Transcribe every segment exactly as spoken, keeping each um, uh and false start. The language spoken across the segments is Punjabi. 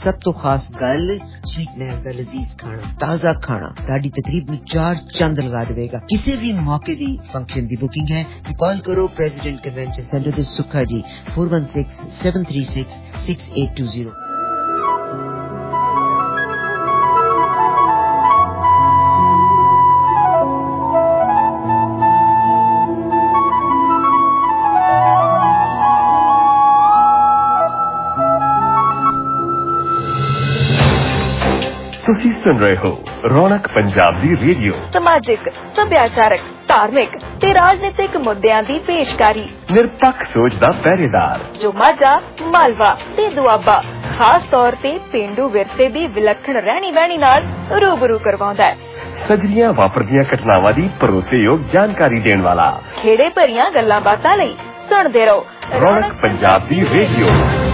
सब तो खास गल स्वीटनेस दा लजीज खाना, ताजा खाना ताड़ी तकरीब में चार चंद लगा देगा। किसी भी मौके दी फंक्शन दी बुकिंग है तो कॉल करो प्रेसिडेंट कन्वेंशन सेंटर दे Sukha ji four one six seven three six six eight two zero. ਤੁਸੀਂ ਸੁਣ ਰਹੇ ਹੋ ਰੌਣਕ ਪੰਜਾਬ ਦੀ ਰੇਡੀਓ। ਸਮਾਜਿਕ, ਸੱਭਿਆਚਾਰਕ, ਧਾਰਮਿਕ ਤੇ ਰਾਜਨੀਤਿਕ ਮੁੱਦਿਆਂ ਦੀ ਪੇਸ਼ਕਾਰੀ। ਨਿਰਪੱਖ ਸੋਚ ਦਾ ਪਹਿਰੇਦਾਰ ਜੋ ਮਾਝਾ, ਮਾਲਵਾ ਤੇ ਦੁਆਬਾ ਖਾਸ ਤੌਰ ਤੇ ਪੇਂਡੂ ਵਿਰਸੇ ਦੀ ਵਿਲੱਖਣ ਰਹਿਣੀ ਬਹਿਣੀ ਨਾਲ ਰੂਬਰੂ ਕਰਵਾਉਂਦਾ ਹੈ। ਸਜਲੀਆਂ ਵਾਪਰਦੀਆਂ ਘਟਨਾਵਾਂ ਦੀ ਭਰੋਸੇਯੋਗ ਜਾਣਕਾਰੀ ਦੇਣ ਵਾਲਾ। ਖੇੜੇ ਭਰੀਆਂ ਗੱਲਾਂ ਬਾਤਾਂ ਲਈ ਸੁਣਦੇ ਰਹੋ ਰੌਣਕ ਪੰਜਾਬ ਦੀ ਰੇਡੀਓ।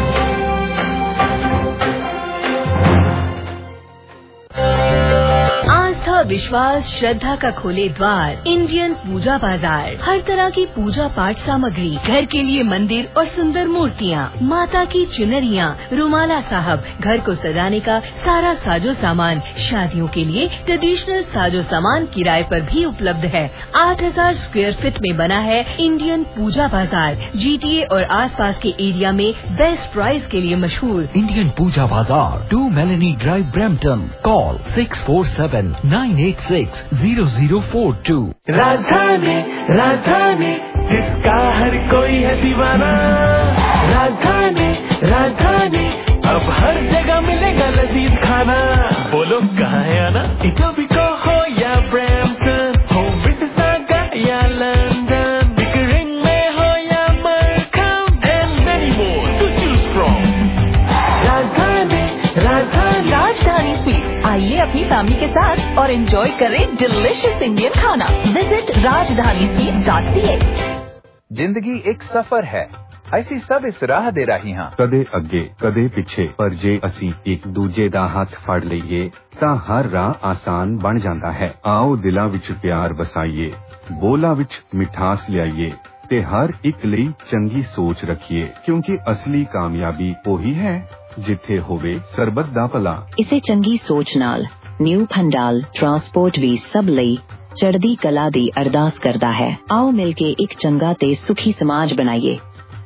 विश्वास श्रद्धा का खोले द्वार इंडियन पूजा बाजार। हर तरह की पूजा पाठ सामग्री, घर के लिए मंदिर और सुंदर मूर्तियाँ, माता की चुनरियाँ, रुमाला साहब, घर को सजाने का सारा साजो सामान, शादियों के लिए ट्रेडिशनल साजो सामान किराए पर भी उपलब्ध है। आठ हजार स्क्वायर फीट में बना है इंडियन पूजा बाजार। जीटीए और आसपास के एरिया में बेस्ट प्राइस के लिए मशहूर Indian Pooja Bazaar, two Melanie drive, Brampton. Call six four seven nine eight six zero zero four two. Rajdhani Rajdhani जिसका हर कोई है दीवाना। राजधानी राजधानी अब हर जगह मिलेगा लजीज खाना। बोलो कहाँ है आना? इटोबिको हो या ब्रैम्पटन, हो मिसिसागा या लंदन, बिकरिंग में हो या मरकम, and many more to choose from। राजधानी राजधानी राजधानी स्वीट, आइए अपनी फैमिली के साथ और एंजॉय करें डिलिशियस इंडियन खाना। Visit Rajdhani sweet dot C A. जिंदगी एक सफर है, ਅਸੀਂ ਸਭ ਇਸ ਰਾਹ ਦੇ ਰਾਹੀ ਹਾਂ। ਕਦੇ ਅੱਗੇ ਕਦੇ ਪਿੱਛੇ, ਪਰ ਜੇ ਅਸੀਂ ਇੱਕ ਦੂਜੇ ਦਾ ਹੱਥ ਫੜ ਲਈਏ ਤਾਂ ਹਰ ਰਾਹ ਆਸਾਨ ਬਣ ਜਾਂਦਾ ਹੈ। ਆਓ ਦਿਲਾਂ ਵਿੱਚ ਪਿਆਰ ਵਸਾਈਏ, ਬੋਲਾਂ ਵਿੱਚ ਮਿਠਾਸ ਲਿਆਈਏ ਤੇ ਹਰ ਇੱਕ ਲਈ ਚੰਗੀ ਸੋਚ ਰੱਖੀਏ, ਕਿਉਂਕਿ ਅਸਲੀ ਕਾਮਯਾਬੀ ਉਹੀ ਹੈ ਜਿੱਥੇ ਹੋਵੇ ਸਰਬੱਤ ਦਾ ਭਲਾ। ਇਸੇ ਚੰਗੀ ਸੋਚ ਨਾਲ ਨਿਊ ਫੰਡਾਲ ਟਰਾਂਸਪੋਰਟ ਵੀ ਸਭ ਲਈ ਚੜ੍ਹਦੀ ਕਲਾ ਦੀ ਅਰਦਾਸ ਕਰਦਾ ਹੈ। ਆਓ ਮਿਲ ਕੇ ਇੱਕ ਚੰਗਾ ਤੇ ਸੁਖੀ ਸਮਾਜ ਬਣਾਈਏ।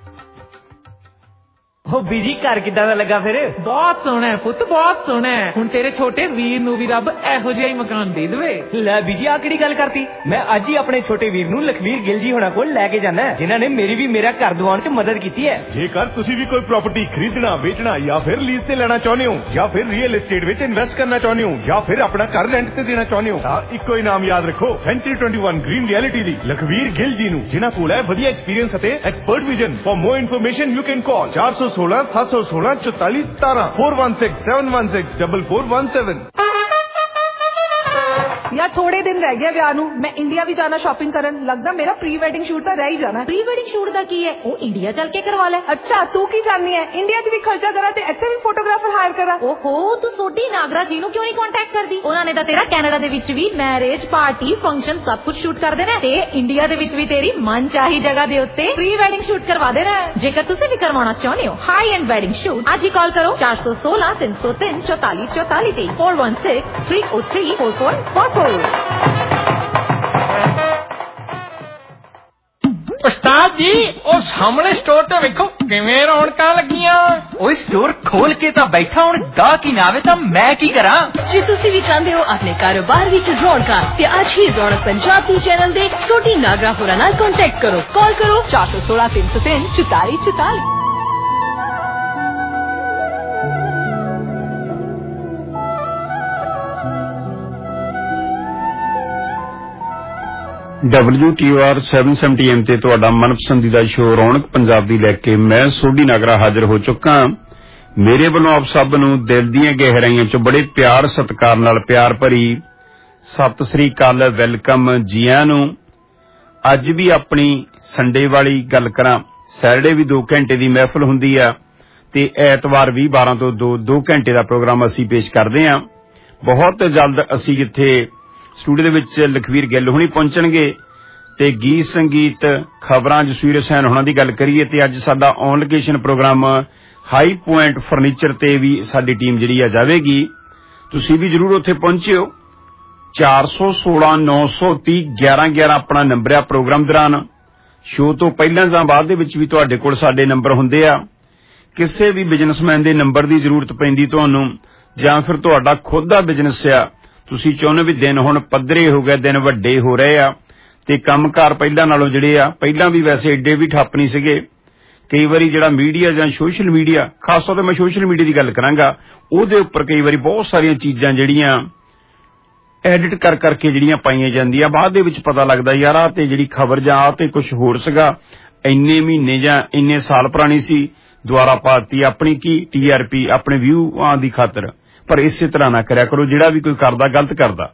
ਉਹ ਬੀਜੀ ਘਰ ਕਿੱਦਾਂ ਦਾ ਲੱਗਾ ਫਿਰ? ਬਹੁਤ ਸੋਹਣਾ ਹੈ ਪੁੱਤ, ਬਹੁਤ ਸੋਹਣਾ ਹੈ। ਹੁਣ ਤੇਰੇ ਛੋਟੇ ਵੀਰ ਨੂੰ ਵੀ ਰੱਬ ਇਹੋ ਜਿਹਾ ਹੀ ਮਕਾਨ ਦੇ ਦੇਵੇ। ਲੈ ਬੀਜੀ ਆ ਕਿਹੜੀ ਗੱਲ ਕਰਤੀ? ਮੈਂ ਅੱਜ ਹੀ ਆਪਣੇ ਛੋਟੇ ਵੀਰ ਨੂੰ ਲਖਵੀਰ ਗਿੱਲ ਜੀ ਹੋਣਾ ਕੋਲ ਲੈ ਕੇ ਜਾਣਾ, ਜਿਨ੍ਹਾਂ ਨੇ ਮੇਰੀ ਵੀ ਮੇਰਾ ਘਰ ਦਿਵਾਉਣ 'ਚ ਮਦਦ ਕੀਤੀ ਹੈ। ਜੇਕਰ ਤੁਸੀਂ ਵੀ ਕੋਈ ਪ੍ਰਾਪਰਟੀ ਖਰੀਦਣਾ, ਵੇਚਣਾ ਜਾਂ ਫਿਰ ਲੀਜ਼ ਤੇ ਲੈਣਾ ਚਾਹੁੰਦੇ ਹੋ, ਜਾਂ ਫਿਰ ਰੀਅਲ ਏਸਟੇਟ ਵਿੱਚ ਇਨਵੈਸਟ ਕਰਨਾ ਚਾਹੁੰਦੇ ਹੋ, ਜਾਂ ਫਿਰ ਆਪਣਾ ਘਰ ਰੈਂਟ ਤੇ ਦੇਣਾ ਚਾਹੁੰਦੇ ਹੋ, ਤਾਂ ਇੱਕੋ ਹੀ ਨਾਮ ਯਾਦ ਰੱਖੋ, century twenty one green reality ਦੀ ਲਖਵੀਰ ਗਿੱਲ ਜੀ ਨੂੰ, ਜਿਨ੍ਹਾਂ ਕੋਲ ਹੈ ਵਧੀਆ ਐਕਸਪੀਰੀਅੰਸ ਅਤੇ expert vision. For more information you can call ਚਾਰ ਸੌ ਸੋਲਾਂ ਸੱਤ ਸੌ सोलह चौतालीस सतारह four one six seven one six double four one seven. यार थोड़े दिन रह गए ਵਿਆਹ ਨੂੰ, ਮੈਂ ਇੰਡੀਆ ਵੀ ਜਾਣਾ ਸ਼ਾਪਿੰਗ ਕਰਨ। ਲੱਗਦਾ ਮੇਰਾ ਪ੍ਰੀ ਵੈਡਿੰਗ ਸ਼ੂਟ ਤਾਂ ਰਹਿ ਹੀ ਜਾਣਾ। ਪ੍ਰੀ ਵੈਡਿੰਗ ਸ਼ੂਟ ਦਾ ਕੀ ਹੈ? ਉਹ ਇੰਡੀਆ ਚੱਲ ਕੇ ਕਰਵਾ ਲੈ। ਅੱਛਾ ਤੂੰ ਕੀ ਚਾਹਨੀ ਹੈ? ਇੰਡੀਆ 'ਚ ਵੀ ਖਰਚਾ ਕਰਾਂ ਤੇ ਇੱਥੇ ਵੀ ਫੋਟੋਗ੍ਰਾਫਰ ਹਾਇਰ ਕਰਾਂ? ਓਹੋ ਤੂੰ ਸੋਢੀ ਨਾਗਰਾ ਜੀ ਨੂੰ ਕਿਉਂ ਨਹੀਂ ਕੰਟੈਕਟ ਕਰਦੀ? ਉਹਨਾਂ ਨੇ ਤਾਂ ਤੇਰਾ ਕੈਨੇਡਾ ਦੇ ਵਿੱਚ ਵੀ ਮੈਰਿਜ, ਪਾਰਟੀ, ਫੰਕਸ਼ਨ ਸਭ ਕੁਝ ਸ਼ੂਟ ਕਰਦੇ ਨੇ, ਤੇ ਇੰਡੀਆ ਦੇ ਵਿੱਚ ਵੀ ਤੇਰੀ ਮਨ ਚਾਹੀ ਜਗ੍ਹਾ ਦੇ ਉੱਤੇ ਪ੍ਰੀ ਵੈਡਿੰਗ ਸ਼ੂਟ ਕਰਵਾ ਦੇਣਾ। ਜੇਕਰ ਤੁਸੀਂ ਵੀ ਕਰਵਾਉਣਾ ਚਾਹੁੰਦੇ ਹੋ ਹਾਈ ਐਂਡ ਵੈਡਿੰਗ ਸ਼ੂਟ, ਅੱਜ ਹੀ ਕਾਲ ਕਰੋ ਚਾਰ ਸੌ ਸੋਲਾਂ ਤਿੰਨ ਸੌ ਤਿੰਨ ਚੌਤਾਲੀ ਚੌਤਾਲੀ ਤੇ four one six three O three four four four four. ਉਸਤਾਦ ਜੀ ਉਹ ਸਾਹਮਣੇ ਸਟੋਰ ਤੇ ਵੇਖੋ ਕਿਵੇਂ ਰੌਣਕਾਂ ਲੱਗੀਆਂ। ਉਹ ਸਟੋਰ ਖੋਲ ਕੇ ਤਾਂ ਬੈਠਾ, ਹੁਣ ਗਾਹਕ ਹੀ ਨਾ ਆਵੇ ਤਾਂ ਮੈਂ ਕੀ ਕਰਾਂ? ਜੇ ਤੁਸੀਂ ਵੀ ਚਾਹੁੰਦੇ ਹੋ ਆਪਣੇ ਕਾਰੋਬਾਰ ਵਿੱਚ ਰੌਣਕਾਂ, ਤੇ ਅੱਜ ਹੀ ਰੌਣਕ ਪੰਜਾਬ ਦੀ ਚੈਨਲ ਦੇ ਸੋਢੀ ਨਾਗਰਾ ਹੋਰਾਂ ਨਾਲ ਕੰਟੈਕਟ ਕਰੋ। ਕਾਲ ਕਰੋ ਚਾਰ ਸੌ ਸੋਲਾਂ ਤਿੰਨ ਸੌ ਤਿੰਨ ਚੁਤਾਲੀ ਚੁਤਾਲੀ। W T O R seven seventy M ਤੇ ਤੁਹਾਡਾ ਮਨਪਸੰਦੀਦਾ ਸ਼ੋਅ ਰੌਣਕ ਪੰਜਾਬ ਦੀ ਲੈ ਕੇ ਮੈਂ ਸੋਢੀ ਨਾਗਰਾ ਹਾਜ਼ਰ ਹੋ ਚੁੱਕਾ। ਮੇਰੇ ਵੱਲੋਂ ਆਪ ਸਭ ਨੂੰ ਦਿਲ ਦੀਆਂ ਗਹਿਰਾਈਆਂ ਚੋਂ ਬੜੇ ਪਿਆਰ ਸਤਿਕਾਰ ਨਾਲ ਪਿਆਰ ਭਰੀ ਸਤਿ ਸ੍ਰੀ ਅਕਾਲ, ਵੈਲਕਮ ਜੀ ਆਇਆਂ ਨੂੰ। ਅੱਜ ਵੀ ਆਪਣੀ ਸੰਡੇ ਵਾਲੀ ਗੱਲ ਕਰਾਂ, ਸੈਟਰਡੇ ਵੀ ਦੋ ਘੰਟੇ ਦੀ ਮਹਿਫਲ ਹੁੰਦੀ ਆ ਤੇ ਐਤਵਾਰ ਵੀ ਬਾਰਾਂ ਤੋਂ ਦੋ ਦੋ ਘੰਟੇ ਦਾ ਪ੍ਰੋਗਰਾਮ ਅਸੀਂ ਪੇਸ਼ ਕਰਦੇ ਹਾਂ। ਬਹੁਤ ਜਲਦ ਅਸੀਂ ਜਿੱਥੇ ਸਟੂਡੀਓ ਦੇ ਵਿੱਚ ਲਖਵੀਰ ਗਿੱਲ ਹੁਣੀ ਪਹੁੰਚਣਗੇ ਤੇ ਗੀਤ ਸੰਗੀਤ ਖਬਰਾਂ ਜਸਵੀਰ ਹੁਸੈਨ ਹੋਣਾ ਦੀ ਗੱਲ ਕਰੀਏ ਤੇ ਅੱਜ ਸਾਡਾ on location programme high point furniture ਤੇ ਵੀ ਸਾਡੀ ਟੀਮ ਜਿਹੜੀ ਆ ਜਾਵੇਗੀ। ਤੁਸੀਂ ਵੀ ਜ਼ਰੂਰ ਉੱਥੇ ਪਹੁੰਚਿਓ। ਚਾਰ ਸੌ ਸੋਲਾਂ ਨੌ ਸੌ ਤੀਹ ਗਿਆਰਾਂ ਗਿਆਰਾਂ ਆਪਣਾ ਨੰਬਰ ਆ। ਪ੍ਰੋਗਰਾਮ ਦੌਰਾਨ ਸ਼ੋਅ ਤੋਂ ਪਹਿਲਾਂ ਜਾਂ ਬਾਅਦ ਦੇ ਵਿੱਚ ਵੀ ਤੁਹਾਡੇ ਕੋਲ ਸਾਡੇ ਨੰਬਰ ਹੁੰਦੇ ਆ। ਕਿਸੇ ਵੀ ਬਿਜ਼ਨਸਮੈਨ ਦੇ ਨੰਬਰ ਦੀ ਜ਼ਰੂਰਤ ਪੈਂਦੀ ਤੁਹਾਨੂੰ, ਜਾਂ ਫਿਰ ਤੁਹਾਡਾ ਖੁਦ ਦਾ ਬਿਜ਼ਨਸ ਆ, ਤੁਸੀਂ ਚਾਹੁੰਦੇ ਵੀ ਦਿਨ ਹੁਣ ਪੱਧਰੇ ਹੋ ਗਏ, ਦਿਨ ਵੱਡੇ ਹੋ ਰਹੇ ਆ ਤੇ ਕੰਮਕਾਰ ਪਹਿਲਾਂ ਨਾਲੋਂ ਜਿਹੜੇ ਆ, ਪਹਿਲਾਂ ਵੀ ਵੈਸੇ ਏਡੇ ਵੀ ਠੱਪ ਨਹੀਂ ਸੀਗੇ। ਕਈ ਵਾਰੀ ਜਿਹੜਾ ਮੀਡੀਆ ਜਾਂ ਸੋਸ਼ਲ ਮੀਡੀਆ, ਖਾਸ ਤੌਰ ਤੇ ਮੈਂ ਸੋਸ਼ਲ ਮੀਡੀਆ ਦੀ ਗੱਲ ਕਰਾਂਗਾ, ਉਹਦੇ ਉੱਪਰ ਕਈ ਵਾਰੀ ਬਹੁਤ ਸਾਰੀਆਂ ਚੀਜ਼ਾਂ ਜਿਹੜੀਆਂ ਐਡਿਟ ਕਰ ਕਰਕੇ ਜਿਹੜੀਆਂ ਪਾਈਆਂ ਜਾਂਦੀਆਂ, ਬਾਅਦ ਦੇ ਵਿੱਚ ਪਤਾ ਲੱਗਦਾ ਯਾਰ ਆਹ ਤੇ ਜਿਹੜੀ ਖਬਰ ਜਾਂ ਆਹ ਤੇ ਕੁਝ ਹੋਰ ਸੀਗਾ, ਇੰਨੇ ਮਹੀਨੇ ਜਾਂ ਇੰਨੇ ਸਾਲ ਪੁਰਾਣੀ ਸੀ, ਦੁਆਰਾ ਪਾਤੀ ਆਪਣੀ ਕੀ ਟੀ ਆਰ ਪੀ, ਆਪਣੇ ਵਿਊਆਂ ਦੀ ਖਾਤਰ। ਪਰ ਇਸੇ ਤਰ੍ਹਾਂ ਨਾ ਕਰਿਆ ਕਰੋ, ਜਿਹੜਾ ਵੀ ਕੋਈ ਕਰਦਾ ਗਲਤ ਕਰਦਾ।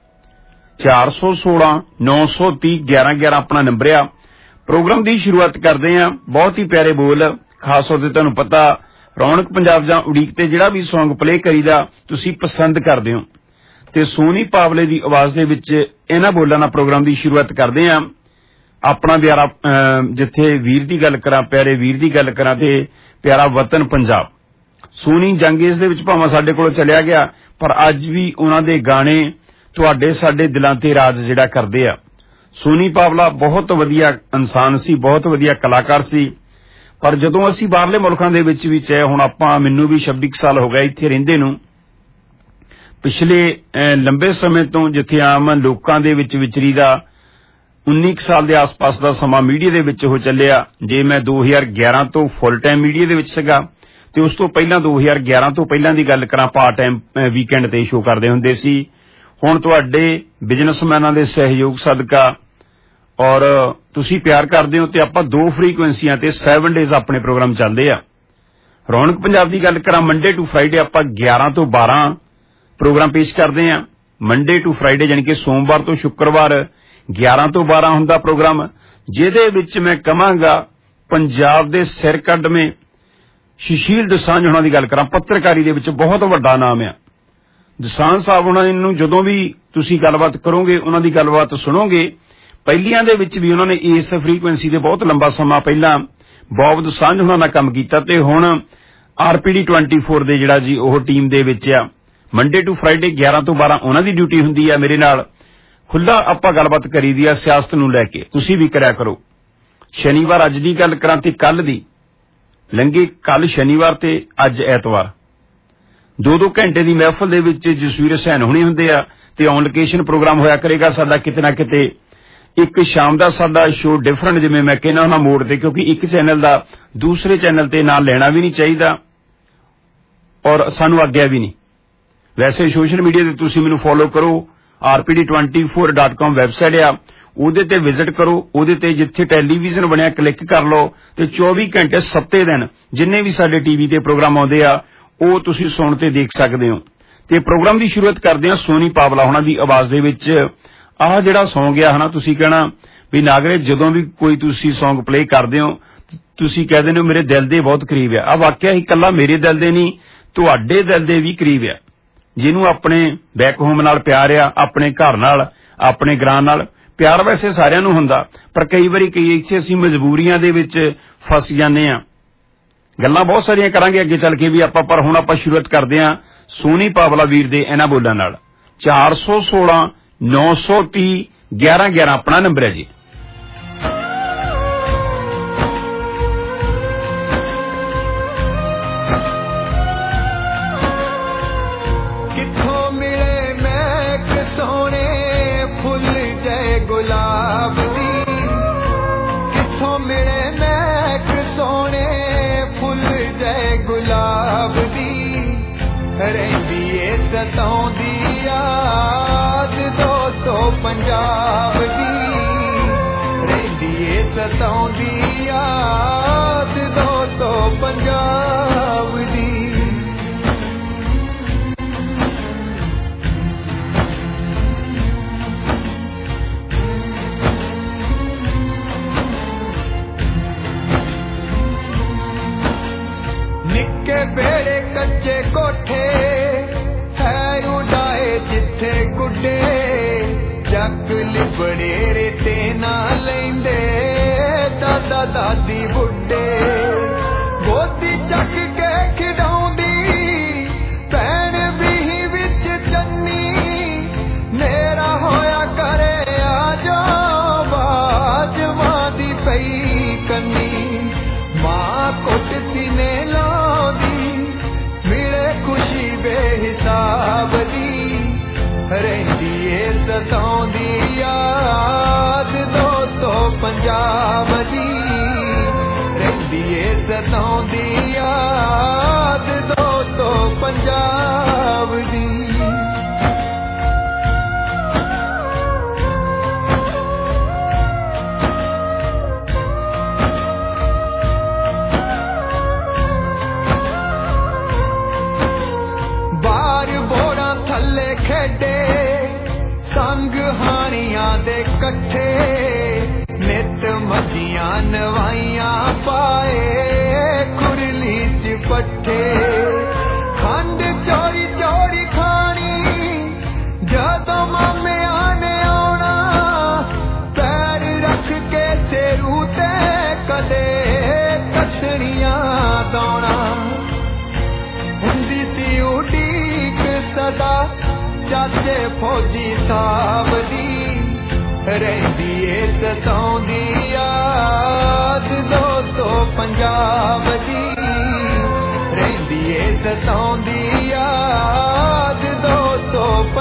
ਚਾਰ ਸੌ ਸੋਲਾਂ ਨੌ ਸੌ ਤੀਹ ਗਿਆਰਾਂ ਗਿਆਰਾਂ ਆਪਣਾ ਨੰਬਰ ਆ। ਪ੍ਰੋਗਰਾਮ ਦੀ ਸ਼ੁਰੂਆਤ ਕਰਦੇ ਆ। ਬਹੁਤ ਹੀ ਪਿਆਰੇ ਬੋਲ, ਖਾਸ ਤੌਰ ਤੇ ਤੁਹਾਨੂੰ ਪਤਾ ਰੌਣਕ ਪੰਜਾਬ ਜਾਂ ਉਡੀਕ ਤੇ ਜਿਹੜਾ ਵੀ ਸੌਂਗ ਪਲੇ ਕਰੀਦਾ ਤੁਸੀਂ ਪਸੰਦ ਕਰਦੇ ਹੋ, ਤੇ ਸੋਨੀ ਪਾਵਲੇ ਦੀ ਆਵਾਜ਼ ਦੇ ਵਿੱਚ ਇਹਨਾਂ ਬੋਲਾਂ ਨਾਲ ਪ੍ਰੋਗਰਾਮ ਦੀ ਸ਼ੁਰੂਆਤ ਕਰਦੇ ਆ। ਆਪਣਾ ਪਿਆਰਾ, ਜਿੱਥੇ ਵੀਰ ਦੀ ਗੱਲ ਕਰਾਂ, ਪਿਆਰੇ ਵੀਰ ਦੀ ਗੱਲ ਕਰਾਂ ਤੇ ਪਿਆਰਾ ਵਤਨ ਪੰਜਾਬ। ਸੋਨੀ ਜੰਗ ਇਸ ਦੇ ਵਿੱਚ ਭਾਵੇਂ ਸਾਡੇ ਕੋਲ ਚਲਿਆ ਗਿਆ, ਪਰ ਅੱਜ ਵੀ ਉਹਨਾਂ ਦੇ ਗਾਣੇ ਤੁਹਾਡੇ ਸਾਡੇ ਦਿਲਾਂ ਤੇ ਰਾਜ ਜਿਹੜਾ ਕਰਦੇ ਆ। ਸੋਨੀ ਪਾਵਲਾ ਬਹੁਤ ਵਧੀਆ ਇਨਸਾਨ ਸੀ, ਬਹੁਤ ਵਧੀਆ ਕਲਾਕਾਰ ਸੀ, ਪਰ ਜਦੋਂ ਅਸੀਂ ਬਾਹਰਲੇ ਮੁਲਕਾਂ ਦੇ ਵਿੱਚ ਵੀ, ਚਾਹੇ ਹੁਣ ਆਪਾਂ, ਮੈਨੂੰ ਵੀ ਛੱਬੀ ਸਾਲ ਹੋ ਗਏ ਇੱਥੇ ਰਹਿੰਦੇ ਨੂੰ, ਪਿਛਲੇ ਲੰਬੇ ਸਮੇਂ ਤੋਂ ਜਿੱਥੇ ਆਮ ਲੋਕਾਂ ਦੇ ਵਿੱਚ ਵਿਚਰੀਦਾ ਉੱਨੀ ਸਾਲ ਦੇ ਆਸ-ਪਾਸ ਦਾ ਸਮਾਂ ਮੀਡੀਆ ਦੇ ਵਿੱਚ ਉਹ ਚੱਲਿਆ। ਜੇ ਮੈਂ ਦੋ ਹਜ਼ਾਰ ਗਿਆਰਾਂ ਤੋਂ ਫੁੱਲ ਟਾਈਮ ਮੀਡੀਆ ਦੇ ਵਿੱਚ ਸੀਗਾ, ਤੇ ਉਸ ਤੋਂ ਪਹਿਲਾਂ ਦੋ ਹਜ਼ਾਰ ਗਿਆਰਾਂ ਤੋਂ ਪਹਿਲਾਂ ਦੀ ਗੱਲ ਕਰਾਂ, ਪਾਰਟ ਟਾਈਮ ਵੀਕਐਂਡ ਤੇ ਸ਼ੋਅ ਕਰਦੇ ਹੁੰਦੇ ਸੀ। ਹੁਣ ਤੁਹਾਡੇ ਬਿਜ਼ਨਸਮੈਨਾਂ ਦੇ ਸਹਿਯੋਗ ਸਦਕਾ ਔਰ ਤੁਸੀਂ ਪਿਆਰ ਕਰਦੇ ਹੋ ਤੇ ਆਪਾਂ ਦੋ ਫ੍ਰੀਕੁਐਂਸੀਆਂ ਤੇ ਸੈਵਨ ਡੇਜ਼ ਆਪਣੇ ਪ੍ਰੋਗਰਾਮ ਚੱਲਦੇ ਆ। ਰੌਣਕ ਪੰਜਾਬ ਦੀ ਗੱਲ ਕਰਾਂ, ਮੰਡੇ ਟੂ ਫਰਾਈਡੇ ਆਪਾਂ ਗਿਆਰਾਂ ਤੋਂ ਬਾਰਾਂ ਪ੍ਰੋਗਰਾਮ ਪੇਸ਼ ਕਰਦੇ ਆ। ਮੰਡੇ ਟੂ ਫਰਾਈਡੇ ਯਾਨੀ ਕਿ ਸੋਮਵਾਰ ਤੋਂ ਸ਼ੁੱਕਰਵਾਰ ਗਿਆਰਾਂ ਤੋਂ ਬਾਰਾਂ ਹੁੰਦਾ ਪ੍ਰੋਗਰਾਮ, ਜਿਹਦੇ ਵਿੱਚ ਮੈਂ ਕਹਾਂਗਾ ਪੰਜਾਬ ਦੇ ਸਿਰ ਕੱਢਵੇਂ ਸੁਸ਼ੀਲ ਦੋਸਾਂਝ ਹੋਣਾ ਦੀ ਗੱਲ ਕਰਾਂ, ਪੱਤਰਕਾਰੀ ਦੇ ਵਿੱਚ ਬਹੁਤ ਵੱਡਾ ਨਾਮ ਆ। ਦੋਸਾਂਝ ਸਾਹਿਬ ਹੋਣਾ ਨੂੰ ਜਦੋਂ ਵੀ ਤੁਸੀਂ ਗੱਲਬਾਤ ਕਰੋਗੇ, ਉਹਨਾਂ ਦੀ ਗੱਲਬਾਤ ਸੁਣੋਗੇ, ਪਹਿਲੀਆਂ ਦੇ ਵਿੱਚ ਵੀ ਉਹਨਾਂ ਨੇ ਇਸ ਫ੍ਰੀਕੁਐਂਸੀ ਦੇ ਬਹੁਤ ਲੰਬਾ ਸਮਾਂ ਪਹਿਲਾਂ ਬੌਬ ਦੋਸਾਂਝ ਹੋਣਾ ਨਾਲ ਕੰਮ ਕੀਤਾ, ਤੇ ਹੁਣ ਆਰਪੀਡੀ ਚੌਵੀ ਦੇ ਜਿਹੜਾ ਜੀ ਉਹ ਟੀਮ ਦੇ ਵਿੱਚ ਆ। ਮੰਡੇ ਟੂ ਫਰਾਈਡੇ ਗਿਆਰਾਂ ਤੋਂ ਬਾਰਾਂ ਉਹਨਾਂ ਦੀ ਡਿਊਟੀ ਹੁੰਦੀ ਆ। ਮੇਰੇ ਨਾਲ ਖੁੱਲਾ ਆਪਾਂ ਗੱਲਬਾਤ ਕਰੀਦੀ ਆ ਸਿਆਸਤ ਨੂੰ ਲੈ ਕੇ, ਤੁਸੀਂ ਵੀ ਕਰਿਆ ਕਰੋ। ਸ਼ਨੀਵਾਰ ਅੱਜ ਦੀ ਗੱਲ ਕਰਾਂ ਤੇ ਕੱਲ ਦੀ ਲੰਘੇ, ਕੱਲ ਸ਼ਨੀਵਾਰ ਤੇ ਅੱਜ ਐਤਵਾਰ, ਦੋ ਦੋ ਘੰਟੇ ਦੀ ਮਹਿਫਲ ਦੇ ਵਿੱਚ ਜਸਵੀਰ ਹੁਸੈਨ ਹੁਣੇ ਹੁੰਦੇ ਆ, ਤੇ ਔਨ ਲੋਕੇਸ਼ਨ ਪ੍ਰੋਗਰਾਮ ਹੋਇਆ ਕਰੇਗਾ ਸਾਡਾ ਕਿਤੇ ਨਾ ਕਿਤੇ। ਇੱਕ ਸ਼ਾਮ ਦਾ ਸਾਡਾ ਸ਼ੋਅ ਡਿਫਰੈਂਟ, ਜਿਵੇਂ ਮੈਂ ਕਹਿੰਦਾ ਉਹਨਾਂ ਮੋੜ ਤੇ, ਕਿਉਂਕਿ ਇੱਕ ਚੈਨਲ ਦਾ ਦੂਸਰੇ ਚੈਨਲ ਤੇ ਨਾਂ ਲੈਣਾ ਵੀ ਨਹੀਂ ਚਾਹੀਦਾ ਔਰ ਸਾਨੂੰ ਆਗਿਆ ਵੀ ਨਹੀਂ। ਵੈਸੇ ਸੋਸ਼ਲ ਮੀਡੀਆ ਤੇ ਤੁਸੀਂ ਮੈਨੂੰ ਫੋਲੋ ਕਰੋ, R P D twenty four dot com website ਆ, ਉਹਦੇ ਤੇ ਵਿਜ਼ਿਟ ਕਰੋ। ਉਹਦੇ ਤੇ ਜਿੱਥੇ ਟੈਲੀਵਿਜ਼ਨ ਬਣਿਆ ਕਲਿੱਕ ਕਰ ਲਓ, ਤੇ ਚੌਵੀ ਘੰਟੇ ਸੱਤੇ ਦਿਨ ਜਿੰਨੇ ਵੀ ਸਾਡੇ ਟੀਵੀ ਤੇ ਪ੍ਰੋਗਰਾਮ ਆਉਂਦੇ ਆ ਉਹ ਤੁਸੀਂ ਸੁਣ ਤੇ ਦੇਖ ਸਕਦੇ ਹੋ। ਤੇ ਪ੍ਰੋਗਰਾਮ ਦੀ ਸ਼ੁਰੂਆਤ ਕਰਦੇ ਹਾਂ ਸੋਨੀ ਪਾਵਲਾ ਹੋਣਾ ਦੀ ਆਵਾਜ਼ ਦੇ ਵਿੱਚ। ਆਹ ਜਿਹੜਾ ਸੌਂਗ ਆ ਹਨਾ, ਤੁਸੀਂ ਕਹਿਣਾ ਵੀ ਨਾਗਰੇ ਜਦੋਂ ਵੀ ਕੋਈ ਤੁਸੀਂ ਸੌਂਗ ਪਲੇ ਕਰਦੇ ਹੋ ਤੁਸੀਂ ਕਹਿ ਦਿੰਦੇ ਹੋ ਮੇਰੇ ਦਿਲ ਦੇ ਬਹੁਤ ਕਰੀਬ ਆ। ਆ ਵਾਕਿਆ ਹੀ ਇਕੱਲਾ ਮੇਰੇ ਦਿਲ ਦੇ ਨਹੀਂ, ਤੁਹਾਡੇ ਦਿਲ ਦੇ ਵੀ ਕਰੀਬ ਆ। ਜਿਹਨੂੰ ਆਪਣੇ ਬੈਕ ਹੋਮ ਨਾਲ ਪਿਆਰ ਆ, ਆਪਣੇ ਘਰ ਨਾਲ, ਆਪਣੇ ਗ੍ਰਾਂ ਨਾਲ ਪਿਆਰ ਵੈਸੇ ਸਾਰਿਆਂ ਨੂੰ ਹੁੰਦਾ, ਪਰ ਕਈ ਵਾਰੀ ਕਈ ਇੱਥੇ ਅਸੀਂ ਮਜਬੂਰੀਆਂ ਦੇ ਵਿੱਚ ਫਸ ਜਾਂਦੇ ਆ। ਗੱਲਾਂ ਬਹੁਤ ਸਾਰੀਆਂ ਕਰਾਂਗੇ ਅੱਗੇ ਚੱਲ ਕੇ ਵੀ ਆਪਾਂ, ਪਰ ਹੁਣ ਆਪਾਂ ਸ਼ੁਰੂਆਤ ਕਰਦੇ ਹਾਂ ਸੋਨੀ ਪਾਵਲਾ ਵੀਰ ਦੇ ਇਹਨਾਂ ਬੋਲਾਂ ਨਾਲ। ਚਾਰ ਸੌ ਸੋਲਾਂ ਨੌ ਸੌ ਤੀਹ ਗਿਆਰਾਂ ਗਿਆਰਾਂ ਆਪਣਾ ਨੰਬਰ ਹੈ ਜੀ। ਕਿੱਥੋਂ ਮਿਲੇ ਮਹਿਕ ਸੋਹਣੇ ਫੁੱਲ ਜੈ ਗੁਲਾਬ ਦੀ, ਕਿੱਥੋਂ ਮਿਲੇ ਮਹਿਕ ਸੋਹਣੇ ਫੁੱਲ ਜੈ ਗੁਲਾਬ ਦੀ, ਰਹਿੰਦੀ ਏ ਸਤਾਉਂਦੀ ਯਾਦ ਦੋਸਤੋ ਪੰਜਾਬ ਦੀ, ਰਹਿੰਦੀ ਏ ਸਤਾਉਂਦੀ ਯਾਦ ਦੋਸਤੋ ਪੰਜਾਬ ਦੀ। ਨਿੱਕੇ ਬੇੜੇ ਕੱਚੇ ਕੋਠੇ ਹੈ ਉਡਾਏ ਜਿੱਥੇ ਗੁੱਡੇ, ਜੱਗ ਲਿਬੜੇ ਰੇਤੇ ਨਾ ਲੈਂਦੇ ਦਾਦਾ ਦਾਦੀ ਬੁੱਢੇ, ਗੋਦੀ ਚੱਕ ਕੇ ਦੇ ਖੇਡੇ ਸੰਗ ਹਾਣੀਆਂ ਦੇ ਇਕੱਠੇ ਨਿਤ ਮੱਝੀਆਂ ਨਵਾਈਆਂ ਪਾਏ ਖੁਰਲੀ ਚ ਪੱਠੇ ਖੰਡ ਚੋਰੀ ਚੋਰੀ ਖਾਣੀ ਜਦੋਂ ਮਾਮਿਆਂ ਨੇ ਆਉਣਾ ਪੈਰ ਰੱਖ ਕੇ ਸਿਰੂ ਤੇ ਕਦੇ ਕੱਟਣੀਆਂ ਦਾਉਣਾ ਹੁੰਦੀ ਸੀ ਉਡੀਕ ਸਦਾ ਚਾਚੇ ਫੌਜੀ ਸਾਹਿਬ ਦੀ ਰਹਿੰਦੀ ਏ ਸਤਾਉਂਦੀ ਯਾਦ ਦੋਸਤੋ ਪੰਜਾਬ ਦੀ ਰਹਿੰਦੀ ਏ ਸਤਾਉਂਦੀ ਯਾਦ ਦੋਸਤੋ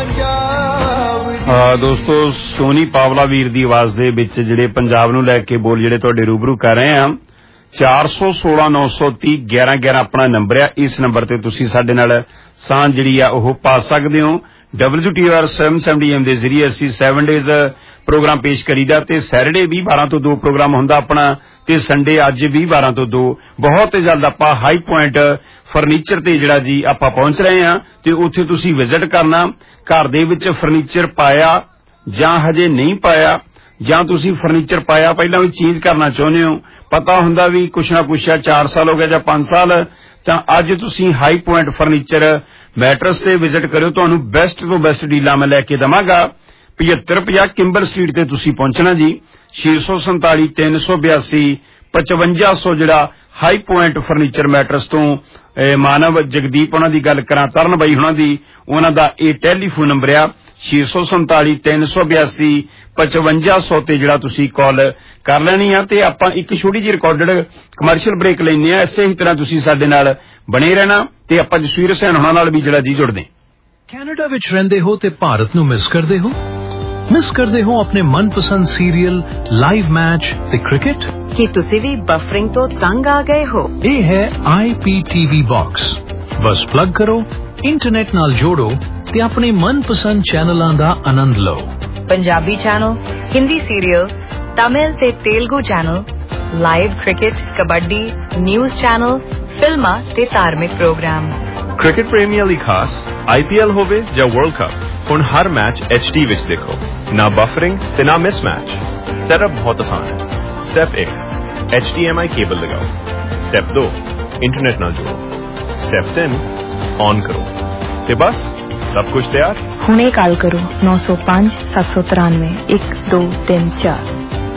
ਪੰਜਾਬ ਦੀ। ਹਾਂ ਦੋਸਤੋ, ਸੋਨੀ ਪਾਵਲਾ ਵੀਰ ਦੀ ਆਵਾਜ਼ ਦੇ ਵਿੱਚ ਜਿਹੜੇ ਪੰਜਾਬ ਨੂੰ ਲੈ ਕੇ ਬੋਲ ਜਿਹੜੇ ਤੁਹਾਡੇ ਰੂਬਰੂ ਕਰ ਰਹੇ ਆ ਚਾਰ ਸੌ ਸੋਲਾਂ ਨੌ ਸੌ ਤੀਹ ਗਿਆਰਾਂ ਗਿਆਰਾਂ ਆਪਣਾ ਨੰਬਰ ਆ। ਇਸ ਨੰਬਰ ਤੇ ਤੁਸੀਂ ਸਾਡੇ ਨਾਲ ਸਾਂਝ ਜਿਹੜੀ ਆ ਉਹ ਪਾ ਸਕਦੇ ਹੋ। W T R seven seventy M ਦੇ ਜ਼ਰੀਏ ਅਸੀਂ ਸੈਵਨ ਡੇਜ਼ ਪ੍ਰੋਗਰਾਮ ਪੇਸ਼ ਕਰੀਦਾ ਤੇ ਸੈਟਰਡੇ ਵੀਹ ਬਾਰਾਂ ਤੋਂ ਦੋ ਪ੍ਰੋਗਰਾਮ ਹੁੰਦਾ ਆਪਣਾ ਤੇ ਸੰਡੇ ਅੱਜ ਵੀਹ ਬਾਰਾਂ ਤੋਂ ਦੋ। ਬਹੁਤ ਜਲਦ ਆਪਾਂ ਹਾਈ ਪੁਆਇੰਟ ਫਰਨੀਚਰ ਤੇ ਜਿਹੜਾ ਜੀ ਆਪਾਂ ਪਹੁੰਚ ਰਹੇ ਹਾਂ ਤੇ ਉੱਥੇ ਤੁਸੀਂ ਵਿਜ਼ਿਟ ਕਰਨਾ। ਘਰ ਦੇ ਵਿੱਚ ਫਰਨੀਚਰ ਪਾਇਆ ਜਾਂ ਹਜੇ ਨਹੀਂ ਪਾਇਆ ਜਾਂ ਤੁਸੀਂ ਫਰਨੀਚਰ ਪਾਇਆ ਪਹਿਲਾਂ ਵੀ ਚੇਂਜ ਕਰਨਾ ਚਾਹੁੰਦੇ ਹੋ, ਪਤਾ ਹੁੰਦਾ ਵੀ ਕੁਛ ਨਾ ਕੁਛ ਚਾਰ ਸਾਲ ਹੋ ਗਿਆ ਜਾਂ ਪੰਜ ਸਾਲ, ਤਾਂ ਅੱਜ ਤੁਸੀਂ ਹਾਈ ਪੁਆਇੰਟ ਫਰਨੀਚਰ ਮੈਟਰਸ ਤੇ ਵਿਜ਼ਿਟ ਕਰਿਓ। ਤੁਹਾਨੂੰ ਬੈਸਟ ਤੋਂ ਬੈਸਟ ਡੀਲਾਂ ਮੈਂ ਲੈ ਕੇ ਦੇਵਾਂਗਾ। ਪਝੱਤਰ ਪੰਜਾਹ ਕਿੰਬਲ ਸਟਰੀਟ ਤੇ ਤੁਸੀਂ ਪਹੁੰਚਣਾ ਜੀ। ਛੇ ਸੌ ਸੰਤਾਲੀ ਤਿੰਨ ਸੌ ਬਿਆਸੀ ਪਚਵੰਜਾ ਸੌ ਜਿਹੜਾ ਹਾਈ ਪੁਆਇੰਟ ਫਰਨੀਚਰ ਮੈਟਰਸ ਤੋਂ ਮਾਨਵ ਜਗਦੀਪ ਉਹਨਾਂ ਦੀ ਗੱਲ ਕਰਾਂ, ਤਰਨ ਬਾਈ ਉਹਨਾਂ ਦੀ, ਉਹਨਾਂ ਦਾ ਇਹ ਟੈਲੀਫੋਨ ਨੰਬਰ ਆ ਛੇ ਸੌ ਸੰਤਾਲੀ ਤਿੰਨ ਸੌ ਬਿਆਸੀ ਪਚਵੰਜਾ ਸੌ ਤੇ ਜਿਹੜਾ ਤੁਸੀਂ ਕਾਲ ਕਰ ਲੈਣੀ ਆ। ਤੇ ਆਪਾਂ ਇੱਕ ਛੋਟੀ ਜਿਹੀ ਰਿਕਾਰਡਡ ਕਮਰਸ਼ੀਅਲ ਬ੍ਰੇਕ ਲੈਂਦੇ ਆ। ਇਸੇ ਹੀ ਤਰ੍ਹਾਂ ਤੁਸੀਂ ਸਾਡੇ ਨਾਲ ਬਣੇ ਰਹਿਣਾ ਤੇ ਆਪਾਂ ਜਸਵੀਰ ਹੁਸੈਨ ਹੋਣਾ ਨਾਲ ਵੀ ਜਿਹੜਾ ਜੀ ਜੁੜਦੇ। ਕੈਨੇਡਾ ਵਿੱਚ ਰਹਿੰਦੇ ਹੋ ਤੇ ਭਾਰਤ ਨੂੰ ਮਿਸ ਕਰਦੇ ਹੋ ਮਿਸ ਕਰਦੇ ਹੋ ਆਪਣੇ ਮਨਪਸੰਦ ਸੀਰੀਅਲ, ਲਾਈਵ ਮੈਚ ਤੇ ਕ੍ਰਿਕਟ? ਕੀ ਤੁਸੀਂ ਵੀ ਬਫਰਿੰਗ ਤੋਂ ਤੰਗ ਆ ਗਏ ਹੋ? ਇਹ ਹੈ I P T V box. ਬਸ ਪਲੱਗ ਕਰੋ, ਇੰਟਰਨੈਟ ਨਾਲ ਜੋੜੋ ਤੇ ਆਪਣੇ ਮਨਪਸੰਦ ਚੈਨਲਾਂ ਦਾ ਆਨੰਦ ਲਓ। ਪੰਜਾਬੀ ਚੈਨਲ, ਹਿੰਦੀ ਸੀਰੀਅਲ, ਤਮਿਲ ਤੇ Telugu channel, live cricket, kabaddi, news channel, ਫਿਲਮਾਂ ਤੇ ਧਾਰਮਿਕ ਪ੍ਰੋਗਰਾਮ। ਕ੍ਰਿਕਟ ਪ੍ਰੇਮੀਆਂ ਲਈ ਖਾਸ ਆਈ ਪੀ ਐਲ ਹੋਵੇ ਜਾਂ ਵਰਲਡ ਕੱਪ, ਹੁਣ ਹਰ ਮੈਚ ਐਚ ਡੀ ਵਿੱਚ ਦੇਖੋ। ਨਾ ਬਫਰਿੰਗ ਤੇ ਨਾ ਮਿਸ ਮੈਚ। ਸੈਟਅਪ ਬਹੁਤ ਆਸਾਨ ਹੈ। ਸਟੈਪ ਇੱਕ, H D M I cable ਲਗਾਓ। ਸਟੈਪ ਦੋ, ਇੰਟਰਨੈਟ ਨਾਲ ਜੋੜੋ। ਸਟੈਪ ਤਿੰਨ, ਔਨ ਕਰੋ ਤੇ ਬਸ ਸਭ ਕੁਝ ਤਿਆਰ। ਹੁਣੇ ਕਾਲ ਕਰੋ ਨੌ ਸੌ ਪੰਜ ਸੱਤ ਸੌ ਤਰਾਨਵੇਂ ਇੱਕ ਦੋ ਤਿੰਨ ਚਾਰ।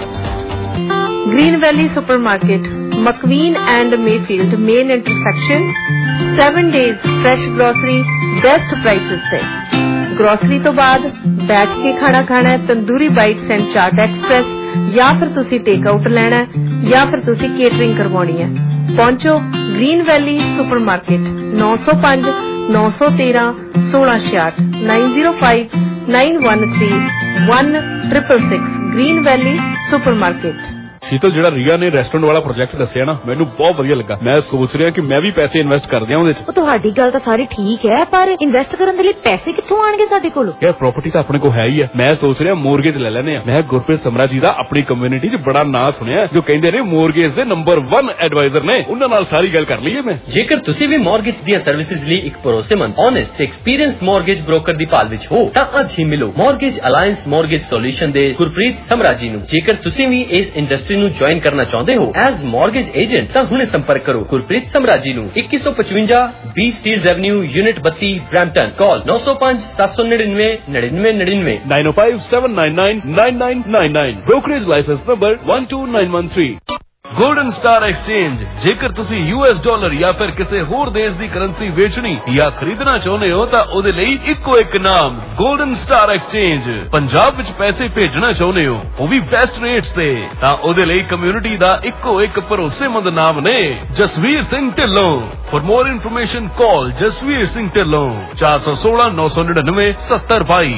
Green valley supermarket, McVean and Mayfield main intersection. Seven days fresh grocery, best prices से। ग्रोसरी तो बाद बैठ के खाना खाना है, tandoori bites and chaat express, या फिर तुसी टेक आउट लेना है या फिर तुसी केटरिंग करवानी है। पहुंचो ग्रीन वैली सुपरमार्केट, नौ सौ पांच नौ सौ तेरह सोलह छियाठ nine zero five nine one three one triple six. Green valley supermarket. Sheetal, ਜਿਹੜਾ ਰੀਆ ਨੇ ਰੈਸਟੋਰੈਂਟ ਵਾਲਾ ਪ੍ਰੋਜੈਕਟ ਦੱਸਿਆ ਨਾ, ਮੈਨੂੰ ਬਹੁਤ ਵਧੀਆ ਲੱਗਾ। ਮੈਂ ਸੋਚ ਰਿਹਾ ਕਿ ਮੈਂ ਵੀ ਪੈਸੇ ਇਨਵੈਸਟ ਕਰ ਦਿਆਂ ਉਹਦੇ 'ਚ। ਉਹ ਤੁਹਾਡੀ ਗੱਲ ਤਾਂ ਸਾਰੀ ਠੀਕ ਹੈ, ਪਰ ਇਨਵੈਸਟ ਕਰਨ ਦੇ ਲਈ ਪੈਸੇ ਕਿੱਥੋਂ ਆਣਗੇ ਸਾਡੇ ਕੋਲ? ਯਾਰ ਪ੍ਰਾਪਰਟੀ ਤਾਂ ਆਪਣੇ ਕੋਲ ਹੈ ਹੀ ਆ। ਮੈਂ ਸੋਚ ਰਿਹਾ ਮੋਰਗੇਜ ਲੈ ਲੈਨੇ ਆ। ਮੈਂ ਗੁਰਪ੍ਰੀਤ ਸਮਰਾ ਜੀ ਦਾ ਆਪਣੀ ਕਮਿਊਨਿਟੀ 'ਚ ਬੜਾ ਨਾਂ ਸੁਣਿਆ, ਜੋ ਕਹਿੰਦੇ ਨੇ ਮੋਰਗੇਜ ਦੇ ਨੰਬਰ ਇੱਕ ਐਡਵਾਈਜ਼ਰ ਨੇ। ਉਹਨਾਂ ਨਾਲ ਸਾਰੀ ਗੱਲ ਕਰ ਲਈਏ ਮੈਂ। ਜੇਕਰ ਤੁਸੀਂ ਵੀ ਮੋਰਗੇਜ ਦੀਆਂ ਸਰਵਿਸਿਜ਼ ਲਈ ਇੱਕ ਭਰੋਸੇਮੰਦ, ਓਨੈਸਟ ਤੇ ਐਕਸਪੀਰੀਅੰਸਡ ਮੋਰਗੇਜ ਬ੍ਰੋਕਰ ਦੀ ਭਾਲ ਵਿੱਚ ਹੋ ਤਾਂ ਅੱਜ ਹੀ ਮਿਲੋ ਮੋਰਗੇਜ ਅਲਾਇੰਸ ਮੋਰਗੇਜ ਸੋਲੂਸ਼ਨ ਦੇ ਗੁਰਪ੍ਰੀਤ ਸਮਰਾ ਜੀ ਨੂੰ। ਜੇਕਰ ਤੁਸੀਂ ਵੀ ਇਸ ਇੰਡਸਟਰੀ ਨੂੰ ਜੁਆਇਨ ਕਰਨਾ ਚਾਹੁੰਦੇ ਹੋ ਐਜ਼ ਮੋਰਗੇਜ ਏਜੰਟ ਤਾਂ ਹੁਣੇ ਸੰਪਰਕ ਕਰੋ ਗੁਰਪ੍ਰੀਤ ਸਮਰਾ ਜੀ ਨੂੰ। ਇੱਕੀ ਸੌ ਪਚਵੰਜਾ ਬੀ ਸਟੀਲਜ਼ ਐਵਨਿਊ, ਯੂਨਿਟ ਬੱਤੀ, ਬ੍ਰੈਂਪਟਨ। ਕਾਲ ਨੌ ਸੌ ਪੰਜ ਸੱਤ ਸੌ ਨੜਿਨਵੇਂ ਨੜਿਨਵੇਂ ਨੜਿਨਵੇਂ nine O five seven nine nine nine nine nine nine. Brokerage licence number one two nine one three. Golden star exchange. ਜੇਕਰ ਤੁਸੀਂ ਯੂ ਐਸ ਡਾਲਰ ਜਾਂ ਫਿਰ ਕਿਸੇ ਹੋਰ ਦੇਸ਼ ਦੀ ਕਰੰਸੀ ਵੇਚਣੀ ਜਾਂ ਖਰੀਦਣਾ ਚਾਹੁੰਦੇ ਹੋ ਤਾਂ ਉਹਦੇ ਲਈ ਇੱਕੋ ਇੱਕ ਨਾਮ, ਗੋਲਡਨ ਸਟਾਰ ਐਕਸਚੇਂਜ। ਪੰਜਾਬ ਵਿੱਚ ਪੈਸੇ ਭੇਜਣਾ ਚਾਹੁੰਦੇ ਹੋ, ਉਹ ਵੀ ਬੈਸਟ ਰੇਟਸ ਤੇ, ਤਾਂ ਉਹਦੇ ਲਈ ਕਮਿਊਨਿਟੀ ਦਾ ਇੱਕੋ ਇੱਕ ਭਰੋਸੇਮੰਦ ਨਾਮ ਨੇ Jasvir Singh Dhillon. For more information call Jasvir Singh Dhillon चार सौ सोलह नौ सौ निन्यानवे सत्तर बाई।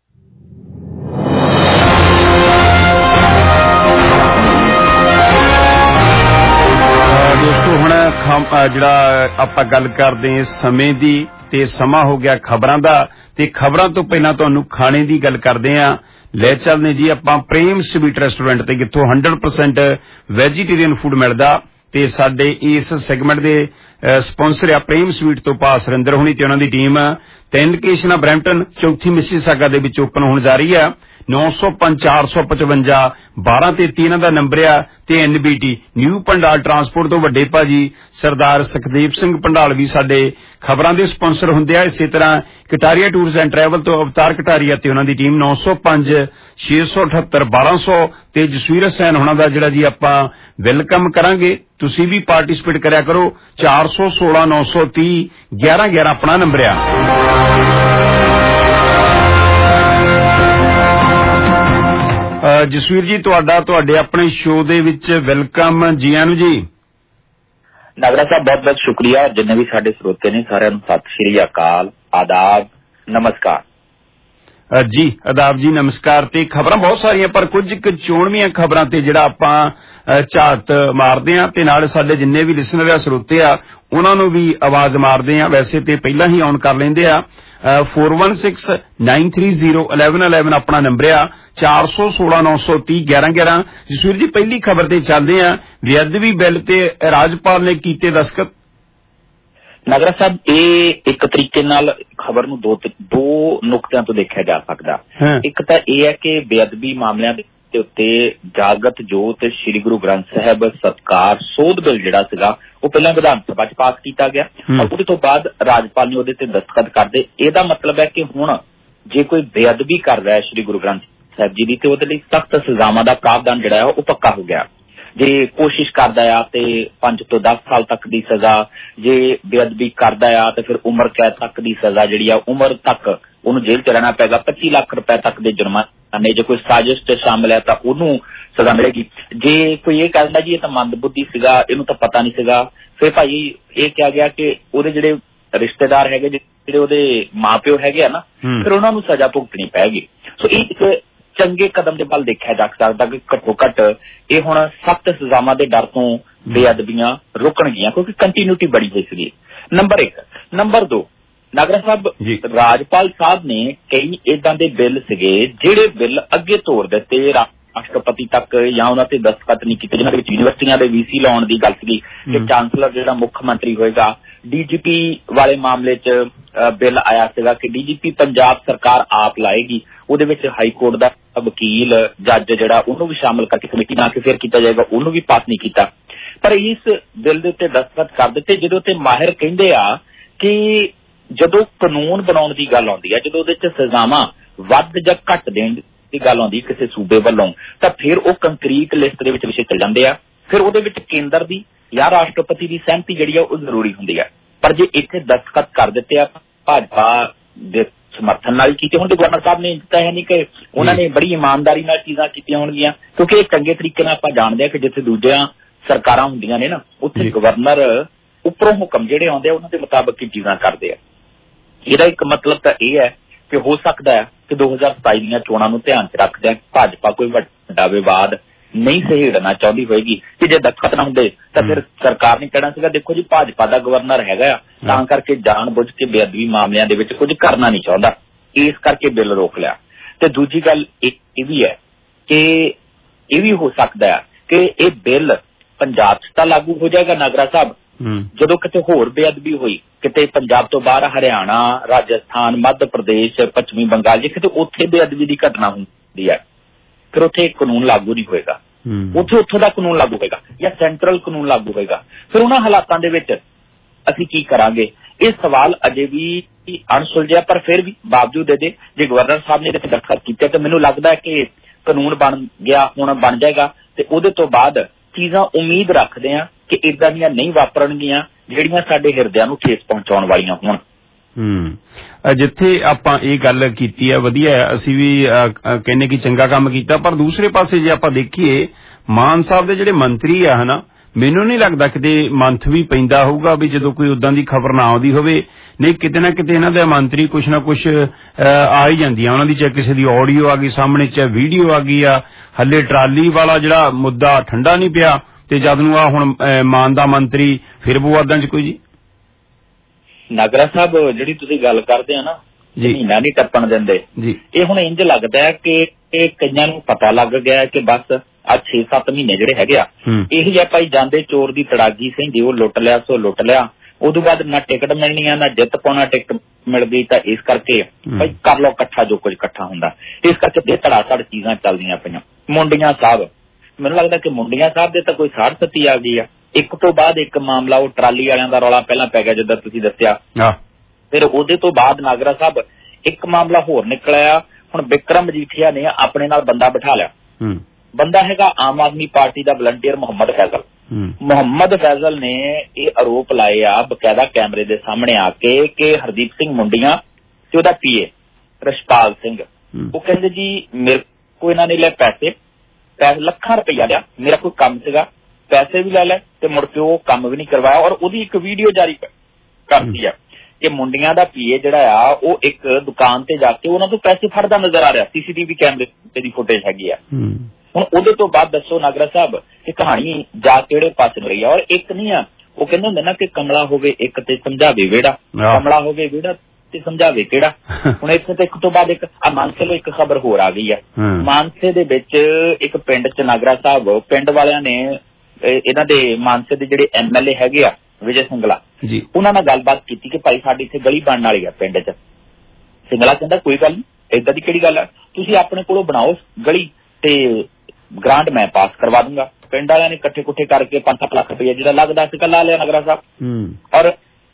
ਦੋਸਤੋ, ਹੁਣ ਜਿਹੜਾ ਆਪਾਂ ਗੱਲ ਕਰਦੇ ਹਾਂ ਸਮੇਂ ਦੀ ਤੇ ਸਮਾਂ ਹੋ ਗਿਆ ਖਬਰਾਂ ਦਾ, ਤੇ ਖਬਰਾਂ ਤੋਂ ਪਹਿਲਾਂ ਤੁਹਾਨੂੰ ਖਾਣੇ ਦੀ ਗੱਲ ਕਰਦੇ ਹਾਂ। ਲੈ ਚੱਲਦੇ ਜੀ ਆਪਾਂ ਪ੍ਰੇਮ ਸਵੀਟ ਰੈਸਟੋਰੈਂਟ ਤੇ, ਜਿੱਥੋਂ ਹੰਡਰਡ ਪਰਸੈਂਟ ਵੈਜੀਟੇਰੀਅਨ ਫੂਡ ਮਿਲਦਾ। ਤੇ ਸਾਡੇ ਇਸ ਸੈਗਮੈਂਟ ਦੇ ਸਪਾਂਸਰ ਆ ਪ੍ਰੇਮ ਸਵੀਟ ਤੋਂ ਪਾ ਸੁਰਿੰਦਰ ਹੁਣੀ ਤੇ ਉਹਨਾਂ ਦੀ ਟੀਮ। ਤਿੰਨ ਲੋਕੇਸ਼ਨਾਂ ਬਰੈਂਪਟਨ, ਚੌਥੀ ਮਿਸੀਸਾਗਾ ਦੇ ਵਿੱਚ ਓਪਨ ਹੋਣ ਜਾ ਰਹੀ ਆ। ਨੌ ਸੌ ਪੰਜ ਚਾਰ ਸੌ ਪਚਵੰਜਾ ਬਾਰਾਂ ਤੇਤੀ ਇਹਨਾਂ ਦਾ ਨੰਬਰ ਆ। ਤੇ N B T new Pandal transport ਤੋਂ ਵੱਡੇ ਭਾਜੀ ਸਰਦਾਰ ਸੁਖਦੀਪ ਸਿੰਘ ਪੰਡਾਲ ਵੀ ਸਾਡੇ ਖਬਰਾਂ ਦੇ ਸਪਾਂਸਰ ਹੁੰਦੇ ਆ। ਇਸੇ ਤਰ੍ਹਾਂ ਕਟਾਰੀਆ ਟੂਰਸ ਐਂਡ ਟਰੈਵਲ ਤੋਂ ਅਵਤਾਰ ਕਟਾਰੀਆ ਤੇ ਉਹਨਾਂ ਦੀ ਟੀਮ। ਨੌ ਸੌ ਪੰਜ ਛੇ ਸੌ ਅਠੱਤਰ ਬਾਰਾਂ ਸੌ ਤੇ ਜਸਵੀਰ ਹਸੈਨ ਹੁਣਾਂ ਦਾ ਜਿਹੜਾ ਜੀ ਆਪਾਂ ਵੈਲਕਮ ਕਰਾਂਗੇ। ਤੁਸੀਂ ਵੀ ਪਾਰਟਿਸਿਪੇਟ ਕਰਿਆ ਕਰੋ। ਚਾਰ ਸੌ ਸੋਲਾਂ ਨੌ ਸੌ ਤੀਹ ਗਿਆਰਾਂ ਗਿਆਰਾਂ ਆਪਣਾ ਨੰਬਰ ਆ। ਜਸਵੀਰ ਜੀ ਤੁਹਾਡਾ ਤੁਹਾਡੇ ਆਪਣੇ ਸ਼ੋਅ ਦੇ ਵਿੱਚ ਵੈਲਕਮ। ਜੀ ਆਇਆਂ ਨੂੰ ਜੀ। ਨਾਗਰਾ ਸਾਹਿਬ ਬਹੁਤ ਬਹੁਤ ਸ਼ੁਕਰੀਆ। ਜਿੰਨੇ ਵੀ ਸਾਡੇ ਸਰੋਤੇ ਨੇ ਸਾਰਿਆਂ ਨੂੰ ਸਤਿ ਸ਼੍ਰੀ ਅਕਾਲ, ਆਦਾਬ, ਨਮਸਕਾਰ ਜੀ। ਆਦਾਬ ਜੀ, ਨਮਸਕਾਰ। ਤੇ ਖਬਰਾਂ ਬਹੁਤ ਸਾਰੀਆਂ ਪਰ ਕੁਝ ਕੁ ਚੋਣਵੀਆਂ ਖਬਰਾਂ ਤੇ ਜਿਹੜਾ ਆਪਾਂ ਝਾਤ ਮਾਰਦੇ ਆ ਤੇ ਨਾਲ ਸਾਡੇ ਜਿੰਨੇ ਵੀ ਲਿਸਨਰ ਆ ਸਰੋਤੇ ਆ ਉਹਨਾਂ ਨੂੰ ਵੀ ਆਵਾਜ਼ ਮਾਰਦੇ ਆ। ਵੈਸੇ ਤੇ ਪਹਿਲਾਂ ਹੀ ਆਨ ਕਰ ਲੈਂਦੇ ਆ। Four one six nine three zero eleven eleven ਆਪਣਾ ਨੰਬਰ ਆ। ਚਾਰ ਸੌ ਸੋਲਾਂ ਨੌ ਸੌ ਤੀਹ ਗਿਆਰਾਂ ਗਿਆਰਾਂ। ਜਸਵੀਰ ਜੀ ਪਹਿਲੀ ਖਬਰ ਤੇ ਚੱਲਦੇ ਆ। ਬੇਅਦਬੀ ਬਿੱਲ ਤੇ ਰਾਜਪਾਲ ਨੇ ਕੀਤੇ ਦਸਤਖਤ। ਨਾਗਰਾ ਸਾਹਿਬ ਇਹ ਇੱਕ ਤਰੀਕੇ ਨਾਲ ਖਬਰ ਨੂੰ ਦੋ ਦੋ ਨੁਕਤਿਆਂ ਤੋਂ ਦੇਖਿਆ ਜਾ ਸਕਦਾ। ਇੱਕ ਤਾਂ ਇਹ ਹੈ ਕਿ ਬੇਅਦਬੀ ਮਾਮਲਿਆਂ ਦੇ ਉੱਤੇ ਜਾਗਤ ਜੋਤ ਸ੍ਰੀ ਗੁਰੂ ਗ੍ਰੰਥ ਸਾਹਿਬ ਸਤਕਾਰ ਸੋਧ ਬਿੱਲ ਜਿਹੜਾ ਸੀਗਾ ਉਹ ਪਹਿਲਾਂ ਵਿਧਾਨ ਸਭਾ ਚ ਪਾਸ ਕੀਤਾ ਗਿਆ ਔਰ ਉਹਦੇ ਤੋਂ ਬਾਅਦ ਰਾਜਪਾਲ ਨੇ ਉਹਦੇ ਤੇ ਦਸਤਖਤ ਕਰਦੇ। ਇਹਦਾ ਮਤਲਬ ਹੈ ਕਿ ਹੁਣ ਜੇ ਕੋਈ ਬੇਅਦਬੀ ਕਰ ਰਿਹਾ ਸ੍ਰੀ ਗੁਰੂ ਗ੍ਰੰਥ ਸਾਹਿਬ ਜੀ ਦੀ ਤੇ ਉਹਦੇ ਲਈ ਸਖਤ ਸਜ਼ਾਵਾਂ ਦਾ ਪ੍ਰਾਵਧਾਨ ਜਿਹੜਾ ਹੈ ਉਹ ਪੱਕਾ ਹੋ ਗਿਆ। ਜੇ ਕੋਸ਼ਿਸ਼ ਕਰਦਾ ਆ ਤੇ ਪੰਜ ਤੋਂ ਦਸ ਸਾਲ ਤੱਕ ਦੀ ਸਜ਼ਾ, ਜੇ ਬੇਅਦਬੀ ਕਰਦਾ ਆ ਤੇ ਫਿਰ ਉਮਰ ਕੈਦ ਤੱਕ ਦੀ ਸਜ਼ਾ ਜਿਹੜੀ ਆ ਉਮਰ ਤੱਕ ਉਹਨੂੰ ਜੇਲ੍ਹ ਚ ਰਹਿਣਾ ਪਏਗਾ। ਪੱਚੀ ਲੱਖ ਰੁਪਏ ਤੱਕ ਦੇ ਜੁਰਮਾਨੇ, ਜੇ ਕੋਈ ਸਾਜ਼ਿਸ਼ ਤੇ ਸ਼ਾਮਲ ਹੈ ਤਾਂ ਉਹਨੂੰ ਸਜ਼ਾ ਮਿਲੇਗੀ। ਜੇ ਕੋਈ ਇਹ ਕਹਿੰਦਾ ਜੀ ਇਹ ਤਾਂ ਮੰਦਬੁੱਧੀ ਸੀਗਾ, ਇਹਨੂੰ ਤਾਂ ਪਤਾ ਨਹੀਂ ਸੀਗਾ, ਫਿਰ ਭਾਈ ਇਹ ਕਿਹਾ ਗਿਆ ਕਿ ਉਹਦੇ ਜਿਹੜੇ ਰਿਸ਼ਤੇਦਾਰ ਹੈਗੇ, ਜਿਹੜੇ ਉਹਦੇ ਮਾਂ ਪਿਓ ਹੈਗੇ ਆ ਨਾ, ਫਿਰ ਉਹਨਾਂ ਨੂੰ ਸਜ਼ਾ ਭੁਗਤਣੀ ਪਏਗੀ। ਸੋ ਇਹ ਇੱਕ ਚੰਗੇ ਕਦਮ ਦੇ ਵੱਲ ਦੇਖਿਆ ਜਾ ਸਕਦਾ ਕਿ ਘੱਟੋ ਘੱਟ ਇਹ ਹੁਣ ਸਖਤ ਸਜ਼ਾਵਾਂ ਦੇ ਡਰ ਤੋਂ ਬੇਅਦਬੀਆਂ ਰੁਕਣਗੀਆਂ ਕਿਉਂਕਿ ਕੰਟੀਨਿਊਟੀ ਬੜੀ ਹੋਈ ਸੀਗੀ। ਨੰਬਰ ਇੱਕ। ਨੰਬਰ ਦੋ, ਨਾਗਰਾ ਸਾਹਿਬ ਰਾਜਪਾਲ ਸਾਹਿਬ ਨੇ ਕਈ ਏਦਾਂ ਦੇ ਬਿੱਲ ਸੀਗੇ ਜਿਹੜੇ ਬਿੱਲ ਅੱਗੇ ਤੋਰ ਦਿੱਤੇ ਰਾਸ਼ਟਰਪਤੀ ਤੱਕ ਜਾਂ ਉਹਨਾਂ ਤੇ ਦਸਤਖਤ ਨਹੀਂ ਕੀਤੇ, ਜਿਹਨਾਂ ਦੇ ਵਿੱਚ ਯੂਨੀਵਰਸਿਟੀਆਂ ਦੇ ਵੀਸੀ ਲਾਉਣ ਦੀ ਗੱਲ ਸੀਗੀ ਕਿ ਚਾਂਸਲਰ ਜਿਹੜਾ ਮੁੱਖ ਮੰਤਰੀ ਹੋਏਗਾ। ਡੀਜੀਪੀ ਵਾਲੇ ਮਾਮਲੇ ਚ ਬਿੱਲ ਆਇਆ ਸੀਗਾ ਕਿ ਡੀਜੀਪੀ ਪੰਜਾਬ ਸਰਕਾਰ ਆਪ ਲਾਏਗੀ। ਉਹਦੇ ਵਿੱਚ ਹਾਈ ਕੋਰਟ ਦਾ ਵਕੀਲ ਜੱਜ ਜਿਹੜਾ ਉਹਨੂੰ ਵੀ ਸ਼ਾਮਲ ਕਰਕੇ ਕਮੇਟੀ ਬਣਾ ਕੇ ਫਿਰ ਕੀਤਾ ਜਾਏਗਾ, ਉਹਨੂੰ ਵੀ ਪਾਸ ਨਹੀਂ ਕੀਤਾ। ਪਰ ਇਸ ਬਿੱਲ ਦੇ ਉੱਤੇ ਦਸਤਖਤ ਕਰ ਦਿੱਤੇ ਜਿਹਦੇ ਉੱਤੇ ਮਾਹਿਰ ਕਹਿੰਦੇ ਆ ਕਿ ਜਦੋਂ ਕਾਨੂੰਨ ਬਣਾਉਣ ਦੀ ਗੱਲ ਆਉਂਦੀ ਹੈ, ਜਦੋਂ ਉਹਦੇ ਚ ਸਜ਼ਾਵਾਂ ਵੱਧ ਜਾਂ ਘੱਟ ਦੇਣ ਦੀ ਗੱਲ ਆਉਂਦੀ ਕਿਸੇ ਸੂਬੇ ਵੱਲੋਂ, ਤਾਂ ਫਿਰ ਉਹ ਕੰਕਰੀਟ ਲਿਸਟ ਦੇ ਵਿੱਚ ਵਿਸ਼ੇ ਚੱਲ ਜਾਂਦੇ ਆ। ਫਿਰ ਉਹਦੇ ਵਿੱਚ ਕੇਂਦਰ ਦੀ ਜਾਂ ਰਾਸ਼ਟਰਪਤੀ ਦੀ ਸਹਿਮਤੀ ਜਿਹੜੀ ਆ ਉਹ ਜ਼ਰੂਰੀ ਹੁੰਦੀ ਹੈ। ਪਰ ਜੇ ਇੱਥੇ ਦਸਤਖਤ ਕਰ ਦਿੱਤੇ ਆ ਭਾਜਪਾ ਦੇ ਸਮਰਥਨ ਨਾਲ ਕੀਤੇ ਹੋਣਗੇ, ਗਵਰਨਰ ਸਾਹਿਬ ਨੇ ਦਿੱਤਾ ਹੈ ਨਹੀਂ ਕਿ ਉਹਨਾਂ ਨੇ ਬੜੀ ਇਮਾਨਦਾਰੀ ਨਾਲ ਚੀਜ਼ਾਂ ਕੀਤੀਆਂ ਹੋਣਗੀਆਂ, ਕਿਉਂਕਿ ਇਹ ਚੰਗੇ ਤਰੀਕੇ ਨਾਲ ਆਪਾਂ ਜਾਣਦੇ ਹਾਂ ਕਿ ਜਿੱਥੇ ਦੂਜੀਆਂ ਸਰਕਾਰਾਂ ਹੁੰਦੀਆਂ ਨੇ ਨਾ ਉੱਥੇ ਗਵਰਨਰ ਉੱਪਰੋਂ ਹੁਕਮ ਜਿਹੜੇ ਆਉਂਦੇ ਆ ਉਹਨਾਂ ਦੇ ਮੁਤਾਬਕ ਹੀ ਚੀਜ਼ਾਂ ਕਰਦੇ ਆ। ਇਹਦਾ ਇੱਕ ਮਤਲਬ ਤਾਂ ਇਹ ਹੈ ਕਿ ਹੋ ਸਕਦਾ ਹੈ ਕਿ ਦੋ ਹਜ਼ਾਰ ਸਤਾਈ ਦੀਆਂ ਚੋਣਾਂ ਨੂੰ ਧਿਆਨ ਚ ਰੱਖਦਿਆਂ ਭਾਜਪਾ ਕੋਈ ਵੱਡਾ ਵਿਵਾਦ ਨਹੀਂ ਸਹੇੜਨਾ ਚਾਹੁੰਦੀ ਹੋਏਗੀ ਕਿ ਜੇ ਦਸਤਖਤ ਨਾ ਹੁੰਦੇ ਤਾਂ ਫਿਰ ਸਰਕਾਰ ਨੇ ਕਹਿਣਾ ਸੀਗਾ ਦੇਖੋ ਜੀ ਭਾਜਪਾ ਦਾ ਗਵਰਨਰ ਹੈਗਾ ਆ ਤਾਂ ਕਰਕੇ ਜਾਣ ਬੁੱਝ ਕੇ ਬੇਅਦਬੀ ਮਾਮਲਿਆਂ ਦੇ ਵਿੱਚ ਕੁਝ ਕਰਨਾ ਨਹੀਂ ਚਾਹੁੰਦਾ, ਇਸ ਕਰਕੇ ਬਿੱਲ ਰੋਕ ਲਿਆ। ਤੇ ਦੂਜੀ ਗੱਲ ਇਹ ਵੀ ਹੈ ਕਿ ਇਹ ਵੀ ਹੋ ਸਕਦਾ ਹੈ ਕਿ ਇਹ ਬਿੱਲ ਪੰਜਾਬ ਚ ਤਾਂ ਲਾਗੂ ਹੋ ਜਾਏਗਾ ਨਾਗਰਾ ਸਾਹਿਬ, ਜਦੋਂ ਕਿਤੇ ਹੋਰ ਬੇਅਦਬੀ ਹੋਈ ਕਿਤੇ ਪੰਜਾਬ ਤੋਂ ਬਾਹਰ ਹਰਿਆਣਾ, ਰਾਜਸਥਾਨ, ਮੱਧ ਪ੍ਰਦੇਸ਼, ਪੱਛਮੀ ਬੰਗਾਲ, ਜੇ ਕਿਤੇ ਉੱਥੇ ਬੇਅਦਬੀ ਦੀ ਘਟਨਾ ਹੁੰਦੀ ਹੈ ਫਿਰ ਉੱਥੇ ਕਾਨੂੰਨ ਲਾਗੂ ਨਹੀਂ ਹੋਏਗਾ, ਉੱਥੇ ਉੱਥੋਂ ਦਾ ਕਾਨੂੰਨ ਲਾਗੂ ਹੋਏਗਾ ਜਾਂ ਸੈਂਟਰਲ ਕਾਨੂੰਨ ਲਾਗੂ ਹੋਏਗਾ। ਫਿਰ ਉਹਨਾਂ ਹਾਲਾਤਾਂ ਦੇ ਵਿੱਚ ਅਸੀਂ ਕੀ ਕਰਾਂਗੇ? ਇਹ ਸਵਾਲ ਅਜੇ ਵੀ ਅਣਸੁਲਝਿਆ, ਪਰ ਫਿਰ ਵੀ ਬਾਵਜੂਦ ਇਹਦੇ ਜੇ ਗਵਰਨਰ ਸਾਹਿਬ ਨੇ ਇਹਦੇ ਤੇ ਦਸਤਖਤ ਕੀਤੇ ਤਾਂ ਮੈਨੂੰ ਲੱਗਦਾ ਹੈ ਕਿ ਕਾਨੂੰਨ ਬਣ ਗਿਆ, ਹੁਣ ਬਣ ਜਾਏਗਾ ਤੇ ਉਹਦੇ ਤੋਂ ਬਾਅਦ ਚੀਜ਼ਾਂ ਉਮੀਦ ਰੱਖਦੇ ਆ ਕਿ ਏਦਾਂ ਦੀਆਂ ਨਹੀਂ ਵਾਪਰਨਗੀਆਂ ਜਿਹੜੀਆਂ ਸਾਡੇ ਹਿਰਦਿਆਂ ਨੂੰ ਠੇਸ ਪਹੁੰਚਾਉਣ ਵਾਲੀਆਂ ਹੋਣ। ਹੂੰ ਜਿੱਥੇ ਆਪਾਂ ਇਹ ਗੱਲ ਕੀਤੀ ਹੈ ਵਧੀਆ ਹੈ, ਅਸੀਂ ਵੀ ਕਹਿੰਦੇ ਕਿ ਚੰਗਾ ਕੰਮ ਕੀਤਾ, ਪਰ ਦੂਸਰੇ ਪਾਸੇ ਜੇ ਆਪਾਂ ਦੇਖੀਏ ਮਾਨ ਸਾਹਿਬ ਦੇ ਜਿਹੜੇ ਮੰਤਰੀ ਆ ਹਨਾ, ਮੈਨੂੰ ਨਹੀਂ ਲੱਗਦਾ ਕਿਤੇ ਮੰਥ ਵੀ ਪੈਂਦਾ ਹੋਊਗਾ ਵੀ ਜਦੋਂ ਕੋਈ ਉਦਾਂ ਦੀ ਖਬਰ ਨਾ ਆਉਂਦੀ ਹੋਵੇ, ਨਹੀਂ ਕਿਤੇ ਨਾ ਕਿਤੇ ਇਹਨਾਂ ਦੇ ਮੰਤਰੀ ਕੁਛ ਨਾ ਕੁਛ ਆ ਹੀ ਜਾਂਦੀਆਂ ਉਹਨਾਂ ਦੀ, ਚਾਹੇ ਕਿਸੇ ਦੀ ਆਡੀਓ ਆ ਗਈ ਸਾਹਮਣੇ, ਚਾਹੇ ਵੀਡੀਓ ਆ ਗਈ ਆ। ਹੱਲੇ ਟਰਾਲੀ ਵਾਲਾ ਜਿਹੜਾ ਮੁੱਦਾ ਠੰਡਾ ਨਹੀਂ ਪਿਆ ਤੇ ਜਦ ਨੂੰ ਆ ਹੁਣ ਮਾਨ ਦਾ ਮੰਤਰੀ ਫਿਰ ਵਿਵਾਦਾਂ ਚ ਕੋਈ। ਜੀ ਨਾਗਰਾ ਸਾਹਿਬ ਜਿਹੜੀ ਤੁਸੀਂ ਗੱਲ ਕਰਦੇ ਆ ਨਾ ਮਹੀਨਾ ਨਹੀਂ ਟੱਪਣ ਦਿੰਦੇ, ਇਹ ਹੁਣ ਇੰਝ ਲੱਗਦਾ ਹੈ ਕਿ ਇਹ ਕਈਆਂ ਨੂੰ ਪਤਾ ਲੱਗ ਗਿਆ ਕਿ ਬਸ ਆ ਛੇ ਸੱਤ ਮਹੀਨੇ ਜਿਹੜੇ ਹੈਗੇ ਆ ਇਹ ਜੇ ਭਾਈ ਜਾਂਦੇ ਚੋਰ ਦੀ ਤੜਾਗੀ ਸਿੰਘ ਉਹ ਲੁੱਟ ਲਿਆ ਸੋ ਲੁੱਟ ਲਿਆ ਉਦੋਂ ਬਾਅਦ ਨਾ ਟਿਕਟ ਮਿਲਣੀ ਆ, ਨਾ ਜਿੱਤ ਪਾਉਣਾ, ਟਿਕਟ ਮਿਲ ਗਈ ਤਾਂ ਇਸ ਕਰਕੇ ਭਾਈ ਕਰ ਲਓ ਇਕੱਠਾ ਜੋ ਕੁਝ ਇਕੱਠਾ ਹੁੰਦਾ। ਇਸ ਕਰਕੇ ਇਹ ਧੜਾ ਧੜ ਚੀਜ਼ਾਂ ਚੱਲਦੀਆਂ ਪਈਆਂ। ਮੁੰਡੀਆਂ ਸਾਹਿਬ, ਮੈਨੂੰ ਲੱਗਦਾ ਕਿ ਮੁੰਡੀਆਂ ਸਾਹਿਬ ਦੇ ਤਾਂ ਕੋਈ ਸਾੜ ਸੱਤੀ ਆ ਗਈ ਆ। ਇੱਕ ਤੋਂ ਬਾਅਦ ਇੱਕ ਮਾਮਲਾ ਉਹ ਟਰਾਲੀ ਵਾਲਿਆਂ ਦਾ ਰੌਲਾ ਪਹਿਲਾਂ ਪੈ ਗਿਆ ਜਿੱਦਾਂ ਤੁਸੀਂ ਦੱਸਿਆ, ਫਿਰ ਉਹਦੇ ਤੋਂ ਬਾਅਦ ਨਾਗਰਾ ਸਾਹਿਬ ਇੱਕ ਮਾਮਲਾ ਹੋਰ ਨਿਕਲਿਆ। ਹੁਣ ਬਿਕਰਮ ਮਜੀਠੀਆ ਨੇ ਆਪਣੇ ਨਾਲ ਬੰਦਾ ਬਿਠਾ ਲਿਆ, ਬੰਦਾ ਹੈਗਾ ਆਮ ਆਦਮੀ ਪਾਰਟੀ ਦਾ ਵਲੰਟੀਅਰ ਮੁਹੰਮਦ ਫੈਜ਼ਲ। ਮੁਹੰਮਦ ਫੈਜ਼ਲ ਨੇ ਇਹ ਆਰੋਪ ਲਾਏ ਆ ਬਕਾਇਦਾ ਕੈਮਰੇ ਦੇ ਸਾਹਮਣੇ ਆ ਕੇ ਕਿ ਹਰਦੀਪ ਸਿੰਘ ਮੁੰਡੀਆਂ ਤੇ ਉਹਦਾ ਪੀਏ ਰਸ਼ਪਾਲ ਸਿੰਘ, ਉਹ ਕਹਿੰਦੇ ਜੀ ਮੇਰੇ ਕੋਲ ਇਹਨਾਂ ਨੇ ਲੈ ਪੈਸੇ ਪੈਸੇ ਲੱਖਾਂ ਰੁਪਈਆ ਲਿਆ, ਮੇਰਾ ਕੋਈ ਕੰਮ ਸੀਗਾ, ਪੈਸੇ ਵੀ ਲੈ ਲੈ ਤੇ ਮੁੜ ਕੇ ਉਹ ਕੰਮ ਵੀ ਨਹੀਂ ਕਰਵਾਇਆ। ਔਰ ਉਹਦੀ ਇੱਕ ਵੀਡੀਓ ਜਾਰੀ ਕਰਦੀ ਆ ਕਿ ਮੁੰਡੀਆਂ ਦਾ ਪੀਏ ਜਿਹੜਾ ਆ ਉਹ ਇੱਕ ਦੁਕਾਨ ਤੇ ਜਾ ਕੇ ਉਹਨਾਂ ਤੋਂ ਪੈਸੇ ਫੜਦਾ ਨਜ਼ਰ ਆ ਰਿਹਾ, ਸੀਸੀਟੀਵੀ ਕੈਮਰੇ ਦੀ ਫੁਟੇਜ ਹੈਗੀ ਆ। ਹੁਣ ਉਹਦੇ ਤੋਂ ਬਾਅਦ ਦੱਸੋ ਨਾਗਰਾ ਸਾਹਿਬ ਕਿ ਕਹਾਣੀ ਜਾ ਕਿਹੜੇ ਪਾਸੇ ਰਹੀ ਆ। ਔਰ ਇੱਕ ਨਹੀਂ ਆ, ਉਹ ਕਹਿੰਦੇ ਹੁੰਦੇ ਨਾ ਕਿ ਕਮਲਾ ਹੋਵੇ ਇੱਕ ਤੇ ਸਮਝਾਵੇ ਵਿਹੜਾ, ਕਮਲਾ ਹੋਵੇ ਵਿਹੜਾ ਤੇ ਸਮਝਾਵੇ ਕਿਹੜਾ। ਹੁਣ ਇੱਥੇ ਤੇ ਇੱਕ ਤੋਂ ਬਾਅਦ ਇੱਕ ਆ ਮਾਨਸੇ ਨੂੰ ਇੱਕ ਖਬਰ ਹੋਰ ਆ ਗਈ ਆ। ਮਾਨਸੇ ਦੇ ਵਿੱਚ ਇੱਕ ਪਿੰਡ ਚ ਨਾਗਰਾ ਸਾਹਿਬ ਪਿੰਡ ਵਾਲਿਆਂ ਨੇ ਇਹਨਾਂ ਦੇ ਮਾਨਸੇ ਦੇ ਜਿਹੜੇ ਐਮ ਐਲ ਏ ਹੈਗੇ ਆ ਵਿਜੇ ਸਿੰਗਲਾ, ਉਹਨਾਂ ਨਾਲ ਗੱਲਬਾਤ ਕੀਤੀ ਕਿ ਭਾਈ ਸਾਡੀ ਇੱਥੇ ਗਲੀ ਬਣਨ ਵਾਲੀ ਆ ਪਿੰਡ ਚ। ਸਿੰਗਲਾ ਕਹਿੰਦਾ ਕੋਈ ਗੱਲ ਨੀ, ਏਦਾਂ ਦੀ ਕਿਹੜੀ ਗੱਲ ਆ, ਤੁਸੀਂ ਆਪਣੇ ਕੋਲੋਂ ਬਣਾਓ ਗਲੀ ਤੇ ਗ੍ਰਾਂਟ ਮੈਂ ਪਾਸ ਕਰਵਾ ਦੂੰਗਾ। ਪਿੰਡ ਵਾਲਿਆਂ ਨੇ ਇਕੱਠੇ ਕੁੱਠੇ ਕਰਕੇ ਪੰਜ ਸੱਤ ਲੱਖ ਰੁਪਇਆ ਜਿਹੜਾ ਲੱਗਦਾ ਸੀ ਲਾ ਲਿਆ ਨਗਰਾ ਸਾਹਿਬ। ਔਰ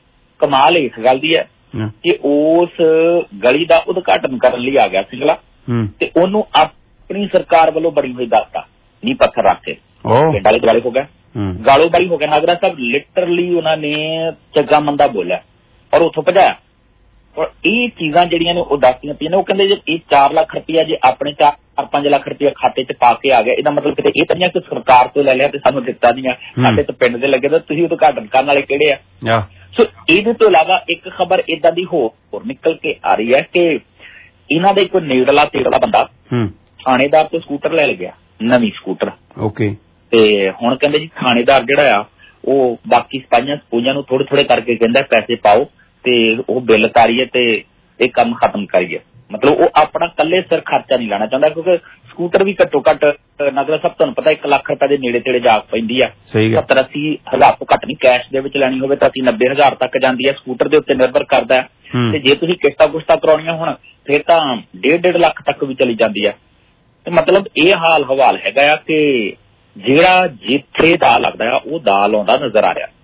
ਕਮਾਲ ਇਸ ਗੱਲ ਦੀ ਹੈ ਕਿ ਉਸ ਗਲੀ ਦਾ ਉਦਘਾਟਨ ਕਰਨ ਲਈ ਆ ਗਿਆ ਸਿੰਗਲਾ ਤੇ ਉਹਨੂੰ ਆਪਣੀ ਸਰਕਾਰ ਵੱਲੋਂ ਬਣੀ ਹੋਈ ਦੱਸਤਾ ਨੀਂਹ ਪੱਥਰ ਰੱਖ ਕੇ ਪਿੰਡ ਵਾਲੇ ਦੁਆਲੇ ਹੋ ਗਿਆ, ਗਾਲੋ ਬਾਰੀ ਹੋ ਗਿਆ। ਨਾਗਰਾ ਸਾਹਿਬ ਲਿਟਰਲੀ ਉਹਨਾਂ ਨੇ ਚੰਗਾ ਮੰਦਾ ਬੋਲਿਆ ਔਰ ਉੱਥੋਂ ਭਜਾਇਆ। ਔਰ ਇਹ ਚੀਜ਼ਾਂ ਜਿਹੜੀਆਂ ਨੇ ਉਹ ਦੱਸਦੀਆਂ ਪਈਆਂ ਨੇ। ਉਹ ਕਹਿੰਦੇ ਜੇ ਇਹ ਚਾਰ ਲੱਖ ਰੁਪਇਆ ਜੇ ਆਪਣੇ ਚਾਰ ਪੰਜ ਲੱਖ ਰੁਪਇਆ ਖਾਤੇ ਚ ਪਾ ਕੇ ਆ ਗਿਆ, ਇਹਦਾ ਮਤਲਬ ਕਿਤੇ ਇਹ ਤਾਂ ਨਹੀਂ ਕਿ ਸਰਕਾਰ ਤੋਂ ਲੈ ਲਿਆ ਤੇ ਸਾਨੂੰ ਦਿੱਤਾ ਨਹੀਂ ਆ, ਸਾਡੇ ਤਾਂ ਪਿੰਡ ਦੇ ਲੱਗੇ ਤਾਂ ਤੁਸੀਂ ਉਦਘਾਟਨ ਕਰਨ ਵਾਲੇ ਕਿਹੜੇ ਆ। ਸੋ ਇਹਦੇ ਤੋਂ ਇਲਾਵਾ ਇੱਕ ਖਬਰ ਏਦਾਂ ਦੀ ਹੋਰ ਨਿਕਲ ਕੇ ਆ ਰਹੀ ਹੈ ਕਿ ਇਹਨਾਂ ਦਾ ਇੱਕ ਨੇੜਲਾ ਤੇੜਲਾ ਬੰਦਾ ਥਾਣੇਦਾਰ ਤੋਂ ਸਕੂਟਰ ਲੈ ਲਿਆ, ਨਵੀਂ ਸਕੂਟਰ। ਓਕੇ, ਤੇ ਹੁਣ ਕਹਿੰਦੇ ਜੀ ਥਾਣੇਦਾਰ ਜਿਹੜਾ ਆ ਉਹ ਬਾਕੀ ਸਿਪਾਹੀਆਂ ਸਪੂਈਆਂ ਨੂੰ ਥੋੜੇ ਥੋੜੇ ਕਰਕੇ ਕਹਿੰਦਾ ਪੈਸੇ ਪਾਓ ਤੇ ਉਹ ਬਿੱਲ ਤਾਰੀਏ ਤੇ ਇਹ ਕੰਮ ਖਤਮ ਕਰੀਏ। ਮਤਲਬ ਉਹ ਆਪਣਾ ਕੱਲੇ ਸਿਰ ਖਰਚਾ ਨਹੀਂ ਲਾਣਾ ਚਾਹੁੰਦਾ, ਕਿਉਂਕਿ ਸਕੂਟਰ ਵੀ ਘੱਟੋ ਘੱਟ ਨਗਰ ਸਭ ਤੁਹਾਨੂੰ ਪਤਾ ਇੱਕ ਲੱਖ ਰੁਪਏ ਦੇ ਨੇੜੇ ਤੇੜੇ ਜਾ ਪੈਂਦੀ ਆ। ਸੱਤਰ ਅੱਸੀ ਹਜ਼ਾਰ ਤੋਂ ਘੱਟ ਨਹੀਂ, ਕੈਸ਼ ਦੇ ਵਿੱਚ ਲੈਣੀ ਹੋਵੇ ਤਾਂ ਅਸੀਂ ਨੱਬੇ ਹਜ਼ਾਰ ਤੱਕ ਜਾਂਦੀ ਹੈ। ਸਕੂਟਰ ਦੇ ਉੱਤੇ ਨਿਰਭਰ ਕਰਦਾ ਤੇ ਜੇ ਤੁਸੀਂ ਕਿਸ਼ਤਾਂ ਕੁਸ਼ਤਾਂ ਕਰਾਉਣੀਆਂ ਹੁਣ ਫਿਰ ਤਾਂ ਡੇਢ ਡੇਢ ਲੱਖ ਤੱਕ ਵੀ ਚਲੀ ਜਾਂਦੀ ਹੈ। ਤੇ ਮਤਲਬ ਇਹ ਹਾਲ ਹਵਾਲ ਹੈਗਾ ਆ ਕਿ ਜਿਹੜਾ ਜਿੱਥੇ ਦਾ ਲੱਗਦਾ ਆ ਉਹ ਦਾ ਲਾਉਂਦਾ ਨਜ਼ਰ ਆ ਰਿਹਾ।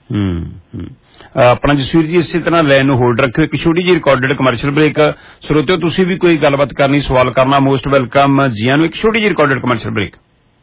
ਆਪਣਾ ਜਸਵੀਰ ਜੀ ਇਸੇ ਤਰ੍ਹਾਂ ਲਾਈਨ ਨੂੰ ਹੋਲਡ ਰੱਖਿਓ, ਇੱਕ ਛੋਟੀ ਜਿਹੀ ਰਿਕਾਰਡਡ ਕਮਰਸ਼ੀਅਲ ਬ੍ਰੇਕ। ਸਰੋਤਿਓ ਤੁਸੀਂ ਵੀ ਕੋਈ ਗੱਲਬਾਤ ਕਰਨੀ, ਸਵਾਲ ਕਰਨਾ, ਮੋਸਟ ਵੈਲਕਮ ਜੀਆਂ ਨੂੰ। ਇੱਕ ਛੋਟੀ ਜਿਹੀ ਰਿਕਾਰਡਡ ਕਮਰਸ਼ੀਅਲ ਬ੍ਰੇਕ।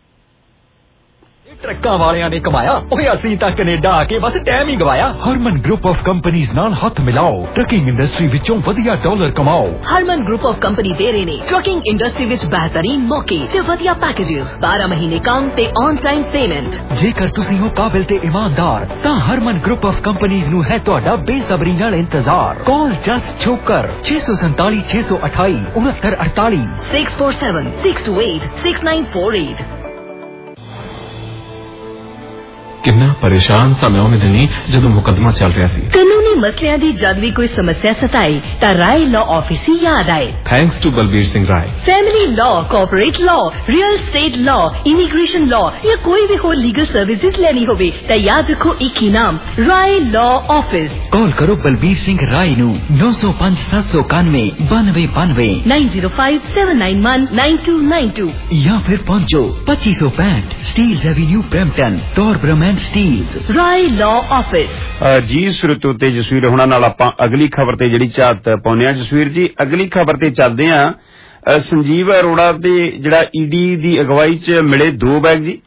ਟਰੱਕਾਂ ਵਾਲਿਆਂ ਨੇ ਕਮਾਇਆ, ਓਏ ਅਸੀਂ ਤਾਂ ਕੈਨੇਡਾ ਆ ਕੇ ਬਸ ਟਾਈਮ ਹੀ ਗਵਾਇਆ। ਹਰਮਨ ਗਰੁੱਪ ਆਫ ਕੰਪਨੀਆਂ ਨਾਲ ਹੱਥ ਮਿਲਾਓ, ਟਰੱਕਿੰਗ ਇੰਡਸਟਰੀ ਵਿੱਚੋਂ ਵਧੀਆ ਡਾਲਰ ਕਮਾਓ। ਹਰਮਨ ਗਰੁੱਪ ਆਫ ਕੰਪਨੀ ਦੇ ਰਹੇ ਨੇ ਟਰੱਕਿੰਗ ਇੰਡਸਟਰੀ ਵਿੱਚ ਬਿਹਤਰੀਨ ਮੌਕੇ ਤੇ ਵਧੀਆ ਪੈਕੇजेस, ਬਾਰਾਂ ਮਹੀਨੇ ਕੰਮ ਤੇ ਔਨ ਟਾਈਮ ਪੇਮੈਂਟ। ਜੇਕਰ ਤੁਸੀਂ ਹੋ ਕਾਬਿਲ ਤੇ ਇਮਾਨਦਾਰ ਤਾਂ ਹਰਮਨ ਗਰੁੱਪ ਆਫ ਕੰਪਨੀਆਂ ਨੂੰ ਹੈ ਤੁਹਾਡਾ ਬੇਸਬਰੀ ਨਾਲ ਇੰਤਜ਼ਾਰ। ਕਾਲ ਜਸਟ ਛੋਕਰ ਛੇ ਸੌ ਸੰਤਾਲੀ ਛੇ ਸੌ ਅਠਾਈ ਉਨੱਤਰ ਅਠਤਾਲੀ six four seven six two eight six nine four eight. ਕਿੰਨਾ ਪਰੇਸ਼ਾਨ ਸਾਂ ਮੈਂ ਉਹਨੇ ਦਿਨੀ ਜਦੋਂ ਮੁਕੱਦਮਾ ਚੱਲ ਰਿਹਾ ਸੀ। ਕਾਨੂੰਨੀ ਮਸਲਿਆਂ ਦੀ ਜਦ ਵੀ ਕੋਈ ਸਮੱਸਿਆ ਸਤਾਏ ਤਾਂ ਰਾਏ ਲਾਅ ਆਫਿਸ ਹੀ ਯਾਦ ਆਏ। Thanks to Balbir Singh Rai. Family law, corporate law, real state law, immigration law ਜਾਂ ਕੋਈ ਵੀ ਹੋਰ ਲੀਗਲ ਸਰਵਿਸਿਜ਼ ਲੈਣੀ ਹੋਵੇ ਤਾਂ ਯਾਦ ਰੱਖੋ ਇੱਕ ਹੀ ਨਾਮ, ਰਾਏ ਲਾਅ ਆਫਿਸ। ਕਾਲ ਕਰੋ ਬਲਬੀਰ ਸਿੰਘ ਰਾਏ ਨੂੰ ਨੌ ਸੌ ਪੰਜ ਸੱਤ ਸੌ ਇਕਾਨਵੇਂ ਬਾਨਵੇਂ ਬਾਨਵੇਂ nine zero five seven nine one nine two nine two ਜਾਂ ਫਿਰ ਪਹੁੰਚੋ ਪੱਚੀ ਸੌ ਪੈਂਹਠ Steeles avenue Brampton, Torbram and Steeles, Rai law office. ਜੀ ਸਰੋਤਿਓ ਤੇ ਜਸਵੀਰ ਹੁਣਾਂ ਨਾਲ ਆਪਾਂ ਅਗਲੀ ਖਬਰ ਤੇ ਜਿਹੜੀ ਝਾਤ ਪਾਉਂਦੇ ਆ। ਜਸਵੀਰ ਜੀ ਅਗਲੀ ਖਬਰ ਤੇ ਚੱਲਦੇ ਆ। ਸੰਜੀਵ ਅਰੋੜਾ ਦੇ ਜਿਹੜਾ ਈਡੀ ਦੀ ਅਗਵਾਈ ਚ ਮਿਲੇ ਦੋ ਬੈਗ ਜੀ।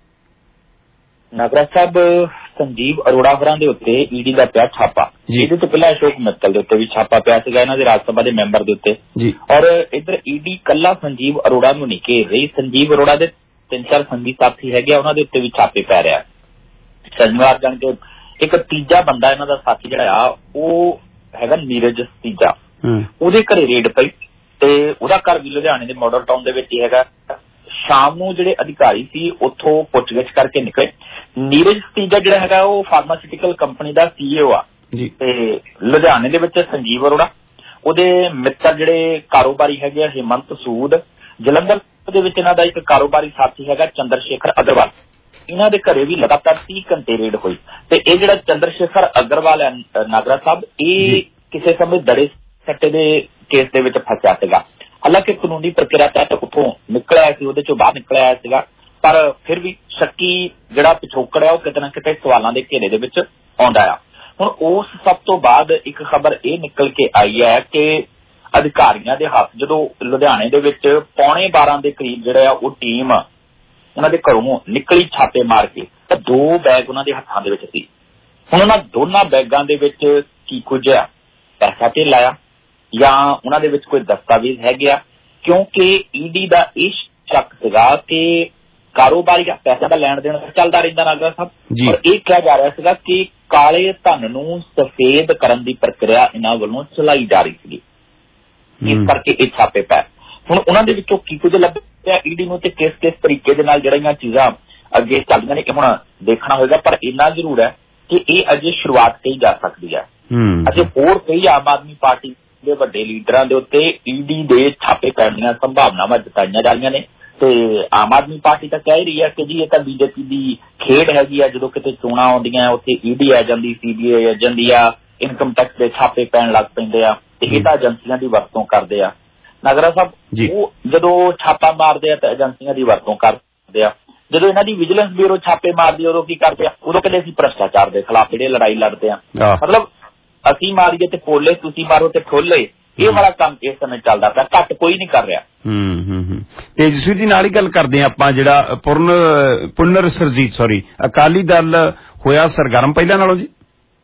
ਨਾਗਰਾ ਸਾਹਿਬ ਸੰਜੀਵ ਅਰੋੜਾ ਹੋਰਾਂ ਦੇ ਉੱਤੇ ਈਡੀ ਦਾ ਪਿਆ ਛਾਪਾ। ਇਹਦੇ ਤੋਂ ਪਹਿਲਾਂ ਅਸ਼ੋਕ ਮਿੱਤਲ ਦੇ ਉੱਤੇ ਵੀ ਛਾਪਾ ਪਿਆ ਸੀਗਾ, ਇਹਨਾਂ ਦੇ ਰਾਜ ਸਭਾ ਦੇ ਮੈਂਬਰ ਦੇ ਉੱਤੇ। ਔਰ ਇੱਧਰ ਈਡੀ ਕੱਲਾ ਸੰਜੀਵ ਅਰੋੜਾ ਨੂੰ ਨਹੀਂ ਘੇਰ ਰਹੀ, ਸੰਜੀਵ ਅਰੋੜਾ ਦੇ ਤਿੰਨ ਚਾਰ ਸੰਗੀ ਸਾਥੀ ਹੈਗੇ, ਉਹਨਾਂ ਦੇ ਉੱਤੇ ਵੀ ਛਾਪੇ ਪੈ ਰਿਹਾ। ਸ਼ਨੀਵਾਰ ਜਾਣ ਕੇ ਇੱਕ ਤੀਜਾ ਬੰਦਾ ਇਹਨਾਂ ਦਾ ਸਾਥੀ ਜਿਹੜਾ ਆ ਉਹ ਹੈਗਾ ਨੀਰਜ ਤੀਜਾ, ਉਹਦੇ ਘਰੇ ਰੇਡ ਪਈ ਤੇ ਉਹਦਾ ਘਰ ਵੀ ਲੁਧਿਆਣੇ ਦੇ ਮਾਡਲ ਟਾਊਨ ਦੇ ਵਿੱਚ ਹੀ ਹੈਗਾ। ਸ਼ਾਮ ਨੂੰ ਜਿਹੜੇ ਅਧਿਕਾਰੀ ਸੀ ਉੱਥੋਂ ਪੁੱਛਗਿੱਛ ਕਰਕੇ ਨਿਕਲੇ। ਨੀਰਜ ਤੀਜਾ ਜਿਹੜਾ ਹੈਗਾ ਉਹ ਫਾਰਮਾਸਿਊਟੀਕਲ ਕੰਪਨੀ ਦਾ ਸੀਈਓ ਆ ਤੇ ਲੁਧਿਆਣੇ ਦੇ ਵਿੱਚ ਸੰਜੀਵ ਅਰੋੜਾ, ਉਹਦੇ ਮਿੱਤਰ ਜਿਹੜੇ ਕਾਰੋਬਾਰੀ ਹੈਗੇ ਆ ਹਿਮੰਤ ਸੂਦ, ਜਲੰਧਰ ਦੇ ਵਿੱਚ ਇਹਨਾਂ ਦਾ ਇੱਕ ਕਾਰੋਬਾਰੀ ਸਾਥੀ ਹੈਗਾ ਚੰਦਰ ਸ਼ੇਖਰ ਅਗਰਵਾਲ। ਇਹਨਾਂ ਦੇ ਘਰੇ ਵੀ ਲਗਾਤਾਰ ਤੀਹ ਘੰਟੇ ਰੇਡ ਹੋਈ ਤੇ ਇਹ ਜਿਹੜਾ ਚੰਦਰ ਸ਼ੇਖਰ ਅਗਰਵਾਲ ਹੈ ਨਾਗਰਾ ਸਾਹਿਬ, ਇਹ ਕਿਸੇ ਸਮੇਂ ਦੜੇ ਸੱਟੇ ਦੇ ਕੇਸ ਦੇ ਵਿੱਚ ਫਸਿਆ ਸੀਗਾ। ਹਾਲਾਂਕਿ ਕਾਨੂੰਨੀ ਪ੍ਰਕਿਰਿਆ ਤਹਿਤ ਉੱਥੋਂ ਨਿਕਲਿਆ ਸੀ, ਉਹਦੇ ਚੋਂ ਬਾਹਰ ਨਿਕਲਿਆ ਸੀਗਾ, ਪਰ ਫਿਰ ਵੀ ਸ਼ੱਕੀ ਜਿਹੜਾ ਪਿਛੋਕੜ ਹੈ ਉਹ ਕਿਤੇ ਨਾ ਕਿਤੇ ਸਵਾਲਾਂ ਦੇ ਘੇਰੇ ਦੇ ਵਿੱਚ ਆਉਂਦਾ ਆ। ਹੁਣ ਉਸ ਸਭ ਤੋਂ ਬਾਅਦ ਇੱਕ ਖਬਰ ਇਹ ਨਿਕਲ ਕੇ ਆਈ ਹੈ ਕਿ ਅਧਿਕਾਰੀਆਂ ਦੇ ਹੱਥ ਜਦੋਂ ਲੁਧਿਆਣੇ ਦੇ ਵਿੱਚ ਪੌਣੇ ਬਾਰਾਂ ਦੇ ਕਰੀਬ ਜਿਹੜਾ ਆ ਉਹ ਟੀਮ ਉਹਨਾਂ ਦੇ ਘਰੋਂ ਨਿਕਲੀ ਛਾਪੇ ਮਾਰ ਕੇ, ਤਾਂ ਦੋ ਬੈਗ ਉਹਨਾਂ ਦੇ ਹੱਥਾਂ ਦੇ ਵਿੱਚ ਸੀ। ਹੁਣ ਉਹਨਾਂ ਦੋਨਾਂ ਬੈਗਾਂ ਦੇ ਵਿੱਚ ਕੀ ਕੁਝ ਆ, ਪੈਸਾ ਧੇਲਾ ਆ ਜਾਂ ਉਹਨਾਂ ਦੇ ਵਿੱਚ ਕੋਈ ਦਸਤਾਵੇਜ਼ ਹੈਗੇ ਆ, ਕਿਉਂਕਿ ਈਡੀ ਦਾ ਇਹ ਸ਼ੱਕ ਸੀਗਾ ਕਿ ਕਾਰੋਬਾਰੀ ਪੈਸਾ ਦਾ ਲੈਣ ਦੇਣ ਚੱਲਦਾ ਰਹਿੰਦਾ ਨਾਗਰਾ ਸਾਹਿਬ, ਔਰ ਇਹ ਕਿਹਾ ਜਾ ਰਿਹਾ ਸੀਗਾ ਕਿ ਕਾਲੇ ਧਨ ਨੂੰ ਸਫੇਦ ਕਰਨ ਦੀ ਪ੍ਰਕਿਰਿਆ ਇਹਨਾਂ ਵੱਲੋਂ ਚਲਾਈ ਜਾ ਰਹੀ ਸੀਗੀ, ਇਸ ਕਰਕੇ ਇਹ ਛਾਪੇ ਪੈ। ਹੁਣ ਉਹਨਾਂ ਦੇ ਵਿੱਚੋਂ ਕੀ ਕੁਝ ਲੱਭਿਆ ਈਡੀ ਨੂੰ ਤੇ ਕਿਸ ਕਿਸ ਤਰੀਕੇ ਦੇ ਨਾਲ ਜਿਹੜੀਆਂ ਚੀਜ਼ਾਂ ਅੱਗੇ ਚੱਲਦੀਆਂ ਨੇ ਇਹ ਹੁਣ ਦੇਖਣਾ ਹੋਏਗਾ, ਪਰ ਇੰਨਾ ਜ਼ਰੂਰ ਹੈ ਕਿ ਇਹ ਅਜੇ ਸ਼ੁਰੂਆਤ ਕਹੀ ਜਾ ਸਕਦੀ ਹੈ। ਅਜੇ ਹੋਰ ਕਈ ਆਮ ਆਦਮੀ ਪਾਰਟੀ ਦੇ ਵੱਡੇ ਲੀਡਰਾਂ ਦੇ ਉੱਤੇ ਈਡੀ ਦੇ ਛਾਪੇ ਪੈਣ ਦੀਆਂ ਸੰਭਾਵਨਾਵਾਂ ਜਤਾਈਆਂ ਜਾ ਰਹੀਆਂ ਨੇ ਤੇ ਆਮ ਆਦਮੀ ਪਾਰਟੀ ਤਾਂ ਕਹਿ ਰਹੀ ਹੈ ਕਿ ਜੀ ਇਹ ਤਾਂ ਬੀਜੇਪੀ ਦੀ ਖੇਡ ਹੈਗੀ ਆ, ਜਦੋਂ ਕਿਤੇ ਚੋਣਾਂ ਆਉਂਦੀਆਂ ਉੱਥੇ ਈਡੀ ਆ ਜਾਂਦੀ, ਸੀਬੀਆਈ ਆ ਜਾਂਦੀ ਆ, ਇਨਕਮ ਟੈਕਸ ਦੇ ਛਾਪੇ ਪੈਣ ਲੱਗ ਪੈਂਦੇ ਆ ਤੇ ਇਹ ਤਾਂ ਏਜੰਸੀਆਂ ਦੀ ਵਰਤੋਂ ਕਰਦੇ ਆ। ਨਾਗਰਾ ਸਾਹਿਬ ਉਹ ਜਦੋਂ ਛਾਪਾ ਮਾਰਦੇ ਆ ਤਾਂ ਏਜੰਸੀਆਂ ਦੀ ਵਰਤੋਂ ਕਰਦੇ ਆ, ਜਦੋਂ ਇਹਨਾਂ ਦੀ ਵਿਜੀਲੈਂਸ ਬਿਊਰੋ ਛਾਪੇ ਮਾਰਦੀ ਉਦੋਂ ਕੀ ਕਰਦੇ ਆ, ਉਦੋਂ ਕਹਿੰਦੇ ਅਸੀਂ ਭ੍ਰਿਸ਼ਟਾਚਾਰ ਦੇ ਖਿਲਾਫ ਜਿਹੜੇ ਲੜਾਈ ਲੜਦੇ ਆ। ਮਤਲਬ ਅਸੀਂ ਮਾਰੀਏ ਤੇ ਪੋਲੇ, ਤੁਸੀਂ ਮਾਰੋ ਤੇ ਠੋਲੇ, ਇਹ ਵਾਲਾ ਕੰਮ ਇਸ ਸਮੇਂ ਚੱਲਦਾ ਪਿਆ, ਘੱਟ ਕੋਈ ਨਹੀਂ ਕਰ ਰਿਹਾ। ਹੂੰ ਹੂੰ ਹੂੰ ਤੇ ਜਸਵੀਰ ਜੀ ਨਾਲ ਹੀ ਗੱਲ ਕਰਦੇ ਆ ਆਪਾਂ, ਜਿਹੜਾ ਪੁਰਨ ਪੁਨਰ ਸਰਜੀਤ ਸੌਰੀ ਅਕਾਲੀ ਦਲ ਹੋਇਆ ਸਰਗਰਮ ਪਹਿਲਾਂ ਨਾਲੋਂ ਜੀ।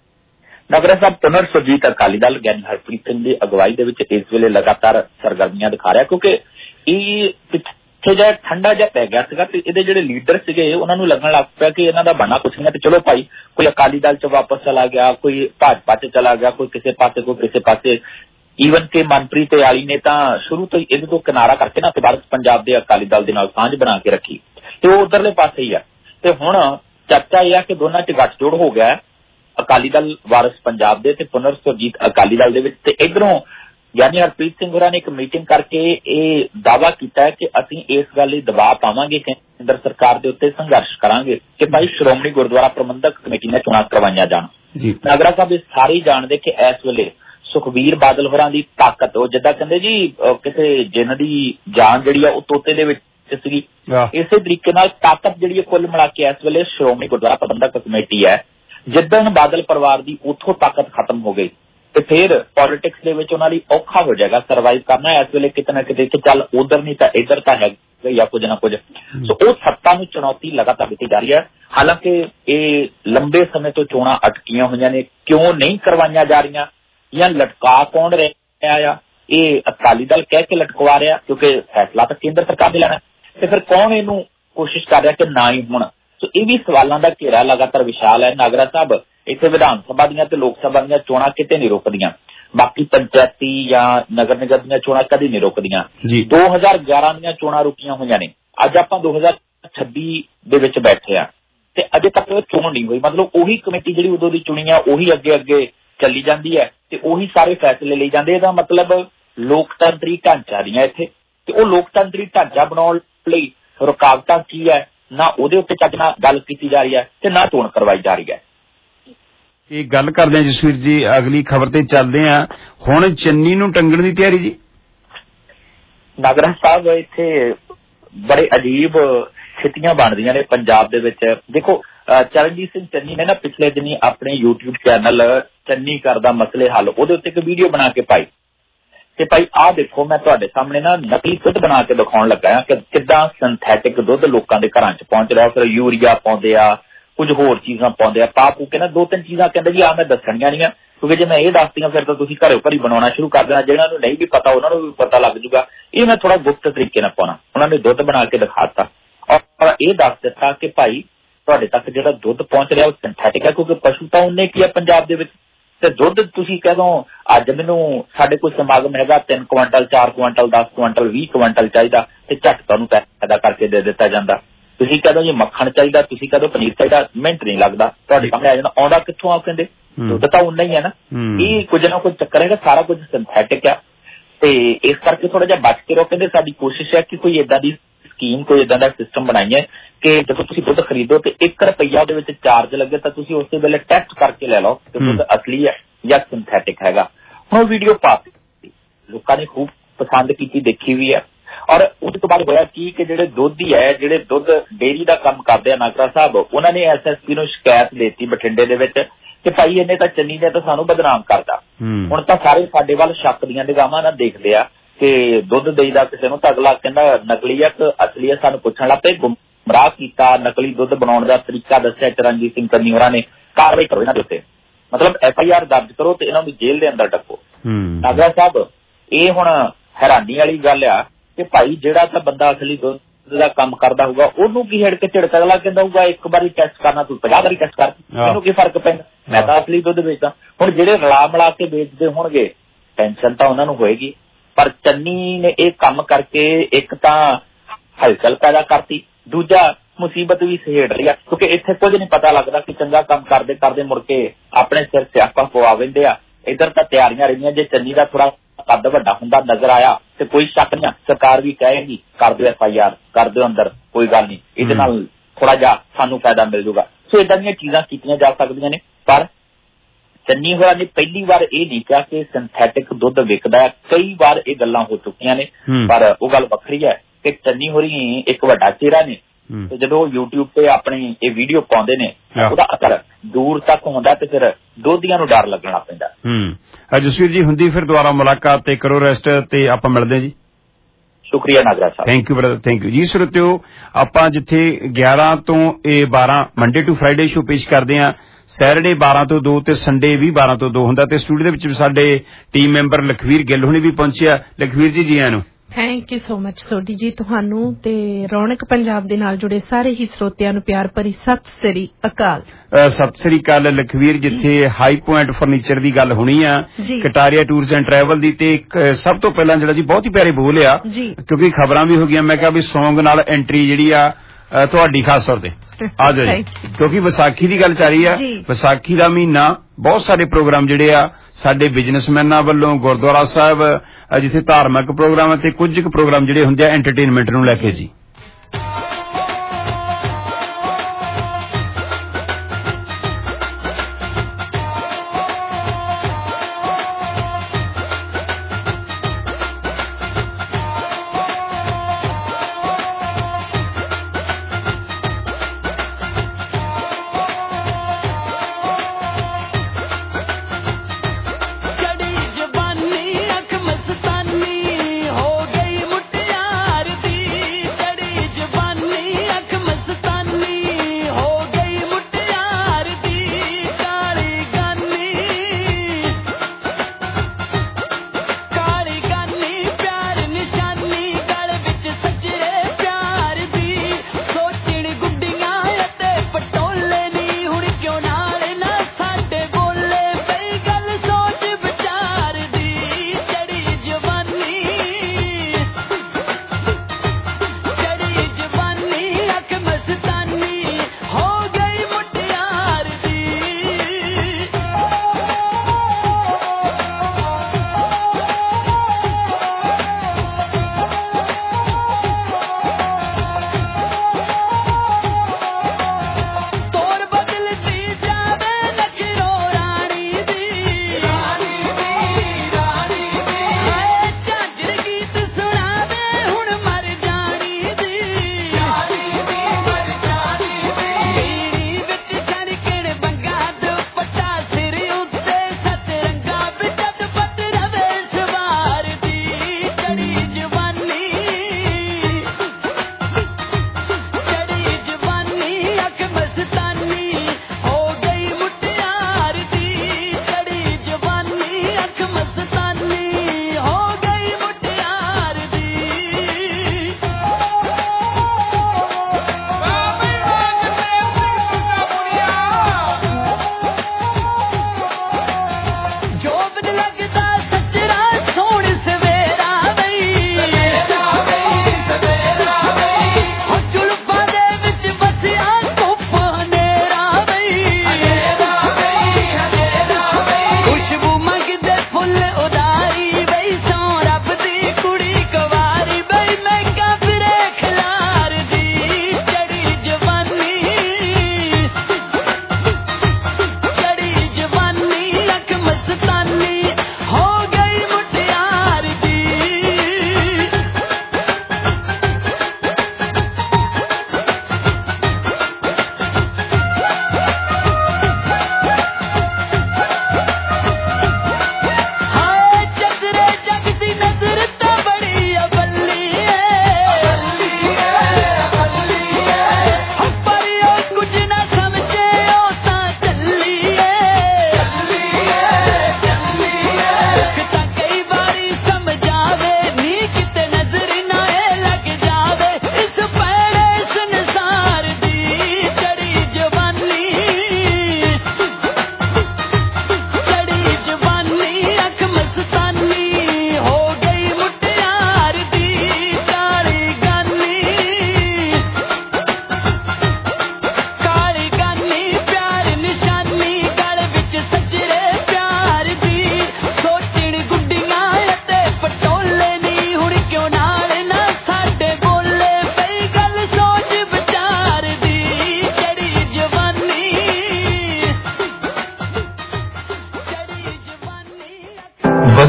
ਨਗਰਾ ਸਾਹਿਬ ਪੁਨਰ ਸਰਜੀਤ ਅਕਾਲੀ ਦਲ ਗਿਆਨੀ ਹਰਪ੍ਰੀਤ ਸਿੰਘ ਦੀ ਅਗਵਾਈ ਦੇ ਵਿੱਚ ਇਸ ਵੇਲੇ ਲਗਾਤਾਰ ਸਰਗਰਮੀਆਂ ਦਿਖਾ ਰਿਹਾ, ਕਿਉਂਕਿ ਇਹ ਪਿੱਛੇ ਜਿਹਾ ਠੰਡਾ ਜਿਹਾ ਪੈ ਗਿਆ ਸੀਗਾ ਤੇ ਇਹਦੇ ਜਿਹੜੇ ਲੀਡਰ ਸੀਗੇ ਉਹਨਾਂ ਨੂੰ ਲੱਗਣ ਲੱਗ ਪਿਆ ਕਿ ਇਹਨਾਂ ਦਾ ਬਣਾ ਕੁਛ ਨਹੀਂ ਤੇ ਚਲੋ ਭਾਈ ਕੋਈ ਅਕਾਲੀ ਦਲ ਚ ਵਾਪਸ ਚਲਾ ਗਿਆ, ਕੋਈ ਭਾਜਪਾ ਚ ਚਲਾ ਗਿਆ, ਕੋਈ ਕਿਸੇ ਪਾਸੇ ਕੋਈ ਕਿਸੇ ਪਾਸੇ। ਈਵਨ ਕਿ ਮਨਪ੍ਰੀਤ ਆਲੀ ਨੇ ਤਾਂ ਸ਼ੁਰੂ ਤੋਂ ਹੀ ਇਹਦੇ ਤੋਂ ਕਿਨਾਰਾ ਕਰਕੇ ਨਾ ਭਾਰਤ ਪੰਜਾਬ ਦੇ ਅਕਾਲੀ ਦਲ ਦੇ ਨਾਲ ਸਾਂਝ ਬਣਾ ਕੇ ਰੱਖੀ ਤੇ ਉਹ ਉਧਰਲੇ ਪਾਸੇ ਹੀ ਆ। ਤੇ ਹੁਣ ਚਰਚਾ ਇਹ ਆ ਕਿ ਦੋਨਾਂ ਚ ਗੱਠਜੋੜ ਹੋ ਗਿਆ, ਅਕਾਲੀ ਦਲ ਵਾਰਿਸ ਪੰਜਾਬ ਦੇ ਤੇ ਪੁਨਰ ਸਰਜੀਤ ਅਕਾਲੀ ਦਲ ਦੇ ਵਿੱਚ। ਤੇ ਇਧਰੋਂ ਗਿਆਨੀ ਹਰਪ੍ਰੀਤ ਸਿੰਘ ਹੋਰਾਂ ਨੇ ਇੱਕ ਮੀਟਿੰਗ ਕਰਕੇ ਇਹ ਦਾਅਵਾ ਕੀਤਾ ਹੈ ਕਿ ਅਸੀਂ ਇਸ ਗੱਲ ਲਈ ਦਬਾਅ ਪਾਵਾਂਗੇ, ਕੇਂਦਰ ਸਰਕਾਰ ਦੇ ਉੱਤੇ ਸੰਘਰਸ਼ ਕਰਾਂਗੇ ਕਿ ਭਾਈ ਸ਼੍ਰੋਮਣੀ ਗੁਰਦੁਆਰਾ ਪ੍ਰਬੰਧਕ ਕਮੇਟੀ ਨੇ ਚੋਣਾਂ ਕਰਵਾਈਆਂ ਜਾਣ। ਨਾਗਰਾ ਸਾਹਿਬ ਇਹ ਸਾਰੇ ਜਾਣਦੇ ਕਿ ਇਸ ਵੇਲੇ ਸੁਖਬੀਰ ਬਾਦਲ ਹੋਰਾਂ ਦੀ ਤਾਕਤ, ਉਹ ਜਿੱਦਾਂ ਕਹਿੰਦੇ ਜੀ ਕਿਸੇ ਜਿੰਨ ਦੀ ਜਾਨ ਜਿਹੜੀ ਆ ਉਹ ਤੋਤੇ ਦੇ ਵਿੱਚ ਸੀਗੀ, ਇਸੇ ਤਰੀਕੇ ਨਾਲ ਤਾਕਤ ਜਿਹੜੀ ਹੈ ਕੁੱਲ ਮਿਲਾ ਕੇ ਇਸ ਵੇਲੇ ਸ਼੍ਰੋਮਣੀ ਗੁਰਦੁਆਰਾ ਪ੍ਰਬੰਧਕ ਕਮੇਟੀ ਹੈ। ਜਿੱਦਣ ਬਾਦਲ ਪਰਿਵਾਰ ਦੀ ਉੱਥੋਂ ਤਾਕਤ ਖਤਮ ਹੋ ਗਈ ਤੇ ਫਿਰ ਪੋਲਿਟਿਕਸ ਦੇ ਵਿੱਚ ਉਹਨਾਂ ਲਈ ਔਖਾ ਹੋ ਜਾਏਗਾ ਸਰਵਾਈਵ ਕਰਨਾ। ਇਸ ਵੇਲੇ ਕਿਤੇ ਨਾ ਕਿਤੇ ਚੱਲ ਉਧਰ ਨਹੀਂ ਤਾਂ ਇੱਧਰ ਤਾਂ ਹੈ ਜਾਂ ਕੁਝ ਨਾ ਕੁਝ, ਸੋ ਉਹ ਸੱਤਾ ਨੂੰ ਚੁਣੌਤੀ ਲਗਾਤਾਰ ਦਿੱਤੀ ਜਾ ਰਹੀ ਹੈ। ਹਾਲਾਂਕਿ ਇਹ ਲੰਬੇ ਸਮੇਂ ਤੋਂ ਚੋਣਾਂ ਅਟਕੀਆਂ ਹੋਈਆਂ ਨੇ, ਕਿਉਂ ਨਹੀਂ ਕਰਵਾਈਆਂ ਜਾ ਰਹੀਆਂ ਜਾਂ ਲਟਕਾ ਕੌਣ ਰਿਹਾ ਆ, ਇਹ ਅਕਾਲੀ ਦਲ ਕਹਿ ਕੇ ਲਟਕਵਾ ਰਿਹਾ ਕਿਉਂਕਿ ਫੈਸਲਾ ਤਾਂ ਕੇਂਦਰ ਸਰਕਾਰ ਨੇ ਲੈਣਾ, ਤੇ ਫਿਰ ਕੌਣ ਇਹਨੂੰ ਕੋਸ਼ਿਸ਼ ਕਰ ਰਿਹਾ ਕਿ ਨਾ ਹੀ ਹੋਣ। ਸੋ ਇਹ ਵੀ ਸਵਾਲਾਂ ਦਾ ਘੇਰਾ ਲਗਾਤਾਰ ਵਿਸ਼ਾਲ ਹੈ। ਨਾਗਰਾ ਸਾਹਿਬ ਇੱਥੇ ਵਿਧਾਨ ਸਭਾ ਦੀਆਂ ਤੇ ਲੋਕ ਸਭਾ ਦੀਆਂ ਚੋਣਾਂ ਕਿਤੇ ਨਹੀਂ ਰੁਕਦੀਆਂ, ਬਾਕੀ ਪੰਚਾਇਤੀ ਜਾਂ ਨਗਰ ਨਿਗਮ ਦੀਆਂ ਚੋਣਾਂ ਕਦੀ ਨਹੀਂ ਰੁਕਦੀਆਂ। ਦੋ ਹਜ਼ਾਰ ਗਿਆਰਾਂ ਦੀਆਂ ਚੋਣਾਂ ਰੁਕੀਆਂ ਹੋਈਆਂ ਨੇ, ਅੱਜ ਆਪਾਂ ਦੋ ਹਜ਼ਾਰ ਛੱਬੀ ਦੇ ਵਿੱਚ ਬੈਠੇ ਆ ਤੇ ਅਜੇ ਤੱਕ ਚੋਣ ਨਹੀਂ ਹੋਈ। ਮਤਲਬ ਉਹੀ ਕਮੇਟੀ ਜਿਹੜੀ ਉਦੋਂ ਦੀ ਚੁਣੀ ਆ ਉਹੀ ਅੱਗੇ ਅੱਗੇ ਚੱਲੀ ਜਾਂਦੀ ਹੈ ਤੇ ਉਹੀ ਸਾਰੇ ਫੈਸਲੇ ਲਈ ਜਾਂਦੇ। ਇਹਦਾ ਮਤਲਬ ਲੋਕਤੰਤਰੀ ਢਾਂਚਾ ਦੀਆਂ ਇੱਥੇ, ਤੇ ਉਹ ਲੋਕਤੰਤਰੀ ਢਾਂਚਾ ਬਣਾਉਣ ਲਈ ਰੁਕਾਵਟਾਂ ਕੀ ਹੈ, ਨਾ ਉਹਦੇ ਉੱਤੇ ਚੱਜ ਨਾਲ ਗੱਲ ਕੀਤੀ ਜਾ ਰਹੀ ਹੈ ਤੇ ਨਾ ਚੋਣ ਕਰਵਾਈ ਜਾ ਰਹੀ ਹੈ। ਇਹ ਗੱਲ ਕਰਦੇ ਹਾਂ ਜਸਵੀਰ ਜੀ, ਅਗਲੀ ਖਬਰ ਤੇ ਚੱਲਦੇ ਹਾਂ। ਹੁਣ ਚੰਨੀ ਨੂੰ ਟੰਗਣ ਦੀ ਤਿਆਰੀ ਜੀ। ਨਾਗਰਾ ਸਾਹਿਬ ਇੱਥੇ ਬੜੇ ਅਜੀਬ ਸਥਿਤੀਆਂ ਬਣਦੀਆਂ ਨੇ ਪੰਜਾਬ ਦੇ ਵਿੱਚ। ਦੇਖੋ ਚਰਨਜੀਤ ਸਿੰਘ ਚੰਨੀ ਨੇ ਨਾ ਪਿਛਲੇ ਦਿਨੀ ਆਪਣੇ YouTube ਚੈਨਲ ਚੰਨੀ ਕਰਦਾ ਮਸਲੇ ਹੱਲ ਉਹਦੇ ਉੱਤੇ ਇੱਕ ਵੀਡੀਓ ਬਣਾ ਕੇ ਪਾਈ ਤੇ ਭਾਈ ਆਹ ਦੇਖੋ, ਮੈਂ ਤੁਹਾਡੇ ਸਾਹਮਣੇ ਨਾ ਨਕਲੀ ਦੁੱਧ ਬਣਾ ਕੇ ਦਿਖਾਉਣ ਲੱਗਾ ਹਾਂ ਕਿ ਕਿੱਦਾਂ ਸਿੰਥੈਟਿਕ ਦੁੱਧ ਲੋਕਾਂ ਦੇ ਘਰਾਂ 'ਚ ਪਹੁੰਚ ਰਿਹਾ। ਫਿਰ ਯੂਰੀਆ ਪਾਉਂਦੇ ਆ, ਕੁਝ ਹੋਰ ਚੀਜ਼ਾਂ ਪਾਉਂਦੇ ਆ, ਪਾ ਪੂ ਕੇ ਨਾ ਦੋ ਤਿੰਨ ਚੀਜ਼ਾਂ ਕਹਿੰਦੇ ਜੀ ਆਹ ਮੈਂ ਦੱਸਣੀਆਂ ਨਹੀਂ ਆ, ਕਿਉਂਕਿ ਜੇ ਮੈਂ ਇਹ ਦੱਸਦੀਆਂ ਫਿਰ ਤਾਂ ਤੁਸੀਂ ਘਰੇ ਘਰੀ ਬਣਾਉਣਾ ਸ਼ੁਰੂ ਕਰ ਦੇਣਾ, ਜਿਹਨਾਂ ਨੂੰ ਨਹੀਂ ਵੀ ਪਤਾ ਉਹਨਾਂ ਨੂੰ ਵੀ ਪਤਾ ਲੱਗ ਜੂਗਾ। ਇਹ ਮੈਂ ਥੋੜਾ ਗੁਪਤ ਤਰੀਕੇ ਨਾਲ ਪਾਉਣਾ। ਉਹਨਾਂ ਨੇ ਦੁੱਧ ਬਣਾ ਕੇ ਦਿਖਾਤਾ ਔਰ ਇਹ ਦੱਸ ਦਿੱਤਾ ਕਿ ਭਾਈ ਤੁਹਾਡੇ ਤੱਕ ਜਿਹੜਾ ਦੁੱਧ ਪਹੁੰਚ ਰਿਹਾ ਉਹ ਸਿੰਥੈਟਿਕ ਹੈ, ਕਿਉਂਕਿ ਪਸ਼ੂ ਤਾਂ ਉਹਨੇ ਕੀ ਹੈ ਪੰਜਾਬ ਦੇ ਵਿੱਚ, ਤੇ ਦੁੱਧ ਤੁਸੀਂ ਕਹਿ ਦੋ ਅੱਜ ਮੈਨੂੰ ਸਾਡੇ ਕੋਲ ਸਮਾਗਮ ਹੈਗਾ ਤਿੰਨ ਕੁਆਂਟਲ ਚਾਰ ਕੁਆਂਟਲ ਦਸ ਕੁਆਂਟਲ ਵੀਹ ਕੁਆਂਟਲ ਚਾਹੀਦਾ ਤੇ ਝੱਟ ਤੁਹਾਨੂੰ ਪੈਦਾ ਕਰਕੇ ਦੇ ਦਿੱਤਾ ਜਾਂਦਾ। ਤੁਸੀਂ ਕਹਿ ਦੋ ਜੀ ਮੱਖਣ ਚਾਹੀਦਾ, ਤੁਸੀਂ ਕਹਿ ਦੋ ਪਨੀਰ ਚਾਹੀਦਾ, ਮਿੰਟ ਨਹੀਂ ਲੱਗਦਾ ਤੁਹਾਡੇ ਸਾਹਮਣੇ ਆ ਜਾਂਦਾ। ਆਉਂਦਾ ਕਿੱਥੋਂ ਆ ਕਹਿੰਦੇ ਦੁੱਧ ਤਾਂ ਉਨਾ ਹੀ ਹੈ ਨਾ। ਇਹ ਕੁਝ ਨਾ ਕੁਝ ਚੱਕਰ ਹੈਗਾ, ਸਾਰਾ ਕੁਝ ਸਿੰਥੈਟਿਕ ਆ ਤੇ ਇਸ ਕਰਕੇ ਥੋੜਾ ਜਿਹਾ ਬਚ ਕੇ ਰਹੋ। ਕਹਿੰਦੇ ਸਾਡੀ ਕੋਸ਼ਿਸ਼ ਹੈ ਕਿ ਕੋਈ ਏਦਾਂ ਦੀ ਸਕੀਮ ਕੋਈ ਇਦਾਂ ਦਾ ਸਿਸਟਮ ਬਣਾਈਏ ਕਿ ਜਦੋਂ ਤੁਸੀਂ ਦੁੱਧ ਖਰੀਦੋ ਤੇ ਇੱਕ ਰੁਪਈਆ ਉਹਦੇ ਵਿੱਚ ਚਾਰਜ ਲੱਗੇ ਤਾਂ ਤੁਸੀਂ ਉਸੇ ਵੇਲੇ ਟੈਸਟ ਕਰਕੇ ਲੈ ਲਓ ਕਿ ਦੁੱਧ ਅਸਲੀ ਹੈ ਜਾਂ ਸਿੰਥੈਟਿਕ ਹੈਗਾ। ਹੁਣ ਉਹ ਵੀਡੀਓ ਪਾ ਦਿੱਤੀ, ਲੋਕਾਂ ਨੇ ਖੂਬ ਪਸੰਦ ਕੀਤੀ, ਦੇਖੀ ਵੀ ਹੈ। ਔਰ ਉਸ ਤੋਂ ਬਾਅਦ ਹੋਇਆ ਕੀ ਕਿ ਜਿਹੜੇ ਦੁੱਧੀ ਹੈ, ਜਿਹੜੇ ਦੁੱਧ ਡੇਅਰੀ ਦਾ ਕੰਮ ਕਰਦੇ ਆ ਨਾਗਰਾ ਸਾਹਿਬ, ਉਹਨਾਂ ਨੇ ਐਸ ਐਸ ਪੀ ਨੂੰ ਸ਼ਿਕਾਇਤ ਦੇਤੀ ਬਠਿੰਡੇ ਦੇ ਵਿੱਚ ਕਿ ਭਾਈ ਇਹਨੇ ਤਾਂ ਚੰਨੀ ਨੇ ਤਾਂ ਸਾਨੂੰ ਬਦਨਾਮ ਕਰਦਾ। ਹੁਣ ਤਾਂ ਸਾਰੇ ਸਾਡੇ ਵੱਲ ਸ਼ੱਕ ਦੀਆਂ ਨਿਗਾਹਾਂ ਨਾਲ ਦੇਖਦੇ ਆ ਕਿ ਦੁੱਧ ਦੇਈਦਾ ਕਿਸੇ ਨੂੰ ਤਾਂ ਅਗਲਾ ਕਹਿੰਦਾ ਨਕਲੀ ਹੈ ਕਿ ਅਸਲੀ ਹੈ, ਸਾਨੂੰ ਪੁੱਛਣ ਲੱਗ ਪਏ। ਗੁੰਮਰਾਹ ਕੀਤਾ, ਨਕਲੀ ਦੁੱਧ ਬਣਾਉਣ ਦਾ ਤਰੀਕਾ ਦੱਸਿਆ ਚਰਨਜੀਤ ਸਿੰਘ ਚੰਨੀ ਹੋਰਾਂ ਨੇ। ਕਾਰਵਾਈ ਕਰੋ ਇਹਨਾਂ ਦੇ ਉੱਤੇ, ਮਤਲਬ ਐਫ ਆਈ ਆਰ ਦਰਜ ਕਰੋ ਤੇ ਇਹਨਾਂ ਨੂੰ ਜੇਲ੍ਹ ਦੇ ਅੰਦਰ ਡੱਕੋ। ਨਾਗਰਾ ਸਾਹਿਬ ਇਹ ਹੁਣ ਹੈਰਾਨੀ ਵਾਲੀ ਗੱਲ ਆ ਕਿ ਭਾਈ ਜਿਹੜਾ ਤਾਂ ਬੰਦਾ ਅਸਲੀ ਦੁੱਧ ਦਾ ਕੰਮ ਕਰਦਾ ਹੋਊਗਾ ਉਹਨੂੰ ਕੀ ਹਿੜ ਕੇ ਝਿੜਕ ਅਗਲਾ ਕਹਿੰਦਾ ਹੋਊਗਾ ਇੱਕ ਵਾਰੀ ਟੈਸਟ ਕਰਨਾ ਤੂੰ ਪੰਜਾਹ ਵਾਰੀ ਟੈਸਟ ਕਰ, ਮੈਨੂੰ ਕੀ ਫਰਕ ਪੈਂਦਾ, ਮੈਂ ਤਾਂ ਅਸਲੀ ਦੁੱਧ ਵੇਚਦਾ। ਹੁਣ ਜਿਹੜੇ ਰਲਾ ਮਿਲਾ ਕੇ ਵੇਚਦੇ ਹੋਣਗੇ ਟੈਨਸ਼ਨ ਤਾਂ ਉਹਨਾਂ ਨੂੰ ਹੋਏਗੀ, ਪਰ ਚੰਨੀ ਨੇ ਇਹ ਕੰਮ ਕਰਕੇ ਇੱਕ ਤਾਂ ਹਲਚਲ ਪੈਦਾ ਕਰਤੀ, ਦੂਜਾ ਮੁਸੀਬਤ ਵੀ ਸਹੇੜ ਰਹੀ ਆ ਕਿਉਂਕਿ ਇੱਥੇ ਕੁਝ ਨਹੀਂ ਪਤਾ ਲੱਗਦਾ ਕਿ ਚੰਗਾ ਕੰਮ ਕਰਦੇ ਕਰਦੇ ਮੁੜ ਕੇ ਆਪਣੇ ਸਿਰ ਸਿਆਪਾ ਪਵਾ ਦਿੰਦੇ ਆ। ਇੱਧਰ ਤਾਂ ਤਿਆਰੀਆਂ ਰਹੀਆਂ, ਜੇ ਚੰਨੀ ਦਾ ਥੋੜਾ ਕੱਦ ਵੱਡਾ ਹੁੰਦਾ ਨਜ਼ਰ ਆਇਆ ਤੇ ਕੋਈ ਸ਼ੱਕ ਨਹੀਂ, ਸਰਕਾਰ ਵੀ ਕਹੇਗੀ ਕਰ ਦਿਓ ਐਫ ਆਈ ਆਰ, ਕਰ ਦਿਓ ਅੰਦਰ, ਕੋਈ ਗੱਲ ਨਹੀਂ, ਇਹਦੇ ਨਾਲ ਥੋੜਾ ਜਿਹਾ ਸਾਨੂੰ ਫਾਇਦਾ ਮਿਲ ਜੂਗਾ। ਸੋ ਏਦਾਂ ਦੀਆਂ ਚੀਜ਼ਾਂ ਕੀਤੀਆਂ ਜਾ ਸਕਦੀਆਂ ਨੇ, ਪਰ ਚੰਨੀ ਹੋਰਾਂ ਨੇ ਪਹਿਲੀ ਵਾਰ ਇਹ ਨਹੀਂ ਕਿਹਾ ਕਿ ਸਿੰਥੈਟਿਕ ਦੁੱਧ ਵਿਕਦਾ ਹੈ। ਕਈ ਵਾਰ ਇਹ ਗੱਲਾਂ ਹੋ ਚੁੱਕੀਆਂ ਨੇ, ਪਰ ਉਹ ਗੱਲ ਵੱਖਰੀ ਹੈ ਕਿ ਚੰਨੀ ਹੋਰੀ ਇੱਕ ਵੱਡਾ ਚਿਹਰਾ ਨੇ ਤੇ ਜਦੋਂ ਯੂਟਿਊਬ ਤੇ ਆਪਣੀ ਇਹ ਵੀਡੀਓ ਪਾਉਂਦੇ ਨੇ ਉਹਦਾ ਅਸਰ ਦੂਰ ਤੱਕ ਹੁੰਦਾ ਤੇ ਫਿਰ ਦੋਧੀਆਂ ਨੂੰ ਡਰ ਲੱਗਣਾ ਪੈਂਦਾ। ਹੂੰ ਜਸਵੀਰ ਜੀ, ਹੁੰਦੀ ਫਿਰ ਦੁਬਾਰਾ ਮੁਲਾਕਾਤ ਤੇ ਕਰੋ ਰੈਸਟ ਤੇ ਆਪਾਂ ਮਿਲਦੇ ਹਾਂ ਜੀ। ਸ਼ੁਕਰੀਆ Nagra Sahib. Thank you brother, thank you ਜੀ। ਸਰੋਤਿਓ, ਆਪਾਂ ਜਿੱਥੇ ਗਿਆਰਾਂ ਤੋਂ ਇਹ ਬਾਰਾਂ ਮੰਡੇ ਟੂ ਫਰਾਈਡੇ ਸ਼ੋ ਪੇਸ਼ ਕਰਦੇ ਹਾਂ, ਸੈਟਰਡੇ ਬਾਰਾਂ ਤੋਂ ਦੋ ਤੇ ਸੰਡੇ ਵੀ ਬਾਰਾਂ ਤੋਂ ਦੋ ਹੁੰਦਾ, ਤੇ ਸਟੂਡੀਓ ਦੇ ਵਿੱਚ ਸਾਡੇ ਟੀਮ ਮੈਂਬਰ ਲਖਵੀਰ ਗਿੱਲ ਹੁਣੀ ਵੀ ਪਹੁੰਚਿਆ। ਲਖਵੀਰ ਜੀ, ਜੀ ਆਇਆਂ ਨੂੰ। Thank you so much Sodhi ji, ਤੁਹਾਨੂੰ ਤੇ ਰੌਣਕ ਪੰਜਾਬ ਦੇ ਨਾਲ ਜੁੜੇ ਸਾਰੇ ਹੀ ਸਰੋਤਿਆਂ ਨੂੰ ਪਿਆਰ ਭਰੀ ਸਤਿ ਸ੍ਰੀ ਅਕਾਲ। ਸਤਿ ਸ੍ਰੀ ਅਕਾਲ ਲਖਵੀਰ। ਜਿੱਥੇ ਹਾਈ ਪੁਆਇੰਟ ਫਰਨੀਚਰ ਦੀ ਗੱਲ ਹੋਣੀ ਆ, ਕਟਾਰੀਆ ਟੂਰਸ ਐਂਡ ਟਰੈਵਲ ਦੀ, ਤੇ ਸਭ ਤੋਂ ਪਹਿਲਾਂ ਜਿਹੜਾ ਜੀ ਬਹੁਤ ਹੀ ਪਿਆਰੇ ਬੋਲ ਆ ਕਿਉਂਕਿ ਖਬਰਾਂ ਵੀ ਹੋ ਗਈਆਂ, ਮੈਂ ਕਿਹਾ ਵੀ ਸੌਂਗ ਨਾਲ ਐਂਟਰੀ ਜਿਹੜੀ ਆ ਤੁਹਾਡੀ ਖਾਸ ਤੌਰ ਤੇ ਆ ਜਾਓ ਜੀ, ਕਿਉਂਕਿ ਵਿਸਾਖੀ ਦੀ ਗੱਲ ਚੱਲ ਰਹੀ ਆ। ਵਿਸਾਖੀ ਦਾ ਮਹੀਨਾ, ਬਹੁਤ ਸਾਰੇ ਪ੍ਰੋਗਰਾਮ ਜਿਹੜੇ ਆ ਸਾਡੇ ਬਿਜ਼ਨਸਮੈਨਾਂ ਵੱਲੋਂ, ਗੁਰਦੁਆਰਾ ਸਾਹਿਬ ਜਿੱਥੇ ਧਾਰਮਿਕ ਪ੍ਰੋਗਰਾਮ ਅਤੇ ਕੁਝ ਕੁ ਪ੍ਰੋਗਰਾਮ ਜਿਹੜੇ ਹੁੰਦੇ ਆ ਐਂਟਰਟੇਨਮੈਂਟ ਨੂੰ ਲੈ ਕੇ ਜੀ। जवानी अख मस्तानी हो गई मुटियार दी,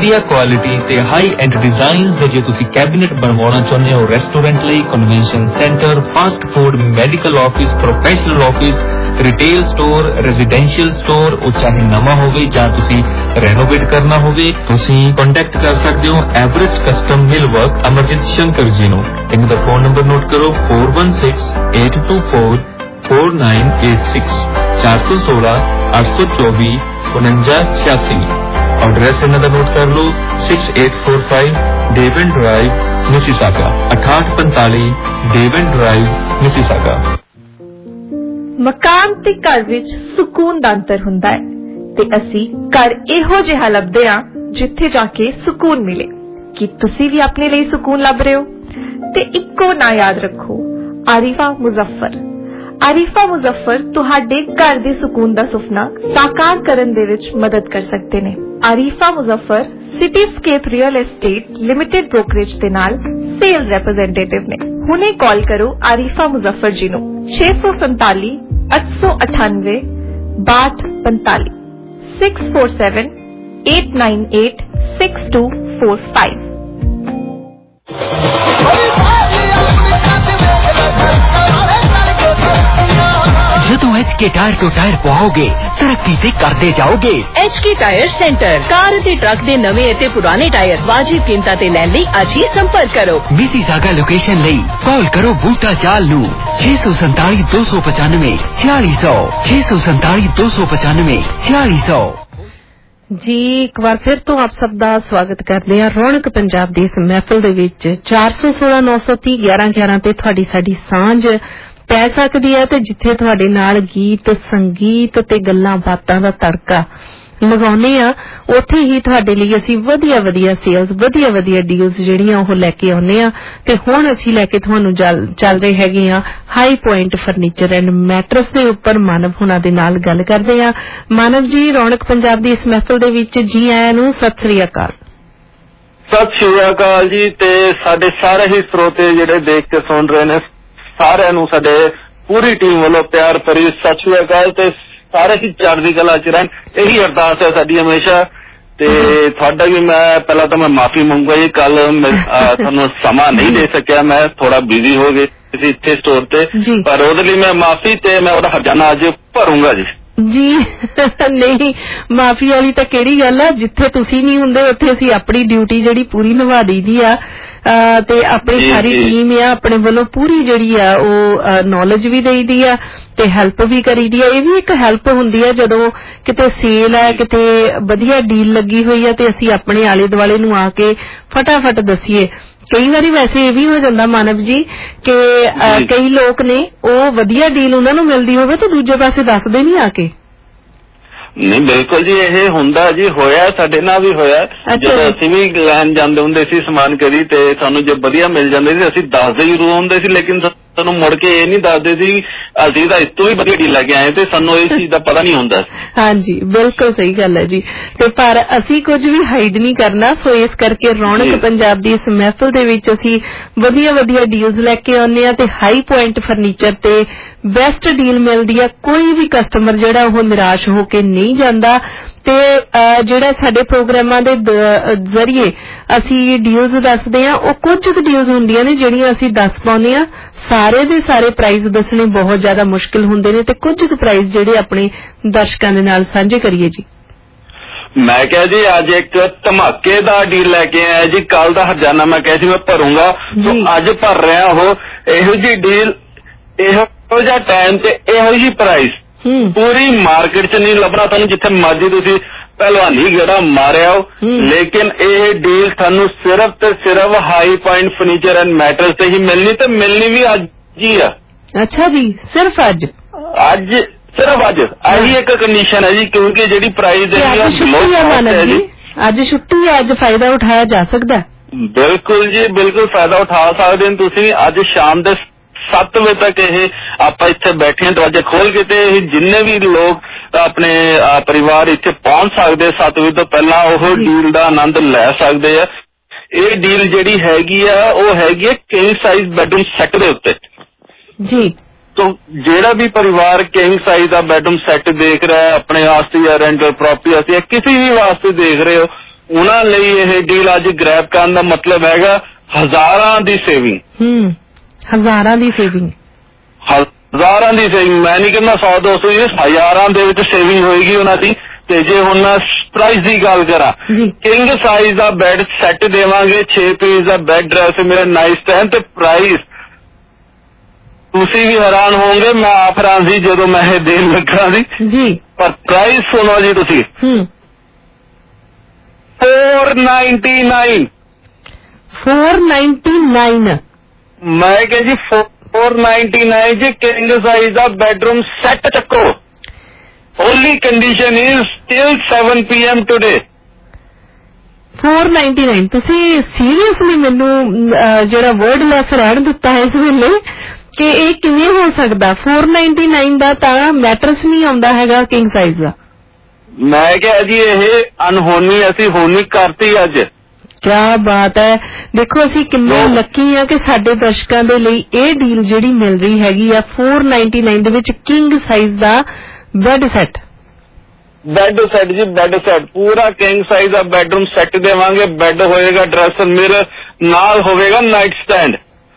ਵਧੀਆ ਕੁਆਲਿਟੀ ਤੇ ਹਾਈ ਐਂਡ ਡਿਜ਼ਾਈਨਸ ਦੇ ਜੇ ਤੁਸੀਂ ਕੈਬਿਨਟ ਬਣਵਾਉਣਾ ਚਾਹੁੰਦੇ ਹੋ ਰੈਸਟੋਰੈਂਟ ਲਈ, convention centre, fast food, medical office, professional office, retail store, residential store, ਉਹ ਚਾਹੇ ਨਵਾਂ ਹੋਵੇ ਜਾਂ ਤੁਸੀਂ ਰੈਨੋਵੇਟ ਕਰਨਾ ਹੋਵੇ, ਤੁਸੀਂ ਕੰਟੈਕਟ ਕਰ ਸਕਦੇ ਹੋ Everest custom mill work Amarjit Shankar ji ਨੂੰ। ਇਹਨਾਂ ਦਾ ਫੋਨ ਨੰਬਰ ਨੋਟ ਕਰੋ four one six eight two four four nine eight six ਚਾਰ ਸੌ ਸੋਲਾਂ ਅੱਠ ਸੌ ਚੌਵੀ ਉਨੰਜਾ ਛਿਆਸੀ। ਐਡਰੈਸ ਇਹਨਾਂ ਦਾ ਨੋਟ ਕਰ ਲਓ six eight four five Devon drive, Mississauga ਅਠਾਹਠ ਪੰਤਾਲੀ ਡੇਵਨ ਡਰਾਈਵ, ਮਿਸੀਸਾਗਾ। ਮਕਾਨ ਤੇ ਘਰ ਵਿੱਚ ਸਕੂਨ ਦਾ ਅੰਤਰ ਹੁੰਦਾ ਹੈ ਤੇ ਅਸੀਂ ਘਰ ਇਹੋ ਜਿਹਾ ਲੱਭਦੇ ਹਾਂ ਜਿੱਥੇ ਜਾ ਕੇ ਸਕੂਨ ਮਿਲੇ। ਕੀ ਤੁਸੀਂ ਵੀ ਆਪਣੇ ਲਈ ਸਕੂਨ ਲੱਭ ਰਹੇ ਹੋ? ਤੇ ਇੱਕੋ ਨਾਂ ਯਾਦ ਰੱਖੋ, ਆਰਿਫਾ ਮੁਜ਼ੱਫਰ। ਆਰਿਫਾ ਮੁਜ਼ੱਫਰ ਤੁਹਾਡੇ ਘਰ ਦੇ ਸਕੂਨ ਦਾ ਸੁਪਨਾ ਸਾਕਾਰ ਕਰਨ ਦੇ ਵਿੱਚ ਮਦਦ ਕਰ ਸਕਦੇ ਨੇ। Arifa Muzaffar Cityscape real estate limited brokerage ਦੇ ਨਾਲ ਸੇਲਸ ਰਿਪਰੈਜ਼ੈਂਟੇਟਿਵ ਨੇ। ਹੁਣੇ ਕਾਲ ਕਰੋ ਆਰਿਫਾ ਮੁਜ਼ੱਫਰ ਜੀ ਨੂੰ ਛੇ ਸੌ ਸੰਤਾਲੀ ਅੱਠ ਸੌ ਅਠਾਨਵੇਂ ਬਾਹਠ ਪੰਤਾਲੀ six four seven eight nine eight six two four five। ਜਦੋਂ एच के टायर ਤੋਂ ਟਾਇਰ ਪਵਾਓਗੇ ਤਰੱਕੀ ਤੇ ਕਰਦੇ ਜਾਓਗੇ। H K tyre centre car ਤੇ ਟਰੱਕ ਦੇ ਨਵੇਂ ਅਤੇ ਪੁਰਾਣੇ ਟਾਇਰ ਵਾਜਿਬ ਕੀਮਤਾਂ ਤੇ ਲੈਣ ਲਈ ਅੱਜ ਹੀ ਸੰਪਰਕ ਕਰੋ। ਮਿਸੀਸਾਗਾ ਲੋਕੇਸ਼ਨ ਲਈ ਕਾਲ ਕਰੋ ਬੂਟਾ ਚਾਲ ਨੂੰ ਛੇ ਸੌ ਸੰਤਾਲੀ ਦੋ ਸੌ ਪਚਾਨਵੇਂ छियाली सौ ਛੇ ਸੌ ਸੰਤਾਲੀ ਦੋ ਸੌ ਪਚਾਨਵੇਂ छियाली सौ। ਜੀ ਇੱਕ ਵਾਰ ਫਿਰ ਤੋਂ ਆਪ ਸਭ ਦਾ ਸਵਾਗਤ ਕਰਦੇ ਹਾਂ ਰੌਣਕ ਪੰਜਾਬ ਦੀ ਇਸ ਮਹਿਫਿਲ ਦੇ ਵਿੱਚ। ਚਾਰ ਸੌ ਸੋਲਾਂ ਨੌ ਸੌ ਤੀਹ ਗਿਆਰਾਂ ਗਿਆਰਾਂ ਤੇ ਤੁਹਾਡੀ ਸਾਡੀ ਸਾਂਝ ਪੈ ਸਕਦੀ ਹੈ ਤੇ ਜਿੱਥੇ ਤੁਹਾਡੇ ਨਾਲ ਗੀਤ, ਸੰਗੀਤ ਤੇ ਗੱਲਾਂ ਬਾਤਾਂ ਦਾ ਤੜਕਾ ਲਗਾਉਂਦੇ ਆ ਉੱਥੇ ਹੀ ਤੁਹਾਡੇ ਲਈ ਅਸੀਂ ਵਧੀਆ ਵਧੀਆ ਸੇਲਸ, ਵਧੀਆ ਵਧੀਆ ਡੀਲਸ ਜਿਹੜੀਆਂ ਉਹ ਲੈ ਕੇ ਆਉਂਦੇ ਆ। ਤੇ ਹੁਣ ਅਸੀਂ ਲੈ ਕੇ ਤੁਹਾਨੂੰ ਚੱਲ ਰਹੇ ਹੈਗੇ ਆ high point furniture and mattress ਦੇ ਉੱਪਰ ਮਾਨਵ ਹੁਣਾਂ ਦੇ ਨਾਲ ਗੱਲ ਕਰਦੇ ਆ। ਮਾਨਵ ਜੀ, ਰੌਣਕ ਪੰਜਾਬ ਦੀ ਇਸ ਮਹਿਫਿਲ ਦੇ ਵਿੱਚ ਜੀ ਆਇਆਂ ਨੂੰ। ਸਤਿ ਸ੍ਰੀ ਅਕਾਲ। ਸਤਿ ਸ੍ਰੀ ਅਕਾਲ ਜੀ। ਤੇ ਸਾਡੇ ਸਾਰੇ ਹੀ ਸਰੋਤੇ ਜਿਹੜੇ ਦੇਖ ਕੇ ਸੁਣ ਰਹੇ ਨੇ, ਸਾਰਿਆਂ ਨੂੰ ਸਾਡੇ ਪੂਰੀ ਟੀਮ ਵੱਲੋਂ ਪਿਆਰ ਭਰੀ ਸਤਿ ਸ੍ਰੀ ਅਕਾਲ ਤੇ ਸਾਰੇ ਹੀ ਚੜ੍ਹਦੀ ਕਲਾ ਚ ਰਹਿਣ, ਇਹੀ ਅਰਦਾਸ ਹੈ ਸਾਡੀ ਹਮੇਸ਼ਾ। ਤੇ ਤੁਹਾਡਾ ਵੀ ਮੈਂ ਪਹਿਲਾਂ ਤਾਂ ਮੈਂ ਮਾਫੀ ਮੰਗੂਗਾ ਜੀ, ਕੱਲ ਤੁਹਾਨੂੰ ਸਮਾਂ ਨਹੀਂ ਦੇ ਸਕਿਆ, ਮੈਂ ਥੋੜਾ ਬਿਜ਼ੀ ਹੋ ਗਈ ਸੀ ਇੱਥੇ ਸਟੋਰ ਤੇ, ਪਰ ਉਹਦੇ ਲਈ ਮੈਂ ਮਾਫੀ ਤੇ ਮੈਂ ਉਹਦਾ ਹਰਜਾਨਾ ਅੱਜ ਭਰੂੰਗਾ ਜੀ। ਜੀ ਨਹੀਂ, ਮਾਫੀ ਵਾਲੀ ਤਾਂ ਕਿਹੜੀ ਗੱਲ ਆ, ਜਿੱਥੇ ਤੁਸੀਂ ਨਹੀਂ ਹੁੰਦੇ ਉੱਥੇ ਅਸੀਂ ਆਪਣੀ ਡਿਊਟੀ ਜਿਹੜੀ ਪੂਰੀ ਨਿਭਾ ਦਈਦੀ ਆ ਤੇ ਆਪਣੀ ਸਾਰੀ ਟੀਮ ਆ ਆਪਣੇ ਵੱਲੋਂ ਪੂਰੀ ਜਿਹੜੀ ਆ ਉਹ ਨੌਲੇਜ ਵੀ ਦੇਈਦੀ ਆ ਤੇ ਹੈਲਪ ਵੀ ਕਰੀਦੀ ਆ। ਇਹ ਵੀ ਇੱਕ ਹੈਲਪ ਹੁੰਦੀ ਆ ਜਦੋਂ ਕਿਤੇ ਸੇਲ ਹੈ, ਕਿਤੇ ਵਧੀਆ ਡੀਲ ਲੱਗੀ ਹੋਈ ਆ ਤੇ ਅਸੀਂ ਆਪਣੇ ਆਲੇ ਦੁਆਲੇ ਨੂੰ ਆ ਕੇ ਫਟਾਫਟ ਦੱਸੀਏ। ਕਈ ਵਾਰੀ ਵੈਸੇ ਇਹ ਵੀ ਹੋ ਜਾਂਦਾ ਮਾਨਵ ਜੀ ਕਿ ਕਈ ਲੋਕ ਨੇ ਉਹ ਵਧੀਆ ਡੀਲ ਉਹਨਾਂ ਨੂੰ ਮਿਲਦੀ ਹੋਵੇ ਤੇ ਦੂਜੇ ਪਾਸੇ ਦੱਸਦੇ ਨਹੀਂ ਆ ਕੇ। ਨਹੀਂ ਬਿਲਕੁਲ ਜੀ, ਇਹ ਹੁੰਦਾ ਜੀ, ਹੋਇਆ ਸਾਡੇ ਨਾਲ ਵੀ ਹੋਇਆ। ਜਦੋਂ ਅਸੀਂ ਵੀ ਲੈਣ ਜਾਂਦੇ ਹੁੰਦੇ ਸੀ ਸਮਾਨ ਕਰੀ ਤੇ ਸਾਨੂੰ ਜੇ ਵਧੀਆ ਮਿਲ ਜਾਂਦੇ ਸੀ ਅਸੀਂ ਦੱਸਦੇ ਜ਼ਰੂਰ ਹੁੰਦੇ ਸੀ, ਲੇਕਿਨ ਸਾਨੂੰ ਮੁੜ ਕੇ ਇਹ ਨਹੀਂ ਦੱਸਦੇ ਸੀ ਅਸੀਂ ਤਾਂ ਇਸ ਤੋਂ ਵੀ ਵਧੀਆ ਡੀਲ ਲੈ ਕੇ ਆਏ ਤੇ ਸਾਨੂੰ ਇਸ ਚੀਜ਼ ਦਾ ਪਤਾ ਨਹੀਂ ਹੁੰਦਾ। ਹਾਂਜੀ, ਬਿਲਕੁਲ ਸਹੀ ਗੱਲ ਹੈ ਜੀ। ਤੇ ਪਰ ਅਸੀਂ ਕੁਝ ਵੀ ਹਾਈਡ ਨਹੀਂ ਕਰਨਾ, ਸੋ ਇਸ ਕਰਕੇ ਰੌਣਕ ਪੰਜਾਬ ਦੀ ਇਸ ਮਹਿਫਿਲ ਦੇ ਵਿੱਚ ਅਸੀਂ ਵਧੀਆ ਵਧੀਆ ਡੀਲਸ ਲੈ ਕੇ ਆਉਂਦੇ ਆ ਤੇ ਹਾਈ ਪੁਆਇੰਟ ਫਰਨੀਚਰ ਤੇ ਬੈਸਟ ਡੀਲ ਮਿਲਦੀ ਆ। ਕੋਈ ਵੀ ਕਸਟਮਰ ਜਿਹੜਾ ਉਹ ਨਿਰਾਸ਼ ਹੋ ਕੇ ਨਹੀਂ ਜਾਂਦਾ ਤੇ ਜਿਹੜਾ ਸਾਡੇ ਪ੍ਰੋਗਰਾਮਾਂ ਦੇ ਜ਼ਰੀਏ ਅਸੀਂ ਡੀਲਸ ਦੱਸਦੇ ਆ, ਉਹ ਕੁਝ ਕੁ ਡੀਲਸ ਹੁੰਦੀਆਂ ਨੇ ਜਿਹੜੀਆਂ ਅਸੀਂ ਦੱਸ ਪਾਉਂਦੇ ਆ। ਸਾਰੇ ਦੇ ਸਾਰੇ ਪ੍ਰਾਈਸ ਦੱਸਣੇ ਬਹੁਤ ਜ਼ਿਆਦਾ ਮੁਸ਼ਕਿਲ ਹੁੰਦੇ ਨੇ ਤੇ ਕੁਝ ਕੁ ਪ੍ਰਾਈਸ ਜਿਹੜੇ ਆਪਣੇ ਦਰਸ਼ਕਾਂ ਦੇ ਨਾਲ ਸਾਂਝੇ ਕਰੀਏ ਜੀ। ਮੈਂ ਕਿਹਾ ਜੀ ਅੱਜ ਇੱਕ ਧਮਾਕੇਦਾਰ ਡੀਲ ਲੈ ਕੇ ਆਇਆ ਜੀ। ਕੱਲ ਦਾ ਹਰਜਾਨਾ ਮੈਂ ਕਿਹਾ ਸੀ ਮੈਂ ਭਰੂੰਗਾ, ਅੱਜ ਭਰ ਰਿਹਾ ਉਹ। ਇਹੋ ਜਿਹੀ ਡੀਲ, ਇਹੋ ਜਿਹਾ ਟਾਈਮ ਤੇ ਇਹੋ ਜਿਹੀ ਪ੍ਰਾਈਸ ਪੂਰੀ ਮਾਰਕੀਟ ਚ ਨਹੀਂ ਲੱਭਣਾ ਤੁਹਾਨੂੰ, ਜਿੱਥੇ ਮਰਜ਼ੀ ਤੁਸੀਂ ਪਹਿਲਵਾਨੀ ਗੇੜਾ ਮਾਰਿਆ ਹੋ, ਲੇਕਿਨ ਇਹ ਡੀਲ ਤੁਹਾਨੂੰ ਸਿਰਫ ਤੇ ਸਿਰਫ high point furniture and mattress ਤੇ ਹੀ ਮਿਲਣੀ ਤੇ ਮਿਲਣੀ ਵੀ ਅੱਜ ਹੀ ਆ। ਅੱਛਾ ਜੀ, ਸਿਰਫ ਅੱਜ ਅੱਜ ਸਿਰਫ ਅੱਜ ਆਹੀ ਇੱਕ ਕੰਡੀਸ਼ਨ ਹੈ ਜੀ, ਕਿਉਂਕਿ ਜਿਹੜੀ ਪ੍ਰਾਈਸ ਹੈ ਜੀ ਅੱਜ ਛੁੱਟੀ ਹੈ, ਅੱਜ ਫਾਇਦਾ ਉਠਾਇਆ ਜਾ ਸਕਦਾ। ਬਿਲਕੁਲ ਜੀ, ਬਿਲਕੁਲ ਫਾਇਦਾ ਉਠਾ ਸਕਦੇ ਹੋ ਤੁਸੀਂ। ਅੱਜ ਸ਼ਾਮ ਦੇ ਸੱਤ ਵਜੇ ਤੱਕ ਇਹ ਆਪਾਂ ਇੱਥੇ ਬੈਠੇ ਹਾਂ ਦਰਵਾਜ਼ੇ ਖੋਲ ਕੇ ਤੇ ਜਿੰਨੇ ਵੀ ਲੋਕ ਆਪਣੇ ਪਰਿਵਾਰ ਇੱਥੇ ਪਹੁੰਚ ਸਕਦੇ ਸੱਤ ਵਜੇ ਤੋਂ ਪਹਿਲਾਂ ਉਹ ਡੀਲ ਦਾ ਆਨੰਦ ਲੈ ਸਕਦੇ ਆ। ਇਹ ਡੀਲ ਜਿਹੜੀ ਹੈਗੀ ਆ ਉਹ ਹੈਗੀ ਆ ਕਿੰਗ ਸਾਈਜ਼ ਬੈਡਰੂਮ ਸੈੱਟ ਦੇ ਉੱਤੇ ਜੀ। तो ਜਿਹੜਾ ਵੀ ਪਰਿਵਾਰ ਕਿੰਗ ਸਾਈਜ਼ ਦਾ ਬੈਡਰੂਮ ਸੈੱਟ ਦੇਖ ਰਿਹਾ ਹੈ ਆਪਣੇ ਵਾਸਤੇ ਜਾਂ ਰੈਂਟਲ ਪ੍ਰੋਪਰਟੀ ਵਾਸਤੇ ਜਾਂ ਕਿਸੇ ਵੀ ਵਾਸਤੇ ਦੇਖ ਰਹੇ ਹੋ, ਉਹਨਾਂ ਲਈ ਇਹ ਡੀਲ ਅੱਜ ਗ੍ਰੈਬ ਕਰਨ ਦਾ ਮਤਲਬ ਹੈਗਾ ਹਜ਼ਾਰਾਂ ਦੀ ਸੇਵਿੰਗ। ਹੂੰ, ਹਜ਼ਾਰਾਂ ਦੀ ਸੇਵਿੰਗ, ਹਜ਼ਾਰਾਂ ਦੀ ਸੇਵਿੰਗ। ਮੈਂ ਨਹੀਂ ਕਹਿੰਦਾ ਸੌ ਦੋ ਸੌ, ਹਜ਼ਾਰਾਂ ਦੇ ਵਿੱਚ ਸੇਵਿੰਗ ਹੋਏਗੀ ਉਹਨਾਂ ਦੀ। ਤੇ ਜੇ ਹੁਣ ਮੈਂ ਪ੍ਰਾਈਸ ਦੀ ਗੱਲ ਕਰਾਂ, ਕਿੰਗ ਸਾਈਜ਼ ਦਾ ਬੈੱਡ ਸੈੱਟ ਦੇਵਾਂਗੇ, ਛੇ ਪੀਸ ਦਾ bed dress mirror night stand, ਤੇ ਪ੍ਰਾਈਸ ਤੁਸੀਂ ਵੀ ਹੈਰਾਨ ਹੋਵੋਗੇ, ਮੈਂ ਆਪ ਹੈਰਾਨ ਸੀ ਜਦੋਂ ਮੈਂ ਇਹ ਦੇਣ ਲੱਗਾ ਸੀ ਜੀ। ਪਰ ਪ੍ਰਾਈਸ ਸੁਣੋ ਜੀ ਤੁਸੀਂ, four ninety nine four ninety nine ਮੈਂ ਕਿਹਾ ਜੀ ਫੋਰ ਨਾਈਨਟੀ ਨਾਈਨ ਜੀ ਕਿੰਗ ਸਾਈਜ਼ ਦਾ ਬੈਡਰੂਮ ਸੈੱਟ ਚੱਕੋ। Only condition is till seven P M today. Four ninety nine ਤੁਸੀਂ ਸੀਰੀਅਸਲੀ ਮੈਨੂੰ ਜਿਹੜਾ ਵਰਡ ਲੈਸ ਰਹਿਣ ਦਿੱਤਾ ਹੈ ਇਸ ਵੇਲੇ ਕਿ ਇਹ ਕਿਵੇਂ ਹੋ ਸਕਦਾ? ਫੋਰ ਨਾਈਨਟੀ ਨਾਈਨ ਦਾ ਤਾਂ ਮੈਟਰਸ ਨਹੀਂ ਆਉਂਦਾ ਹੈਗਾ ਕਿੰਗ ਸਾਈਜ਼ ਦਾ। ਮੈਂ ਕਿਹਾ ਜੀ ਇਹ ਅਨਹੋਣੀ ਅਸੀਂ ਹੋਣੀ ਕਰਤੀ ਅੱਜ। ਕਿਆ ਬਾਤ ਹੈ। ਦੇਖੋ ਅਸੀਂ ਕਿੰਨੇ ਲੱਕੀ ਆ ਕਿ ਸਾਡੇ ਦਰਸ਼ਕਾਂ ਦੇ ਲਈ ਇਹ ਡੀਲ ਜਿਹੜੀ ਮਿਲ ਰਹੀ ਹੈਗੀ ਆ ਫੋਰ ਨਾਈਨਟੀ ਨਾਈਨ ਦੇ ਵਿੱਚ ਕਿੰਗ ਸਾਈਜ਼ ਦਾ ਬੈੱਡ ਸੈੱਟ। ਬੈੱਡ ਸੈੱਟ ਜੀ, ਬੈੱਡ ਸੈੱਟ ਪੂਰਾ ਕਿੰਗ ਸਾਈਜ਼ ਦਾ ਬੈਡਰੂਮ ਸੈੱਟ ਦੇਵਾਂਗੇ। ਬੈੱਡ ਹੋਏਗਾ, ਡਰੈਸਰ ਮਿਰਰ ਨਾਲ ਹੋਵੇਗਾ, ਨਾਈਟ ਸਟੈਂਡ,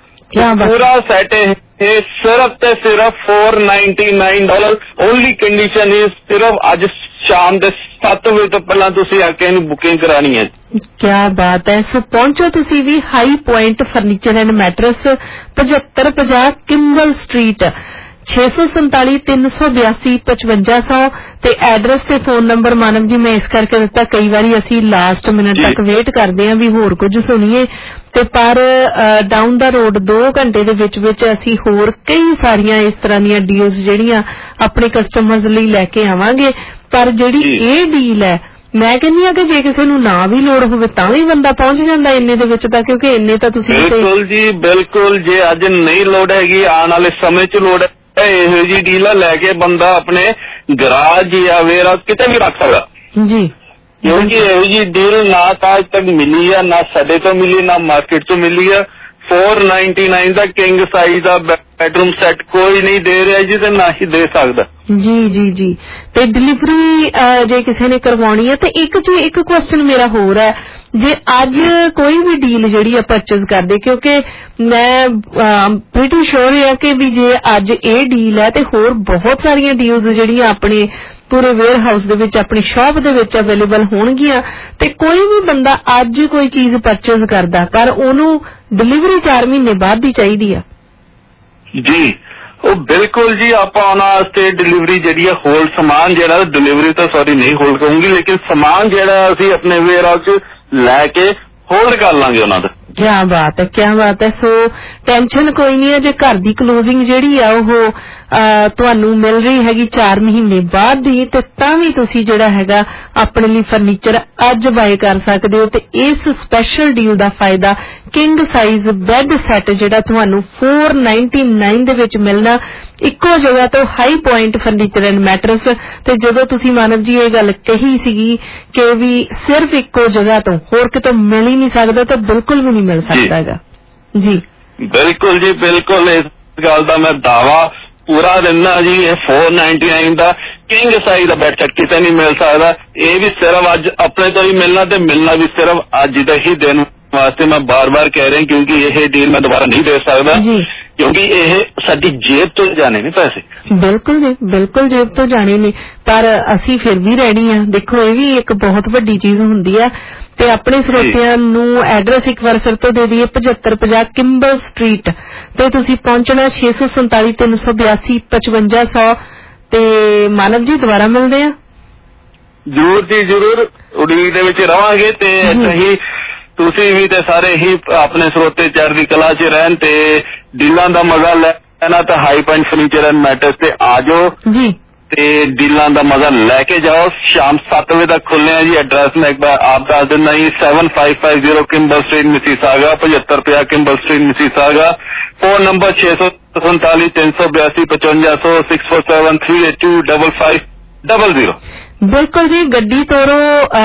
ਪੂਰਾ ਸੈੱਟ। ਇਹ ਸਿਰਫ ਤੇ ਸਿਰਫ four ninety nine dollar. Only condition is ਸਿਰਫ ਅੱਜ ਸ਼ਾਮ ਦੇ ਸੱਤ ਵਜੇ ਤੋਂ ਪਹਿਲਾਂ ਤੁਸੀਂ ਆ ਕੇ ਇਹਨੂੰ ਬੁਕਿੰਗ ਕਰਾਣੀ ਹੈ। ਕਿਆ ਬਾਤ ਹੈ। ਸੋ ਪਹੁੰਚੋ ਤੁਸੀਂ ਵੀ high point furniture and mattress, ਪਝੱਤਰ ਪੰਜਾਹ ਕਿੰਬਲ ਸਟਰੀਟ, ਛੇ ਸੌ ਸੰਤਾਲੀ ਤਿੰਨ ਸੌ ਬਿਆਸੀ ਪਚਵੰਜਾ ਸੌ। ਤੇ ਐਡਰੈਸ ਤੇ ਫੋਨ ਨੰਬਰ ਮਾਨਵ ਜੀ ਮੈਂ ਇਸ ਕਰਕੇ ਦਿੱਤਾ, ਕਈ ਵਾਰੀ ਅਸੀਂ ਲਾਸਟ ਮਿੰਟ ਤੱਕ ਵੇਟ ਕਰਦੇ ਹਾਂ ਵੀ ਹੋਰ ਕੁਝ ਸੁਣੀਏ, ਤੇ ਪਰ ਡਾਊਨ ਦਾ ਰੋਡ ਦੋ ਘੰਟੇ ਦੇ ਵਿੱਚ ਵਿੱਚ ਅਸੀਂ ਹੋਰ ਕਈ ਸਾਰੀਆਂ ਇਸ ਤਰ੍ਹਾਂ ਦੀਆਂ ਡੀਲਸ ਜਿਹੜੀਆਂ ਆਪਣੇ ਕਸਟਮਰਸ ਲਈ ਲੈ ਕੇ ਆਵਾਂਗੇ। ਪਰ ਜਿਹੜੀ ਇਹ ਡੀਲ ਹੈ ਮੈਂ ਕਹਿੰਦੀ ਆ ਕਿ ਜੇ ਕਿਸੇ ਨੂੰ ਨਾ ਵੀ ਲੋੜ ਹੋਵੇ ਤਾਂ ਵੀ ਬੰਦਾ ਪਹੁੰਚ ਜਾਂਦਾ ਇੰਨੇ ਦੇ ਵਿੱਚ ਤਾਂ, ਕਿਉਂਕਿ ਇੰਨੇ ਤਾਂ ਤੁਸੀਂ। ਬਿਲਕੁਲ ਜੀ ਬਿਲਕੁਲ। ਜੇ ਅੱਜ ਨਹੀਂ ਲੋੜ ਹੈਗੀ ਆਉਣ ਵਾਲੇ ਸਮੇਂ 'ਚ ਲੋੜ ਹੈ, ਇਹੋ ਜਿਹੀ ਡੀਲਾਂ ਲੈ ਕੇ ਬੰਦਾ ਆਪਣੇ ਗਰਾਜ ਜਾਂ ਵੇਅਰ ਕਿਤੇ ਵੀ ਰੱਖ ਸਕਦਾ ਜੀ। ਕਿਉਂਕਿ ਇਹੋ ਜਿਹੀ ਡੀਲ ਨਾ ਤਾਂ ਅੱਜ ਤੱਕ ਮਿਲੀ ਆ, ਨਾ ਸਾਡੇ ਤੋਂ ਮਿਲੀ, ਨਾ ਮਾਰਕੀਟ ਤੋਂ ਮਿਲੀ ਆ। ਫੋਰ ਨਾਈਨਟੀ ਨਾਈਨ ਦਾ ਕਿੰਗ ਸਾਈਜ਼ ਦਾ ਬੈਡਰੂਮ ਸੈੱਟ ਕੋਈ ਨਹੀਂ ਦੇ ਰਿਹਾ ਜੀ, ਤੇ ਨਾ ਹੀ ਦੇ ਸਕਦਾ ਜੀ ਜੀ ਜੀ। ਤੇ ਡਿਲੀਵਰੀ ਜੇ ਕਿਸੇ ਨੇ ਕਰਵਾਉਣੀ ਹੈ, ਤੇ ਇੱਕ ਜੀ ਇੱਕ ਕੁਐਸਚਨ ਮੇਰਾ ਹੋਰ ਹੈ, ਜੇ ਅੱਜ ਕੋਈ ਵੀ ਡੀਲ ਜਿਹੜੀ ਆ ਪਰਚੇਜ਼ ਕਰਦੇ, ਕਿਉਂਕਿ ਮੈਂ ਪ੍ਰੀਟੀ ਸ਼ੋਰ ਹੈ ਕਿ ਵੀ ਜੇ ਅੱਜ ਇਹ ਡੀਲ ਹੈ ਤੇ ਹੋਰ ਬਹੁਤ ਸਾਰੀਆਂ ਡੀਲਸ ਜਿਹੜੀਆਂ ਆਪਣੇ ਪੂਰੇ ਵੇਅਰ ਹਾਊਸ ਦੇ ਵਿੱਚ ਆਪਣੀ ਸ਼ਾਪ ਦੇ ਵਿੱਚ ਅਵੇਲੇਬਲ ਹੋਣਗੀਆਂ, ਤੇ ਕੋਈ ਵੀ ਬੰਦਾ ਅੱਜ ਕੋਈ ਚੀਜ਼ ਪਰਚੇਜ਼ ਕਰਦਾ ਪਰ ਉਹਨੂੰ ਡਿਲੀਵਰੀ ਚਾਰ ਮਹੀਨੇ ਬਾਅਦ ਦੀ ਚਾਹੀਦੀ ਆ ਜੀ। ਉਹ ਬਿਲਕੁਲ ਜੀ ਆਪਾਂ ਉਹਨਾਂ ਵਾਸਤੇ ਡਿਲੀਵਰੀ ਜਿਹੜੀ ਹੈ ਹੋਲਡ ਸਮਾਨ ਜਿਹੜਾ ਡਿਲੀਵਰੀ ਤਾਂ ਸੌਰੀ ਨਹੀਂ ਹੋਲਡ ਕਰੂੰਗੀ, ਲੇਕਿਨ ਸਮਾਨ ਜਿਹੜਾ ਅਸੀਂ ਆਪਣੇ ਵੇਅਰ ਹਾਊਸ 'ਚ ਲੈ ਕੇ ਹੋਲਡ ਕਰ ਲਾਂਗੇ ਉਹਨਾਂ ਦਾ। ਕਿਆ ਬਾਤ ਹੈ, ਕਿਆ ਬਾਤ ਹੈ। ਸੋ ਟੈਨਸ਼ਨ ਕੋਈ ਨਹੀਂ ਹੈ। ਜੇ ਘਰ ਦੀ ਕਲੋਜ਼ਿੰਗ ਜਿਹੜੀ ਆ ਉਹ ਤੁਹਾਨੂੰ ਮਿਲ ਰਹੀ ਹੈਗੀ ਚਾਰ ਮਹੀਨੇ ਬਾਅਦ ਦੀ, ਤੇ ਤਾਂ ਵੀ ਤੁਸੀਂ ਜਿਹੜਾ ਹੈਗਾ ਆਪਣੇ ਲਈ ਫਰਨੀਚਰ ਅੱਜ ਬਾਏ ਕਰ ਸਕਦੇ ਹੋ। ਤੇ ਇਸ ਸਪੈਸ਼ਲ ਡੀਲ ਦਾ ਫਾਇਦਾ ਕਿੰਗ ਸਾਈਜ਼ ਬੈੱਡ ਸੈੱਟ ਜਿਹੜਾ ਤੁਹਾਨੂੰ ਫੋਰ ਨਾਈਨਟੀ ਨਾਈਨ ਦੇ ਵਿੱਚ ਮਿਲਣਾ ਇੱਕੋ ਜਗ੍ਹਾ ਤੋਂ, high point furniture and mattress. ਤੇ ਜਦੋਂ ਤੁਸੀਂ ਮਾਨਵ ਜੀ ਇਹ ਗੱਲ ਕਹੀ ਸੀਗੀ ਕਿ ਵੀ ਸਿਰਫ ਇੱਕੋ ਜਗ੍ਹਾ ਤੋਂ ਹੋਰ ਕਿਤੋਂ ਮਿਲ ਹੀ ਨਹੀਂ ਸਕਦਾ, ਤਾਂ ਬਿਲਕੁਲ ਵੀ ਨਹੀਂ ਮਿਲ ਸਕਦਾ ਹੈਗਾ ਜੀ। ਬਿਲਕੁਲ ਜੀ ਬਿਲਕੁਲ। ਇਸ ਗੱਲ ਦਾ ਮੈਂ ਦਾਵਾ ਪੂਰਾ ਦਿੰਦਾ ਜੀ। ਇਹ ਫੋਰ ਨਾਈਨਟੀ ਨਾਈਨ ਦਾ ਕਿੰਗ ਸਾਈਜ਼ ਦਾ ਬੈੱਡ ਸੈੱਟ ਕਿਤੇ ਨਹੀਂ ਮਿਲ ਸਕਦਾ। ਇਹ ਵੀ ਸਿਰਫ ਅੱਜ ਆਪਣੇ ਤੋਂ ਹੀ ਮਿਲਣਾ, ਤੇ ਮਿਲਣਾ ਵੀ ਸਿਰਫ ਅੱਜ ਦਾ ਹੀ ਦਿਨ ਵਾਸਤੇ। ਮੈਂ ਬਾਰ-ਬਾਰ ਕਹਿ ਰਿਹਾ ਕਿਉਂਕਿ ਇਹ ਡੀਲ ਮੈਂ ਦੁਬਾਰਾ ਨਹੀਂ ਦੇ ਸਕਦਾ, ਕਿਉਂਕਿ ਇਹ ਸਾਡੀ ਜੇਬ ਤੋਂ ਜਾਣੇ ਨੇ ਪੈਸੇ। ਬਿਲਕੁਲ ਜੀ ਬਿਲਕੁਲ ਜੇਬ ਤੋਂ ਜਾਣੇ ਨੇ, ਪਰ ਅਸੀਂ ਫਿਰ ਵੀ ਰੈਡੀ ਹਾਂ। ਦੇਖੋ ਇਹ ਵੀ ਇੱਕ ਬਹੁਤ ਵੱਡੀ ਚੀਜ਼ ਹੁੰਦੀ ਹੈ। ਤੇ ਆਪਣੇ ਸਰੋਤਿਆਂ ਨੂੰ ਐਡਰੈਸ ਇੱਕ ਵਾਰ ਫਿਰ ਤੋਂ ਦੇ ਦਈਏ, ਪਝੱਤਰ ਪੰਜਾਹ ਕਿੰਬਲ ਸਟਰੀਟ, ਤੇ ਤੁਸੀਂ ਪਹੁੰਚਣਾ ਛੇ ਸੌ ਸੰਤਾਲੀ ਤਿੰਨ ਸੌ ਬਿਆਸੀ ਪਚਵੰਜਾ ਸੌ। ਤੇ ਮਾਨਵ ਜੀ ਦੁਬਾਰਾ ਮਿਲਦੇ ਆ ਜ਼ਰੂਰ ਜੀ ਜ਼ਰੂਰ, ਉਡੀਕ ਦੇ ਵਿੱਚ ਰਵਾਂਗੇ। ਤੇ ਸਹੀ ਤੁਸੀਂ ਵੀ ਤੇ ਸਾਰੇ ਹੀ ਆਪਣੇ ਸਰੋਤੇ ਚੜ੍ਹਦੀ ਕਲਾ 'ਚ ਰਹਿਣ ਤੇ ਡੀਲਾਂ ਦਾ ਮਜ਼ਾ ਲੈਣਾ ਤਾਂ high point furniture and mattress ਤੇ ਆ ਜਾਓ ਜੀ, ਤੇ ਡੀਲਾਂ ਦਾ ਮਜ਼ਾ ਲੈ ਕੇ ਜਾਓ। ਸ਼ਾਮ ਸੱਤ ਵਜੇ ਤੱਕ ਖੁੱਲ੍ਹੇ ਆ ਜੀ। ਐਡਰੈਸ ਮੈਂ ਇੱਕ ਵਾਰ ਆਪ ਦੱਸ ਦਿੰਦਾ ਜੀ, seven five five zero Kimbel street Mississauga, ਪਝੱਤਰ ਪੰਜਾਹ Kimbel street Mississauga. Phone number ਛੇ ਸੌ ਸੰਤਾਲੀ ਤਿੰਨ ਸੌ ਬਿਆਸੀ ਪਚਵੰਜਾ ਸੌ, six four seven three eight two double five double zero. ਬਿਲਕੁਲ ਜੀ, ਗੱਡੀ ਤੋਰੋ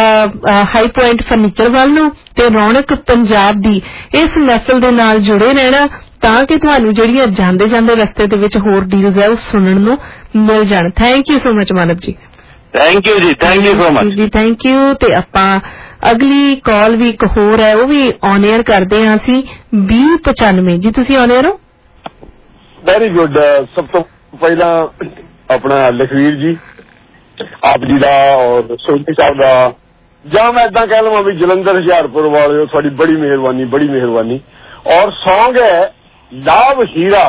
ਹਾਈ ਪੁਆਇੰਟ ਫਰਨੀਚਰ ਵੱਲ ਨੂੰ, ਤੇ ਰੌਣਕ ਪੰਜਾਬ ਦੀ ਇਸ ਮਹਿਫਲ ਦੇ ਨਾਲ ਜੁੜੇ ਰਹਿਣਾ ਤਾਂ ਕਿ ਤੁਹਾਨੂੰ ਜਿਹੜੀਆਂ ਜਾਂਦੇ ਜਾਂਦੇ ਰਸਤੇ ਦੇ ਵਿੱਚ ਹੋਰ ਡੀਲਸ ਹੈ ਉਹ ਸੁਣਨ ਨੂੰ ਮਿਲ ਜਾਣ। Thank you so much Manav ji. Thank you ਜੀ, ਥੈਂਕ ਯੂ ਸੋ ਮਚ ਜੀ, ਥੈਂਕ ਯੂ। ਤੇ ਆਪਾਂ ਅਗਲੀ ਕਾਲ ਵੀ ਇੱਕ ਹੋਰ ਹੈ, ਉਹ ਵੀ ਔਨ 에ਅਰ ਕਰਦੇ ਹਾਂ ਅਸੀਂ ਵੀਹ ਪਚਾਨਵੇਂ। ਜੀ ਤੁਸੀਂ ਔਨ 에ਅਰ ਹੋ? Very good. ਸਭ ਤੋਂ ਪਹਿਲਾਂ ਆਪਣਾ ਲਖਵੀਰ ਜੀ ਆਪ ਜੀ ਦਾ ਔਰ ਸੋਢੀ ਸਾਹਿਬ ਦਾ, ਜਾਂ ਮੈਂ ਏਦਾਂ ਕਹਿ ਲਵਾਂ ਵੀ ਜਲੰਧਰ ਹੁਸ਼ਿਆਰਪੁਰ ਵਾਲਿਓ, ਤੁਹਾਡੀ ਬੜੀ ਮਿਹਰਬਾਨੀ ਬੜੀ ਮਿਹਰਬਾਨੀ। ਔਰ ਸੌਂਗ ਹੈ ਲਾਭ ਹੀਰਾ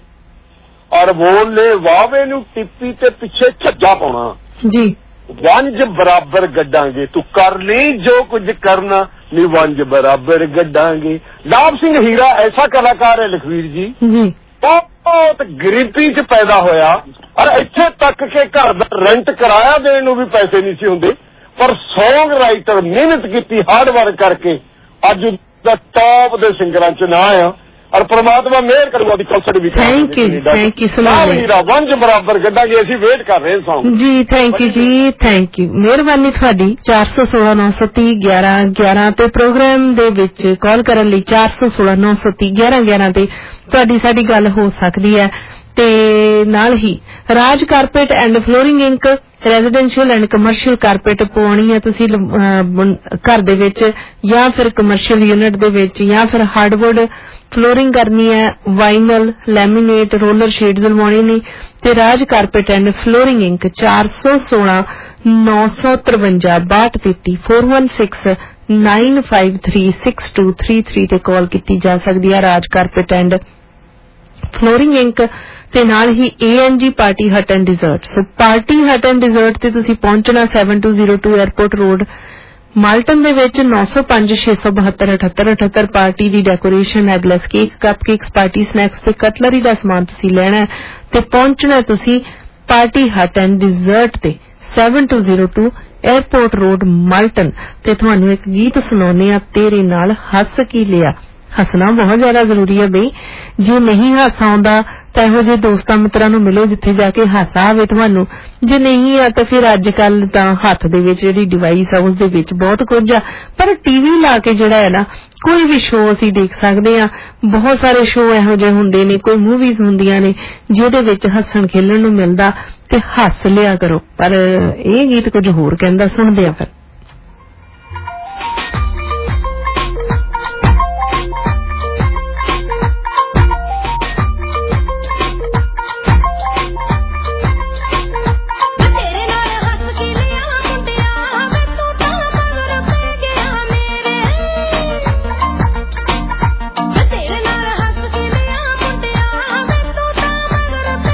ਔਰ ਬੋਲੇ ਵਾਵੇ ਨੂੰ ਟਿੱਪੀ ਤੇ ਪਿੱਛੇ ਝੱਜਾ ਪਾਉਣਾ ਜੀ, ਵੰਜ ਬਰਾਬਰ ਗੱਡਾਂਗੇ, ਤੂੰ ਕਰ ਲਈ ਜੋ ਕੁਝ ਕਰਨਾ ਨੀ ਵੰਜ ਬਰਾਬਰ ਗੱਡਾਂਗੇ। ਲਾਭ ਸਿੰਘ ਹੀਰਾ ਐਸਾ ਕਲਾਕਾਰ ਹੈ ਲਖਵੀਰ ਜੀ ਜੀ, ਬਹੁਤ ਗਰੀਬੀ ਚ ਪੈਦਾ ਹੋਇਆ ਔਰ ਇੱਥੇ ਤੱਕ ਕਿ ਘਰ ਦਾ ਰੈਂਟ ਕਿਰਾਇਆ ਦੇਣ ਨੂੰ ਵੀ ਪੈਸੇ ਨਹੀਂ ਸੀ ਹੁੰਦੇ, ਪਰ ਸੌਂਗ ਰਾਈਟਰ ਮਿਹਨਤ ਕੀਤੀ ਹਾਰਡ ਵਰਕ ਕਰਕੇ ਅੱਜ ਦਾ ਟੌਪ ਦੇ ਸਿੰਗਰਾਂ ਚ ਨਾ ਆ ਔਰ ਪ੍ਰਮਾਤਮਾ ਮਿਹਰ ਕਰੂਗਾ ਦੀ ਕਨਸਰਟ ਵੀ। ਥੈਂਕ ਯੂ ਥੈਂਕ ਯੂ ਹੀਰਾ ਵੰਜ ਬਰਾਬਰ ਗੱਡਾਂਗੇ, ਅਸੀਂ ਵੇਟ ਕਰ ਰਹੇ ਸੌਂਗ ਜੀ। ਥੈਂਕ ਯੂ ਜੀ, ਥੈਂਕ ਯੂ, ਮਿਹਰਬਾਨੀ ਤੁਹਾਡੀ। ਚਾਰ ਸੌ ਸੋਲਾਂ ਨੌ ਸੌ ਤੀਹ ਗਿਆਰਾਂ ਗਿਆਰਾਂ ਤੇ ਪ੍ਰੋਗਰਾਮ ਦੇ ਵਿੱਚ ਕਾਲ ਕਰਨ ਲਈ ਚਾਰ ਸੌ ਸੋਲਾਂ ਨੌ ਸੌ ਤੀਹ ਗਿਆਰਾਂ ਗਿਆਰਾਂ ਤੇ ਤੁਹਾਡੀ ਸਾਡੀ ਗੱਲ ਹੋ ਸਕਦੀ ਹੈ। ਤੇ ਨਾਲ ਹੀ Raj carpet and flooring inc residential and commercial carpet ਪਵਾਉਣੀ ਹੈ ਤੁਸੀਂ ਘਰ ਦੇ ਵਿੱਚ ਜਾਂ ਫਿਰ ਕਮਰਸ਼ੀਅਲ ਯੂਨਿਟ ਦੇ ਵਿੱਚ, ਜਾਂ ਫਿਰ ਹਾਰਡਵੁੱਡ ਫਲੋਰਿੰਗ ਕਰਨੀ ਹੈ, ਵਾਈਨਲ ਲੈਮੀਨੇਟ ਰੋਲਰ ਸ਼ੇਡਸ ਲਵਾਉਣੀ ਨੇ, ਤੇ Raj carpet and flooring inc ਚਾਰ ਸੌ ਸੋਲਾਂ ਨੌ ਸੌ ਤਰਵੰਜਾ ਬਾਹਠ ਤੇਤੀ four one six nine five three six two three three ਤੇ ਕਾਲ ਕੀਤੀ ਜਾ ਸਕਦੀ ਹੈ। Raj carpet and flooring inc ਤੇ ਨਾਲ ਹੀ A N G party hut and dessert. So party hut and dessert ਤੇ ਤੁਸੀਂ ਪਹੁੰਚਣਾ seven two zero two airport road Malton ਦੇ ਵਿੱਚ ਨੌ ਸੌ ਪੰਜ ਛੇ ਸੌ ਬਹੱਤਰ ਅਠੱਤਰ ਅਠੱਤਰ। ਪਾਰਟੀ ਦੀ decoration, eggless cake, cup cakes, party snacks ਤੇ ਕਟਲਰੀ ਦਾ ਸਮਾਨ ਤੁਸੀਂ ਲੈਣਾ ਤੇ ਪਹੁੰਚਣਾ ਤੁਸੀਂ ਪਾਰਟੀ ਹਟ ਐਂਡ ਡਿਜ਼ਰਟ ਤੇ seven two zero two airport road Malton. ਤੇ ਤੁਹਾਨੂੰ ਇੱਕ ਗੀਤ ਸੁਣਾਉਂਦੇ ਆ, ਤੇਰੇ ਨਾਲ ਹੱਸ ਕੀ ਲਿਆ। ਹੱਸਣਾ ਬਹੁਤ ਜ਼ਿਆਦਾ ਜ਼ਰੂਰੀ ਹੈ ਬਈ, ਜੇ ਨਹੀਂ ਹਾਸਾ ਆਉਂਦਾ ਤਾਂ ਇਹੋ ਜਿਹੇ ਦੋਸਤਾਂ ਮਿੱਤਰਾਂ ਨੂੰ ਮਿਲੋ ਜਿੱਥੇ ਜਾ ਕੇ ਹਾਸਾ ਆਵੇ ਤੁਹਾਨੂੰ। ਜੇ ਨਹੀਂ ਆ ਤਾਂ ਫਿਰ ਅੱਜ ਕੱਲ ਤਾਂ ਹੱਥ ਦੇ ਵਿੱਚ ਜਿਹੜੀ ਡਿਵਾਈਸ ਆ ਉਸ ਦੇ ਵਿੱਚ ਬਹੁਤ ਕੁਝ ਆ, ਪਰ ਟੀਵੀ ਲਾ ਕੇ ਜਿਹੜਾ ਹੈ ਨਾ ਕੋਈ ਵੀ ਸ਼ੋਅ ਅਸੀਂ ਦੇਖ ਸਕਦੇ ਆ। ਬਹੁਤ ਸਾਰੇ ਸ਼ੋਅ ਇਹੋ ਜਿਹੇ ਹੁੰਦੇ ਨੇ, ਕੋਈ ਮੂਵੀਜ਼ ਹੁੰਦੀਆਂ ਨੇ ਜਿਹਦੇ ਵਿੱਚ ਹੱਸਣ ਖੇਲਣ ਨੂੰ ਮਿਲਦਾ ਤੇ ਹੱਸ ਲਿਆ ਕਰੋ। ਪਰ ਇਹ ਗੀਤ ਕੁਝ ਹੋਰ ਕਹਿੰਦਾ, ਸੁਣਦੇ ਆ ਫਿਰ।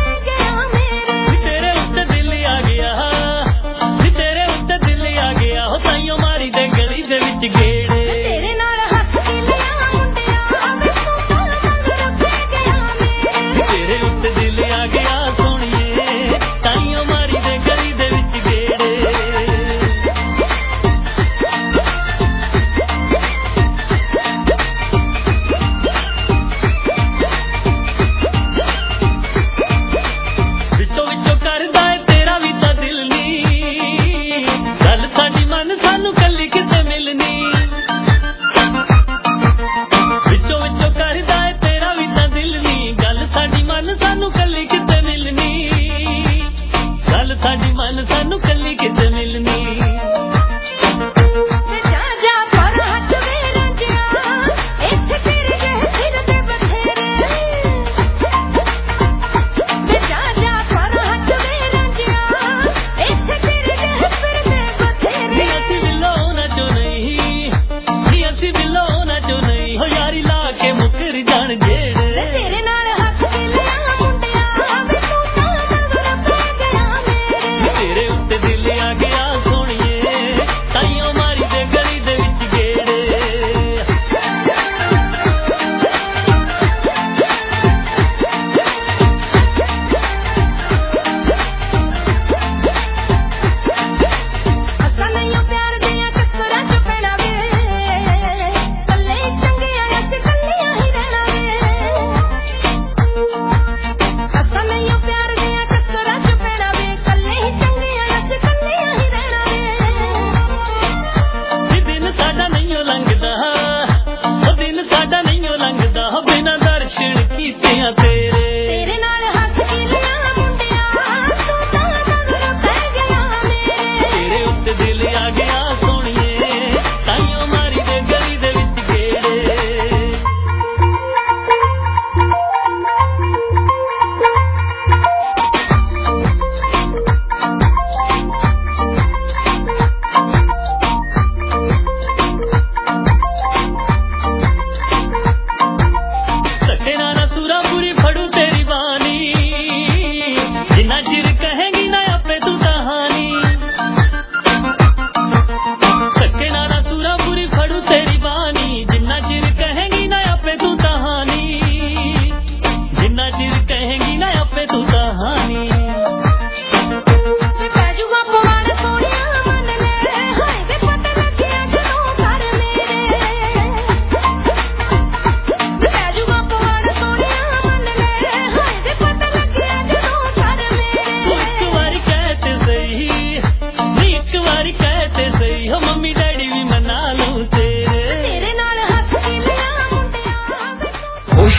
ਤੇਰੇ ਉੱਤੇ ਦਿਲ ਆ ਗਿਆ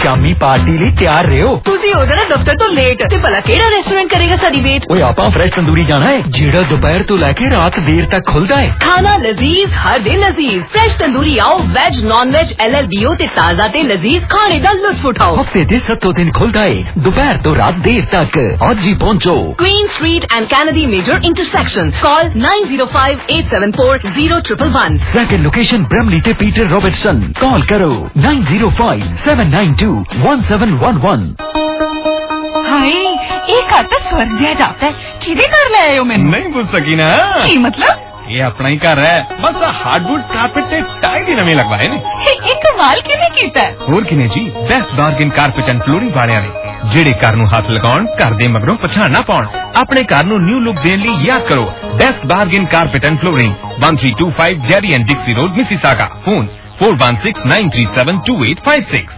शामी पार्टी ਲਈ ਤਿਆਰ ਰਹੋ। ਤੁਸੀਂ ਹੋ ਜਾਣਾ ਦਫ਼ਤਰ ਤੋਂ ਲੇਟ ਤੇ ਭਲਾ ਕਿਹੜਾ ਰੈਸਟੋਰੈਂਟ ਕਰੇਗਾ ਸਾਡੀ ਵੇਟ? ਓਏ ਆਪਾਂ ਫਰੈਸ਼ ਤੰਦੂਰੀ ਜਾਣਾ ਹੈ ਜਿਹੜਾ ਦੁਪਹਿਰ ਤੋਂ ਲੈ ਕੇ ਰਾਤ ਦੇਰ ਤੱਕ ਖੁੱਲਦਾ ਹੈ। ਖਾਣਾ ਲਜ਼ੀਜ਼ ਹਰ ਦਿਨ ਲਜ਼ੀਜ਼। ਫਰੈਸ਼ ਤੰਦੂਰੀ ਆਓ, veg non veg L L B O ਤੇ ਤਾਜ਼ਾ ਤੇ ਲਜ਼ੀਜ਼ ਖਾਣੇ ਦਾ ਲੁਤਫ ਉਠਾਓ। ਹਫਤੇ ਦੇ ਸੱਤੋਂ ਦਿਨ ਖੁੱਲਦਾ ਹੈ ਦੁਪਹਿਰ ਤੋਂ ਰਾਤ ਦੇਰ ਤੱਕ। ਅੱਜ ਹੀ ਪਹੁੰਚੋ। Queen Street and Kennedy Major Intersection. Call nine zero five eight seven four zero one one one. Second location Bramley ਤੇ ਪੀਟਰ ਰੋਬਰਟਸਨ। ਕਾਲ ਕਰੋ nine zero five seven nine two one seven one one। ਹਾਏ ਇਹ ਘਰ ਤਾਂ ਸਵਰਗ ਜਿਹਾ ਜਾਪਦਾ ਹੈ। ਕਿਹਦੇ ਘਰ ਲੈ ਆਏ ਹੋ ਮੈਨੂੰ? ਨਹੀਂ ਪੁੱਛ ਸਕੀ ਨਾ। ਕੀ ਮਤਲਬ? ਇਹ ਆਪਣਾ ਹੀ ਘਰ ਹੈ, ਬਸ ਹਾਰਡਵੁੱਡ ਕਾਰਪੇਟ ਤੇ ਟਾਈਲ ਹੀ ਨਵੇਂ ਲਗਵਾਏ ਨੇ। ਇਹ ਕਮਾਲ ਕਿਵੇਂ ਕੀਤਾ? ਹੋਰ ਕਿਨੇ ਜੀ, best bargain carpet and flooring ਵਾਲਿਆਂ ਨੇ, ਜਿਹੜੇ ਘਰ ਨੂੰ ਹੱਥ ਲਗਾਉਣ ਘਰ ਦੇ ਮਗਰੋਂ ਪਛਾਣ ਨਾ ਪਾਉਣ। ਆਪਣੇ ਘਰ ਨੂੰ ਨਿਊ ਲੁੱਕ ਦੇਣ ਲਈ ਯਾਦ ਕਰੋ best bargain carpet and flooring, one three two five Jerry and Dixie Road, Mississauga. Phone four one six nine three seven two eight five six।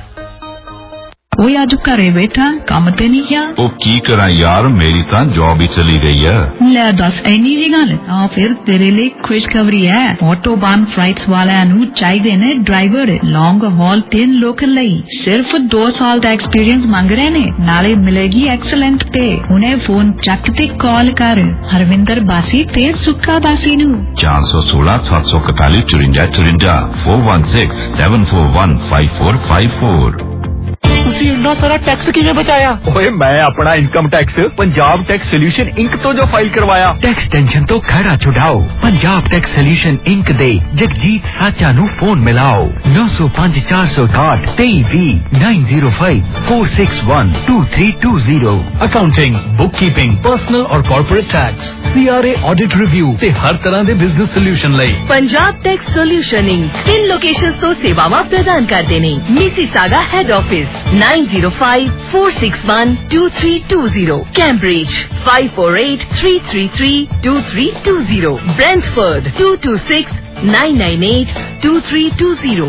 ਉਹ ਅੱਜ ਘਰੇ ਬੈਠਾ ਕੰਮ ਤੇ ਨਹੀਂ ਗਿਆ। ਉਹ ਕੀ ਕਰਾਂ ਯਾਰ, ਮੇਰੀ ਤਾਂ ਜੌਬ ਹੀ ਚਲੀ ਗਈ ਹੈ। ਲੈ ਦੱਸ ਇੰਨੀ ਜੀ ਗੱਲ ਤਾਂ ਫਿਰ ਤੇਰੇ ਲਈ ਖੁਸ਼ਖਬਰੀ ਹੈ। ਆਟੋਬਾਨ ਫਲਾਈਟਸ ਵਾਲਿਆਂ ਨੂੰ ਚਾਹੀਦੇ ਨੇ ਡਰਾਈਵਰ ਲੌਂਗ ਹਾਲ ਤਿੰਨ ਲੋਕਲ ਲਈ। ਸਿਰਫ ਦੋ ਸਾਲ ਦਾ ਐਕਸਪੀਰੀਅੰਸ ਮੰਗ ਰਹੇ ਨੇ, ਨਾਲੇ ਮਿਲੇਗੀ ਐਕਸਲੈਂਟ ਪੇ। ਹੁਣੇ ਫੋਨ ਚੱਕ ਤੇ ਕਾਲ ਕਰ ਹਰਵਿੰਦਰ ਬਾਸੀ ਤੇ ਸੁੱਕਾ ਬਾਸੀ ਨੂੰ ਚਾਰ ਸੌ ਸੋਲਾਂ ਸੱਤ ਸੌ ਇਕਤਾਲੀ ਚੁਰਿੰਜਾ ਚੁਰਿੰਜਾ four one six seven four one five four five four। ਤੁਸੀਂ ਇੰਨਾ ਸਾਰਾ ਟੈਕਸ ਕਿਵੇਂ ਬਚਾਇਆ? ਓਏ ਮੈਂ ਆਪਣਾ income tax Punjab tax solution inc ਤੋਂ ਜੋ ਫਾਈਲ ਕਰਵਾਇਆ। ਟੈਕਸ ਟੈਨਸ਼ਨ ਤੋਂ ਖੜਾ ਛੁਡਾਓ। ਪੰਜਾਬ ਟੈਕਸ ਸੋਲਿਊਸ਼ਨ ਇੰਕ ਦੇ ਜਗਜੀਤ ਸਾਚਾ ਨੂੰ ਫੋਨ ਮਿਲਾਓ nine zero five four zero eight three three nine zero five four six one two three two zero। Accounting, bookkeeping, personal ਔਰ corporate tax, C R A audit review ਤੇ ਹਰ ਤਰ੍ਹਾਂ ਦੇ ਬਿਜ਼ਨਸ ਸੋਲਿਊਸ਼ਨ ਲਈ ਪੰਜਾਬ ਟੈਕਸ ਸੋਲਿਊਸ਼ਨ ਇੰਕ ਤਿੰਨ ਲੋਕੇਸ਼ਨਸ ਤੋਂ ਸੇਵਾਵਾਂ ਪ੍ਰਦਾਨ ਕਰਦੇ ਨੇ। Mississauga head office nine zero five four six one two three two zero, Cambridge five four eight three three three two three two zero, Brentford two two six nine nine eight two three two zero।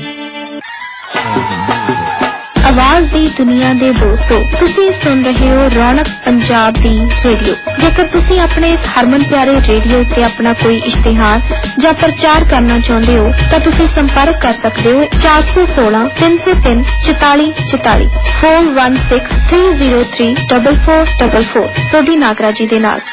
ਆਵਾਜ਼ ਦੀ ਦੁਨੀਆ ਦੇ ਦੋਸਤੋ, ਤੁਸੀਂ ਸੁਣ ਰਹੇ ਹੋ ਰੌਣਕ ਪੰਜਾਬ ਦੀ ਰੇਡੀਓ। ਜੇਕਰ ਤੁਸੀਂ ਆਪਣੇ ਇਸ ਹਰਮਨ ਪਿਆਰੇ ਰੇਡੀਓ ਤੇ ਆਪਣਾ ਕੋਈ ਇਸ਼ਤਿਹਾਰ ਜਾਂ ਪ੍ਰਚਾਰ ਕਰਨਾ ਚਾਹੁੰਦੇ ਹੋ ਤਾਂ ਤੁਸੀਂ ਸੰਪਰਕ ਕਰ ਸਕਦੇ ਹੋ ਚਾਰ ਸੌ ਸੋਲਾਂ ਤਿੰਨ ਸੌ ਤਿੰਨ ਚੁਤਾਲੀ ਚੁਤਾਲੀ four one six three zero three four four four four Sodhi Nagra ਜੀ ਦੇ ਨਾਲ।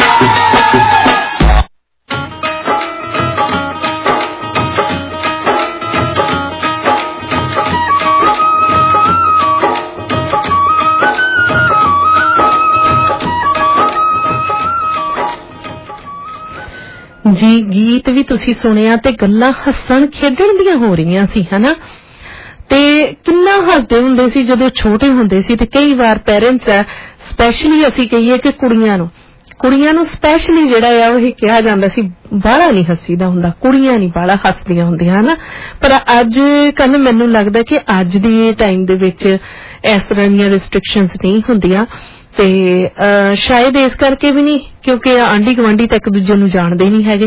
ਜੀ ਗੀਤ ਵੀ ਤੁਸੀਂ ਸੁਣਿਆ ਤੇ ਗੱਲਾਂ ਹੱਸਣ ਖੇਡਣ ਦੀਆਂ ਹੋ ਰਹੀਆਂ ਸੀ ਹਨਾ। ਤੇ ਕਿੰਨਾ ਹੱਸਦੇ ਹੁੰਦੇ ਸੀ ਜਦੋਂ ਛੋਟੇ ਹੁੰਦੇ ਸੀ। ਤੇ ਕਈ ਵਾਰ ਪੇਰੈਂਟਸ ਆ ਸਪੈਸ਼ਲੀ ਅਸੀਂ ਕਹੀਏ ਕਿ ਕੁੜੀਆਂ ਨੂੰ ਕੁੜੀਆਂ ਨੂੰ ਸਪੈਸ਼ਲੀ ਜਿਹੜਾ ਆ ਉਹ ਇਹ ਕਿਹਾ ਜਾਂਦਾ ਸੀ ਬਾਹਲਾ ਨਹੀਂ ਹੱਸੀਦਾ ਹੁੰਦਾ, ਕੁੜੀਆਂ ਨਹੀਂ ਬਾਹਲਾ ਹੱਸਦੀਆਂ ਹੁੰਦੀਆਂ ਹਨਾ। ਪਰ ਅੱਜ ਕੱਲ ਮੈਨੂੰ ਲੱਗਦਾ ਕਿ ਅੱਜ ਦੀ ਟਾਈਮ ਦੇ ਵਿੱਚ ਇਸ ਤਰ੍ਹਾਂ ਦੀਆਂ ਰਿਸਟ੍ਰਿਕਸ਼ਨਸ ਨਹੀਂ ਹੁੰਦੀਆਂ। ਤੇ ਸ਼ਾਇਦ ਇਸ ਕਰਕੇ ਵੀ ਨਹੀਂ ਕਿਉਂਕਿ ਆਂਢੀ ਗੁਆਂਢੀ ਤਾਂ ਇੱਕ ਦੂਜੇ ਨੂੰ ਜਾਣਦੇ ਨਹੀਂ ਹੈਗੇ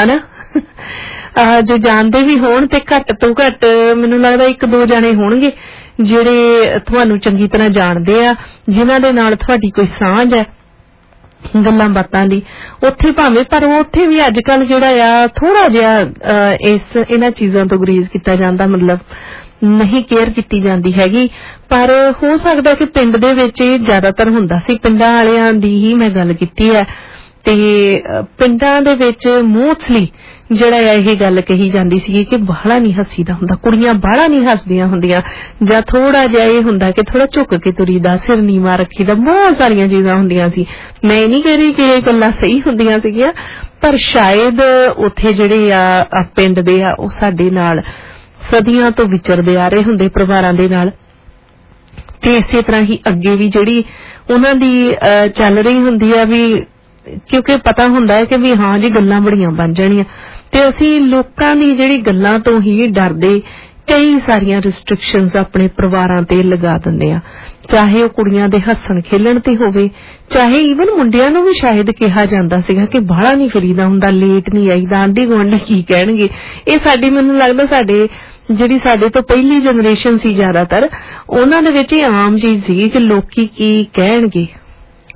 ਹਨਾ। ਜੇ ਜਾਣਦੇ ਵੀ ਹੋਣ ਤੇ ਘੱਟ ਤੋਂ ਘੱਟ ਮੈਨੂੰ ਲੱਗਦਾ ਇੱਕ ਦੋ ਜਾਣੇ ਹੋਣਗੇ ਜਿਹੜੇ ਤੁਹਾਨੂੰ ਚੰਗੀ ਤਰ੍ਹਾਂ ਜਾਣਦੇ ਆ, ਜਿਨ੍ਹਾਂ ਦੇ ਨਾਲ ਤੁਹਾਡੀ ਕੋਈ ਸਾਂਝ ਹੈ ਗੱਲਾਂ ਬਾਤਾਂ ਦੀ। ਉੱਥੇ ਭਾਵੇਂ ਪਰ ਉੱਥੇ ਵੀ ਅੱਜ ਕੱਲ ਜਿਹੜਾ ਆ ਥੋੜਾ ਜਿਹਾ ਇਸ ਇਹਨਾਂ ਚੀਜ਼ਾਂ ਤੋਂ ਗੁਰੇਜ਼ ਕੀਤਾ ਜਾਂਦਾ, ਮਤਲਬ ਨਹੀਂ ਕੇਅਰ ਕੀਤੀ ਜਾਂਦੀ ਹੈਗੀ। ਪਰ ਹੋ ਸਕਦਾ ਕਿ ਪਿੰਡ ਦੇ ਵਿੱਚ ਇਹ ਜ਼ਿਆਦਾਤਰ ਹੁੰਦਾ ਸੀ। ਪਿੰਡਾਂ ਵਾਲਿਆਂ ਦੀ ਹੀ ਮੈਂ ਗੱਲ ਕੀਤੀ ਹੈ ਤੇ ਪਿੰਡਾਂ ਦੇ ਵਿੱਚ ਮੋਸਟਲੀ ਜਿਹੜਾ ਇਹ ਗੱਲ ਕਹੀ ਜਾਂਦੀ ਸੀ ਕਿ ਬਾਹਲਾ ਨਹੀਂ ਹੱਸੀਦਾ ਹੁੰਦਾ, ਕੁੜੀਆਂ ਬਾਹਲਾ ਨਹੀਂ ਹੱਸਦੀਆਂ ਹੁੰਦੀਆਂ, ਜਾਂ ਥੋੜਾ ਜਿਹਾ ਇਹ ਹੁੰਦਾ ਕਿ ਥੋੜਾ ਝੁੱਕ ਕੇ ਤੁਰੀਦਾ, ਸਿਰ ਨੀਵਾ ਰੱਖੀਦਾ, ਬਹੁਤ ਸਾਰੀਆਂ ਚੀਜ਼ਾਂ ਹੁੰਦੀਆਂ ਸੀ। ਮੈਂ ਨਹੀਂ ਕਹਿ ਰਹੀ ਕਿ ਇਹ ਗੱਲਾਂ ਸਹੀ ਹੁੰਦੀਆਂ ਸੀਗੀਆਂ, ਪਰ ਸ਼ਾਇਦ ਉੱਥੇ ਜਿਹੜੇ ਆ ਪਿੰਡ ਦੇ ਆ ਉਹ ਸਾਡੇ ਨਾਲ ਸਦੀਆਂ ਤੋਂ ਵਿਚਰਦੇ ਆ ਰਹੇ ਹੁੰਦੇ ਪਰਿਵਾਰਾਂ ਦੇ ਨਾਲ। ਤੇ ਇਸੇ ਤਰ੍ਹਾਂ ਹੀ ਅੱਗੇ ਵੀ ਜਿਹੜੀ ਉਹਨਾਂ ਦੀ ਚੱਲ ਰਹੀ ਹੁੰਦੀ ਆ ਵੀ ਕਿਉਂਕਿ ਪਤਾ ਹੁੰਦਾ ਹੈ ਕਿ ਵੀ ਹਾਂ ਜੀ ਗੱਲਾਂ ਬੜੀਆਂ ਬਣ ਜਾਣੀਆਂ। ਤੇ ਅਸੀਂ ਲੋਕਾਂ ਦੀ ਜਿਹੜੀ ਗੱਲਾਂ ਤੋਂ ਹੀ ਡਰਦੇ ਕਈ ਸਾਰੀਆਂ ਰਿਸਟ੍ਰਿਕਸ਼ਨਸ ਆਪਣੇ ਪਰਿਵਾਰਾਂ ਤੇ ਲਗਾ ਦਿੰਦੇ ਆ, ਚਾਹੇ ਉਹ ਕੁੜੀਆਂ ਦੇ ਹੱਸਣ ਖੇਲਣ ਤੇ ਹੋਵੇ, ਚਾਹੇ ਈਵਨ ਮੁੰਡਿਆਂ ਨੂੰ ਵੀ ਸ਼ਾਇਦ ਕਿਹਾ ਜਾਂਦਾ ਸੀਗਾ ਕਿ ਬਾਹਲਾ ਨਹੀਂ ਫਰੀਦਾ ਹੁੰਦਾ, ਲੇਟ ਨਹੀਂ ਆਈਦਾ, ਆਂਢੀ ਗੁਆਂਢੀ ਕੀ ਕਹਿਣਗੇ। ਇਹ ਸਾਡੀ ਮੈਨੂੰ ਲੱਗਦਾ ਸਾਡੇ ਜਿਹੜੀ ਸਾਡੇ ਤੋਂ ਪਹਿਲੀ ਜਨਰੇਸ਼ਨ ਸੀ ਜ਼ਿਆਦਾਤਰ ਉਹਨਾਂ ਦੇ ਵਿੱਚ ਇਹ ਆਮ ਚੀਜ਼ ਸੀ ਕਿ ਲੋਕੀ ਕੀ ਕਹਿਣਗੇ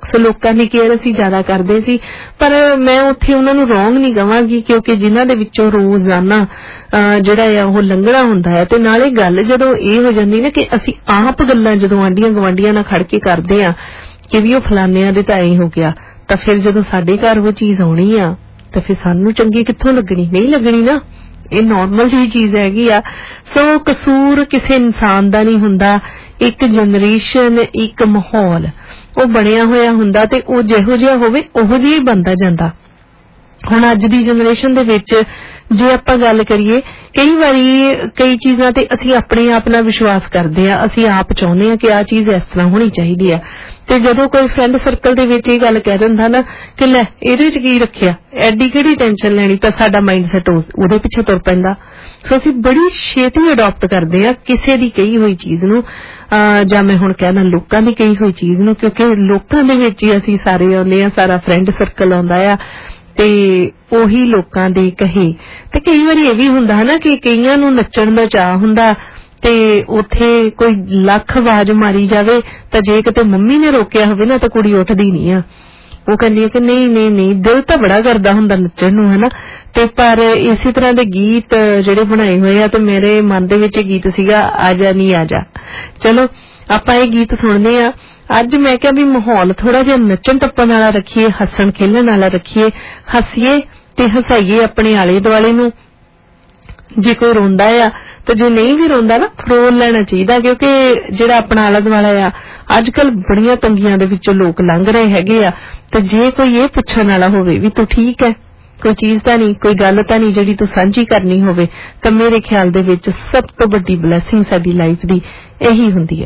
ਸੋ ਲੋਕਾਂ ਦੀ ਕੇਅਰ ਅਸੀਂ ਜ਼ਿਆਦਾ ਕਰਦੇ ਸੀ। ਪਰ ਮੈਂ ਉੱਥੇ ਉਹਨਾਂ ਨੂੰ ਰੋਂਗ ਨਹੀਂ ਕਵਾਂਗੀ, ਕਿਉਂਕਿ ਜਿਨ੍ਹਾਂ ਦੇ ਵਿੱਚੋਂ ਰੋਜ਼ਾਨਾ ਜਿਹੜਾ ਆ ਉਹ ਲੰਘਣਾ ਹੁੰਦਾ ਹੈ। ਤੇ ਨਾਲੇ ਗੱਲ ਜਦੋਂ ਇਹ ਹੋ ਜਾਂਦੀ ਨਾ ਕਿ ਅਸੀਂ ਆਪ ਗੱਲਾਂ ਜਦੋਂ ਆਂਢੀਆਂ ਗਵਾਂਢੀਆਂ ਨਾਲ ਖੜ ਕੇ ਕਰਦੇ ਆ ਕਿ ਵੀ ਉਹ ਫਲਾਨਿਆਂ ਦੇ ਤਾਂ ਐਂ ਹੋ ਗਿਆ, ਤਾਂ ਫਿਰ ਜਦੋਂ ਸਾਡੇ ਘਰ ਉਹ ਚੀਜ਼ ਆਉਣੀ ਆ ਤਾਂ ਫਿਰ ਸਾਨੂੰ ਚੰਗੀ ਕਿੱਥੋਂ ਲੱਗਣੀ? ਨਹੀਂ ਲੱਗਣੀ ਨਾ। ਇਹ ਨੋਰਮਲ ਜਿਹੀ ਚੀਜ਼ ਹੈਗੀ ਆ। ਸੋ ਕਸੂਰ ਕਿਸੇ ਇਨਸਾਨ ਦਾ ਨਹੀਂ ਹੁੰਦਾ, ਇੱਕ ਜਨਰੇਸ਼ਨ, ਇੱਕ ਮਾਹੌਲ ਉਹ ਬਣਿਆ ਹੋਇਆ ਹੁੰਦਾ ਤੇ ਉਹ ਜਿਹੋ ਜਿਹਾ ਹੋਵੇ ਉਹੋ ਜਿਹਾ ਹੀ ਬਣਦਾ ਜਾਂਦਾ। ਹੁਣ ਅੱਜ ਦੀ ਜਨਰੇਸ਼ਨ ਦੇ ਵਿੱਚ ਜੇ ਆਪਾਂ ਗੱਲ ਕਰੀਏ, ਕਈ ਵਾਰੀ ਕਈ ਚੀਜ਼ਾਂ ਤੇ ਅਸੀਂ ਆਪਣੇ ਆਪ ਨਾਲ ਵਿਸ਼ਵਾਸ ਕਰਦੇ ਆ, ਅਸੀਂ ਆਪ ਚਾਹੁੰਦੇ ਆ ਕਿ ਆਹ ਚੀਜ਼ ਇਸ ਤਰ੍ਹਾਂ ਹੋਣੀ ਚਾਹੀਦੀ ਆ, ਤੇ ਜਦੋਂ ਕੋਈ ਫਰੈਂਡ ਸਰਕਲ ਦੇ ਵਿੱਚ ਇਹ ਗੱਲ ਕਹਿ ਦਿੰਦਾ ਨਾ ਕਿ ਲੈ ਇਹਦੇ ਚ ਕੀ ਰੱਖਿਆ, ਐਡੀ ਕਿਹੜੀ ਟੈਨਸ਼ਨ ਲੈਣੀ, ਤਾਂ ਸਾਡਾ ਮਾਈਂਡ ਸੈਟ ਉਹਦੇ ਪਿੱਛੇ ਤੁਰ ਪੈਂਦਾ। ਸੋ ਅਸੀਂ ਬੜੀ ਛੇਤੀ ਅਡਾਪਟ ਕਰਦੇ ਆ ਕਿਸੇ ਦੀ ਕਹੀ ਹੋਈ ਚੀਜ਼ ਨੂੰ, ਜਾਂ ਮੈਂ ਹੁਣ ਕਹਿਣਾ ਲੋਕਾਂ ਦੀ ਕਹੀ ਹੋਈ ਚੀਜ਼ ਨੂੰ, ਕਿਉਂਕਿ ਲੋਕਾਂ ਦੇ ਵਿੱਚ ਹੀ ਅਸੀਂ ਸਾਰੇ ਆਉਂਦੇ ਆ, ਸਾਰਾ ਫਰੈਂਡ ਸਰਕਲ ਆਉਂਦਾ ਆ ਤੇ ਉਹੀ ਲੋਕਾਂ ਦੇ ਕਹੇ। ਤੇ ਕਈ ਵਾਰੀ ਇਹ ਵੀ ਹੁੰਦਾ ਹੈ ਨਾ ਕਿ ਕਈਆਂ ਨੂੰ ਨੱਚਣ ਦਾ ਚਾਅ ਹੁੰਦਾ ਤੇ ਉੱਥੇ ਕੋਈ ਲੱਖ ਆਵਾਜ਼ ਮਾਰੀ ਜਾਵੇ ਤਾਂ ਜੇ ਕਿਤੇ ਮੰਮੀ ਨੇ ਰੋਕਿਆ ਹੋਵੇ ਨਾ ਤਾਂ ਕੁੜੀ ਉੱਠਦੀ ਨਹੀਂ ਆ, ਉਹ ਕਹਿੰਦੀ ਹੈ ਕਿ ਨਹੀਂ ਨਹੀਂ ਨਹੀਂ, ਦਿਲ ਤਾਂ ਬੜਾ ਕਰਦਾ ਹੁੰਦਾ ਨੱਚਣ ਨੂੰ, ਹਨਾ। ਤੇ ਪਰ ਇਸੇ ਤਰ੍ਹਾਂ ਦੇ ਗੀਤ ਜਿਹੜੇ ਬਣਾਏ ਹੋਏ ਆ, ਤੇ ਮੇਰੇ ਮਨ ਦੇ ਵਿੱਚ ਗੀਤ ਸੀਗਾ ਆਜਾ ਨੀ ਆਜਾ। ਚਲੋ ਆਪਾਂ ਇਹ ਗੀਤ ਸੁਣਦੇ ਆ। ਅੱਜ ਮੈਂ ਕਿਹਾ ਵੀ ਮਾਹੌਲ ਥੋੜਾ ਜਿਹਾ ਨੱਚਣ ਟੱਪਣ ਵਾਲਾ ਰੱਖੀਏ, ਹੱਸਣ ਖੇਲਣ ਵਾਲਾ ਰੱਖੀਏ, ਹੱਸੀਏ ਤੇ ਹਸਾਈਏ ਆਪਣੇ ਆਲੇ ਦੁਆਲੇ ਨੂੰ। ਜੇ ਕੋਈ ਰੋਂਦਾ ਆ ਤੇ ਜੇ ਨਹੀਂ ਵੀ ਰੋਂਦਾ ਨਾ ਫਰੋਲ ਲੈਣਾ ਚਾਹੀਦਾ, ਕਿਉਂਕਿ ਜਿਹੜਾ ਆਪਣਾ ਆਲਾ ਦੁਆਲਾ ਆ ਅੱਜ ਕੱਲ ਬੜੀਆਂ ਤੰਗੀਆਂ ਦੇ ਵਿੱਚੋਂ ਲੋਕ ਲੰਘ ਰਹੇ ਹੈਗੇ ਆ। ਤੇ ਜੇ ਕੋਈ ਇਹ ਪੁੱਛਣ ਵਾਲਾ ਹੋਵੇ ਵੀ ਤੂੰ ਠੀਕ ਹੈ, ਕੋਈ ਚੀਜ਼ ਤਾਂ ਨਹੀਂ, ਕੋਈ ਗੱਲ ਤਾਂ ਨਹੀਂ ਜਿਹੜੀ ਤੂੰ ਸਾਂਝੀ ਕਰਨੀ ਹੋਵੇ, ਤਾਂ ਮੇਰੇ ਖਿਆਲ ਦੇ ਵਿੱਚ ਸਭ ਤੋਂ ਵੱਡੀ ਬਲੈਸਿੰਗ ਸਾਡੀ ਲਾਈਫ ਦੀ ਇਹੀ ਹੁੰਦੀ ਹੈ।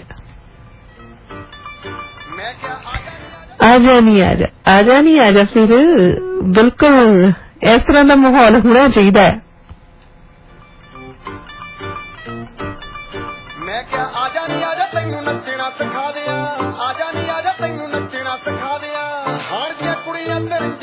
ਆਜਾ ਨਹੀਂ ਆਜਾ, ਆਜਾ ਨਹੀਂ ਆਜਾ, ਫਿਰ ਬਿਲਕੁਲ ਇਸ ਤਰ੍ਹਾਂ ਦਾ ਮਾਹੌਲ ਹੋਣਾ ਚਾਹੀਦਾ ਹੈ। ਮੈਂ ਕਿਹਾ ਆਜਾ ਨਹੀਂ ਆਜਾ ਤੈਨੂੰ ਨੱਚਣਾ ਸਿਖਾ ਦਿਆਂ, ਆਜਾ ਨਹੀਂ ਆਜਾ ਤੈਨੂੰ ਨੱਚਣਾ ਸਿਖਾ ਦਿਆਂ।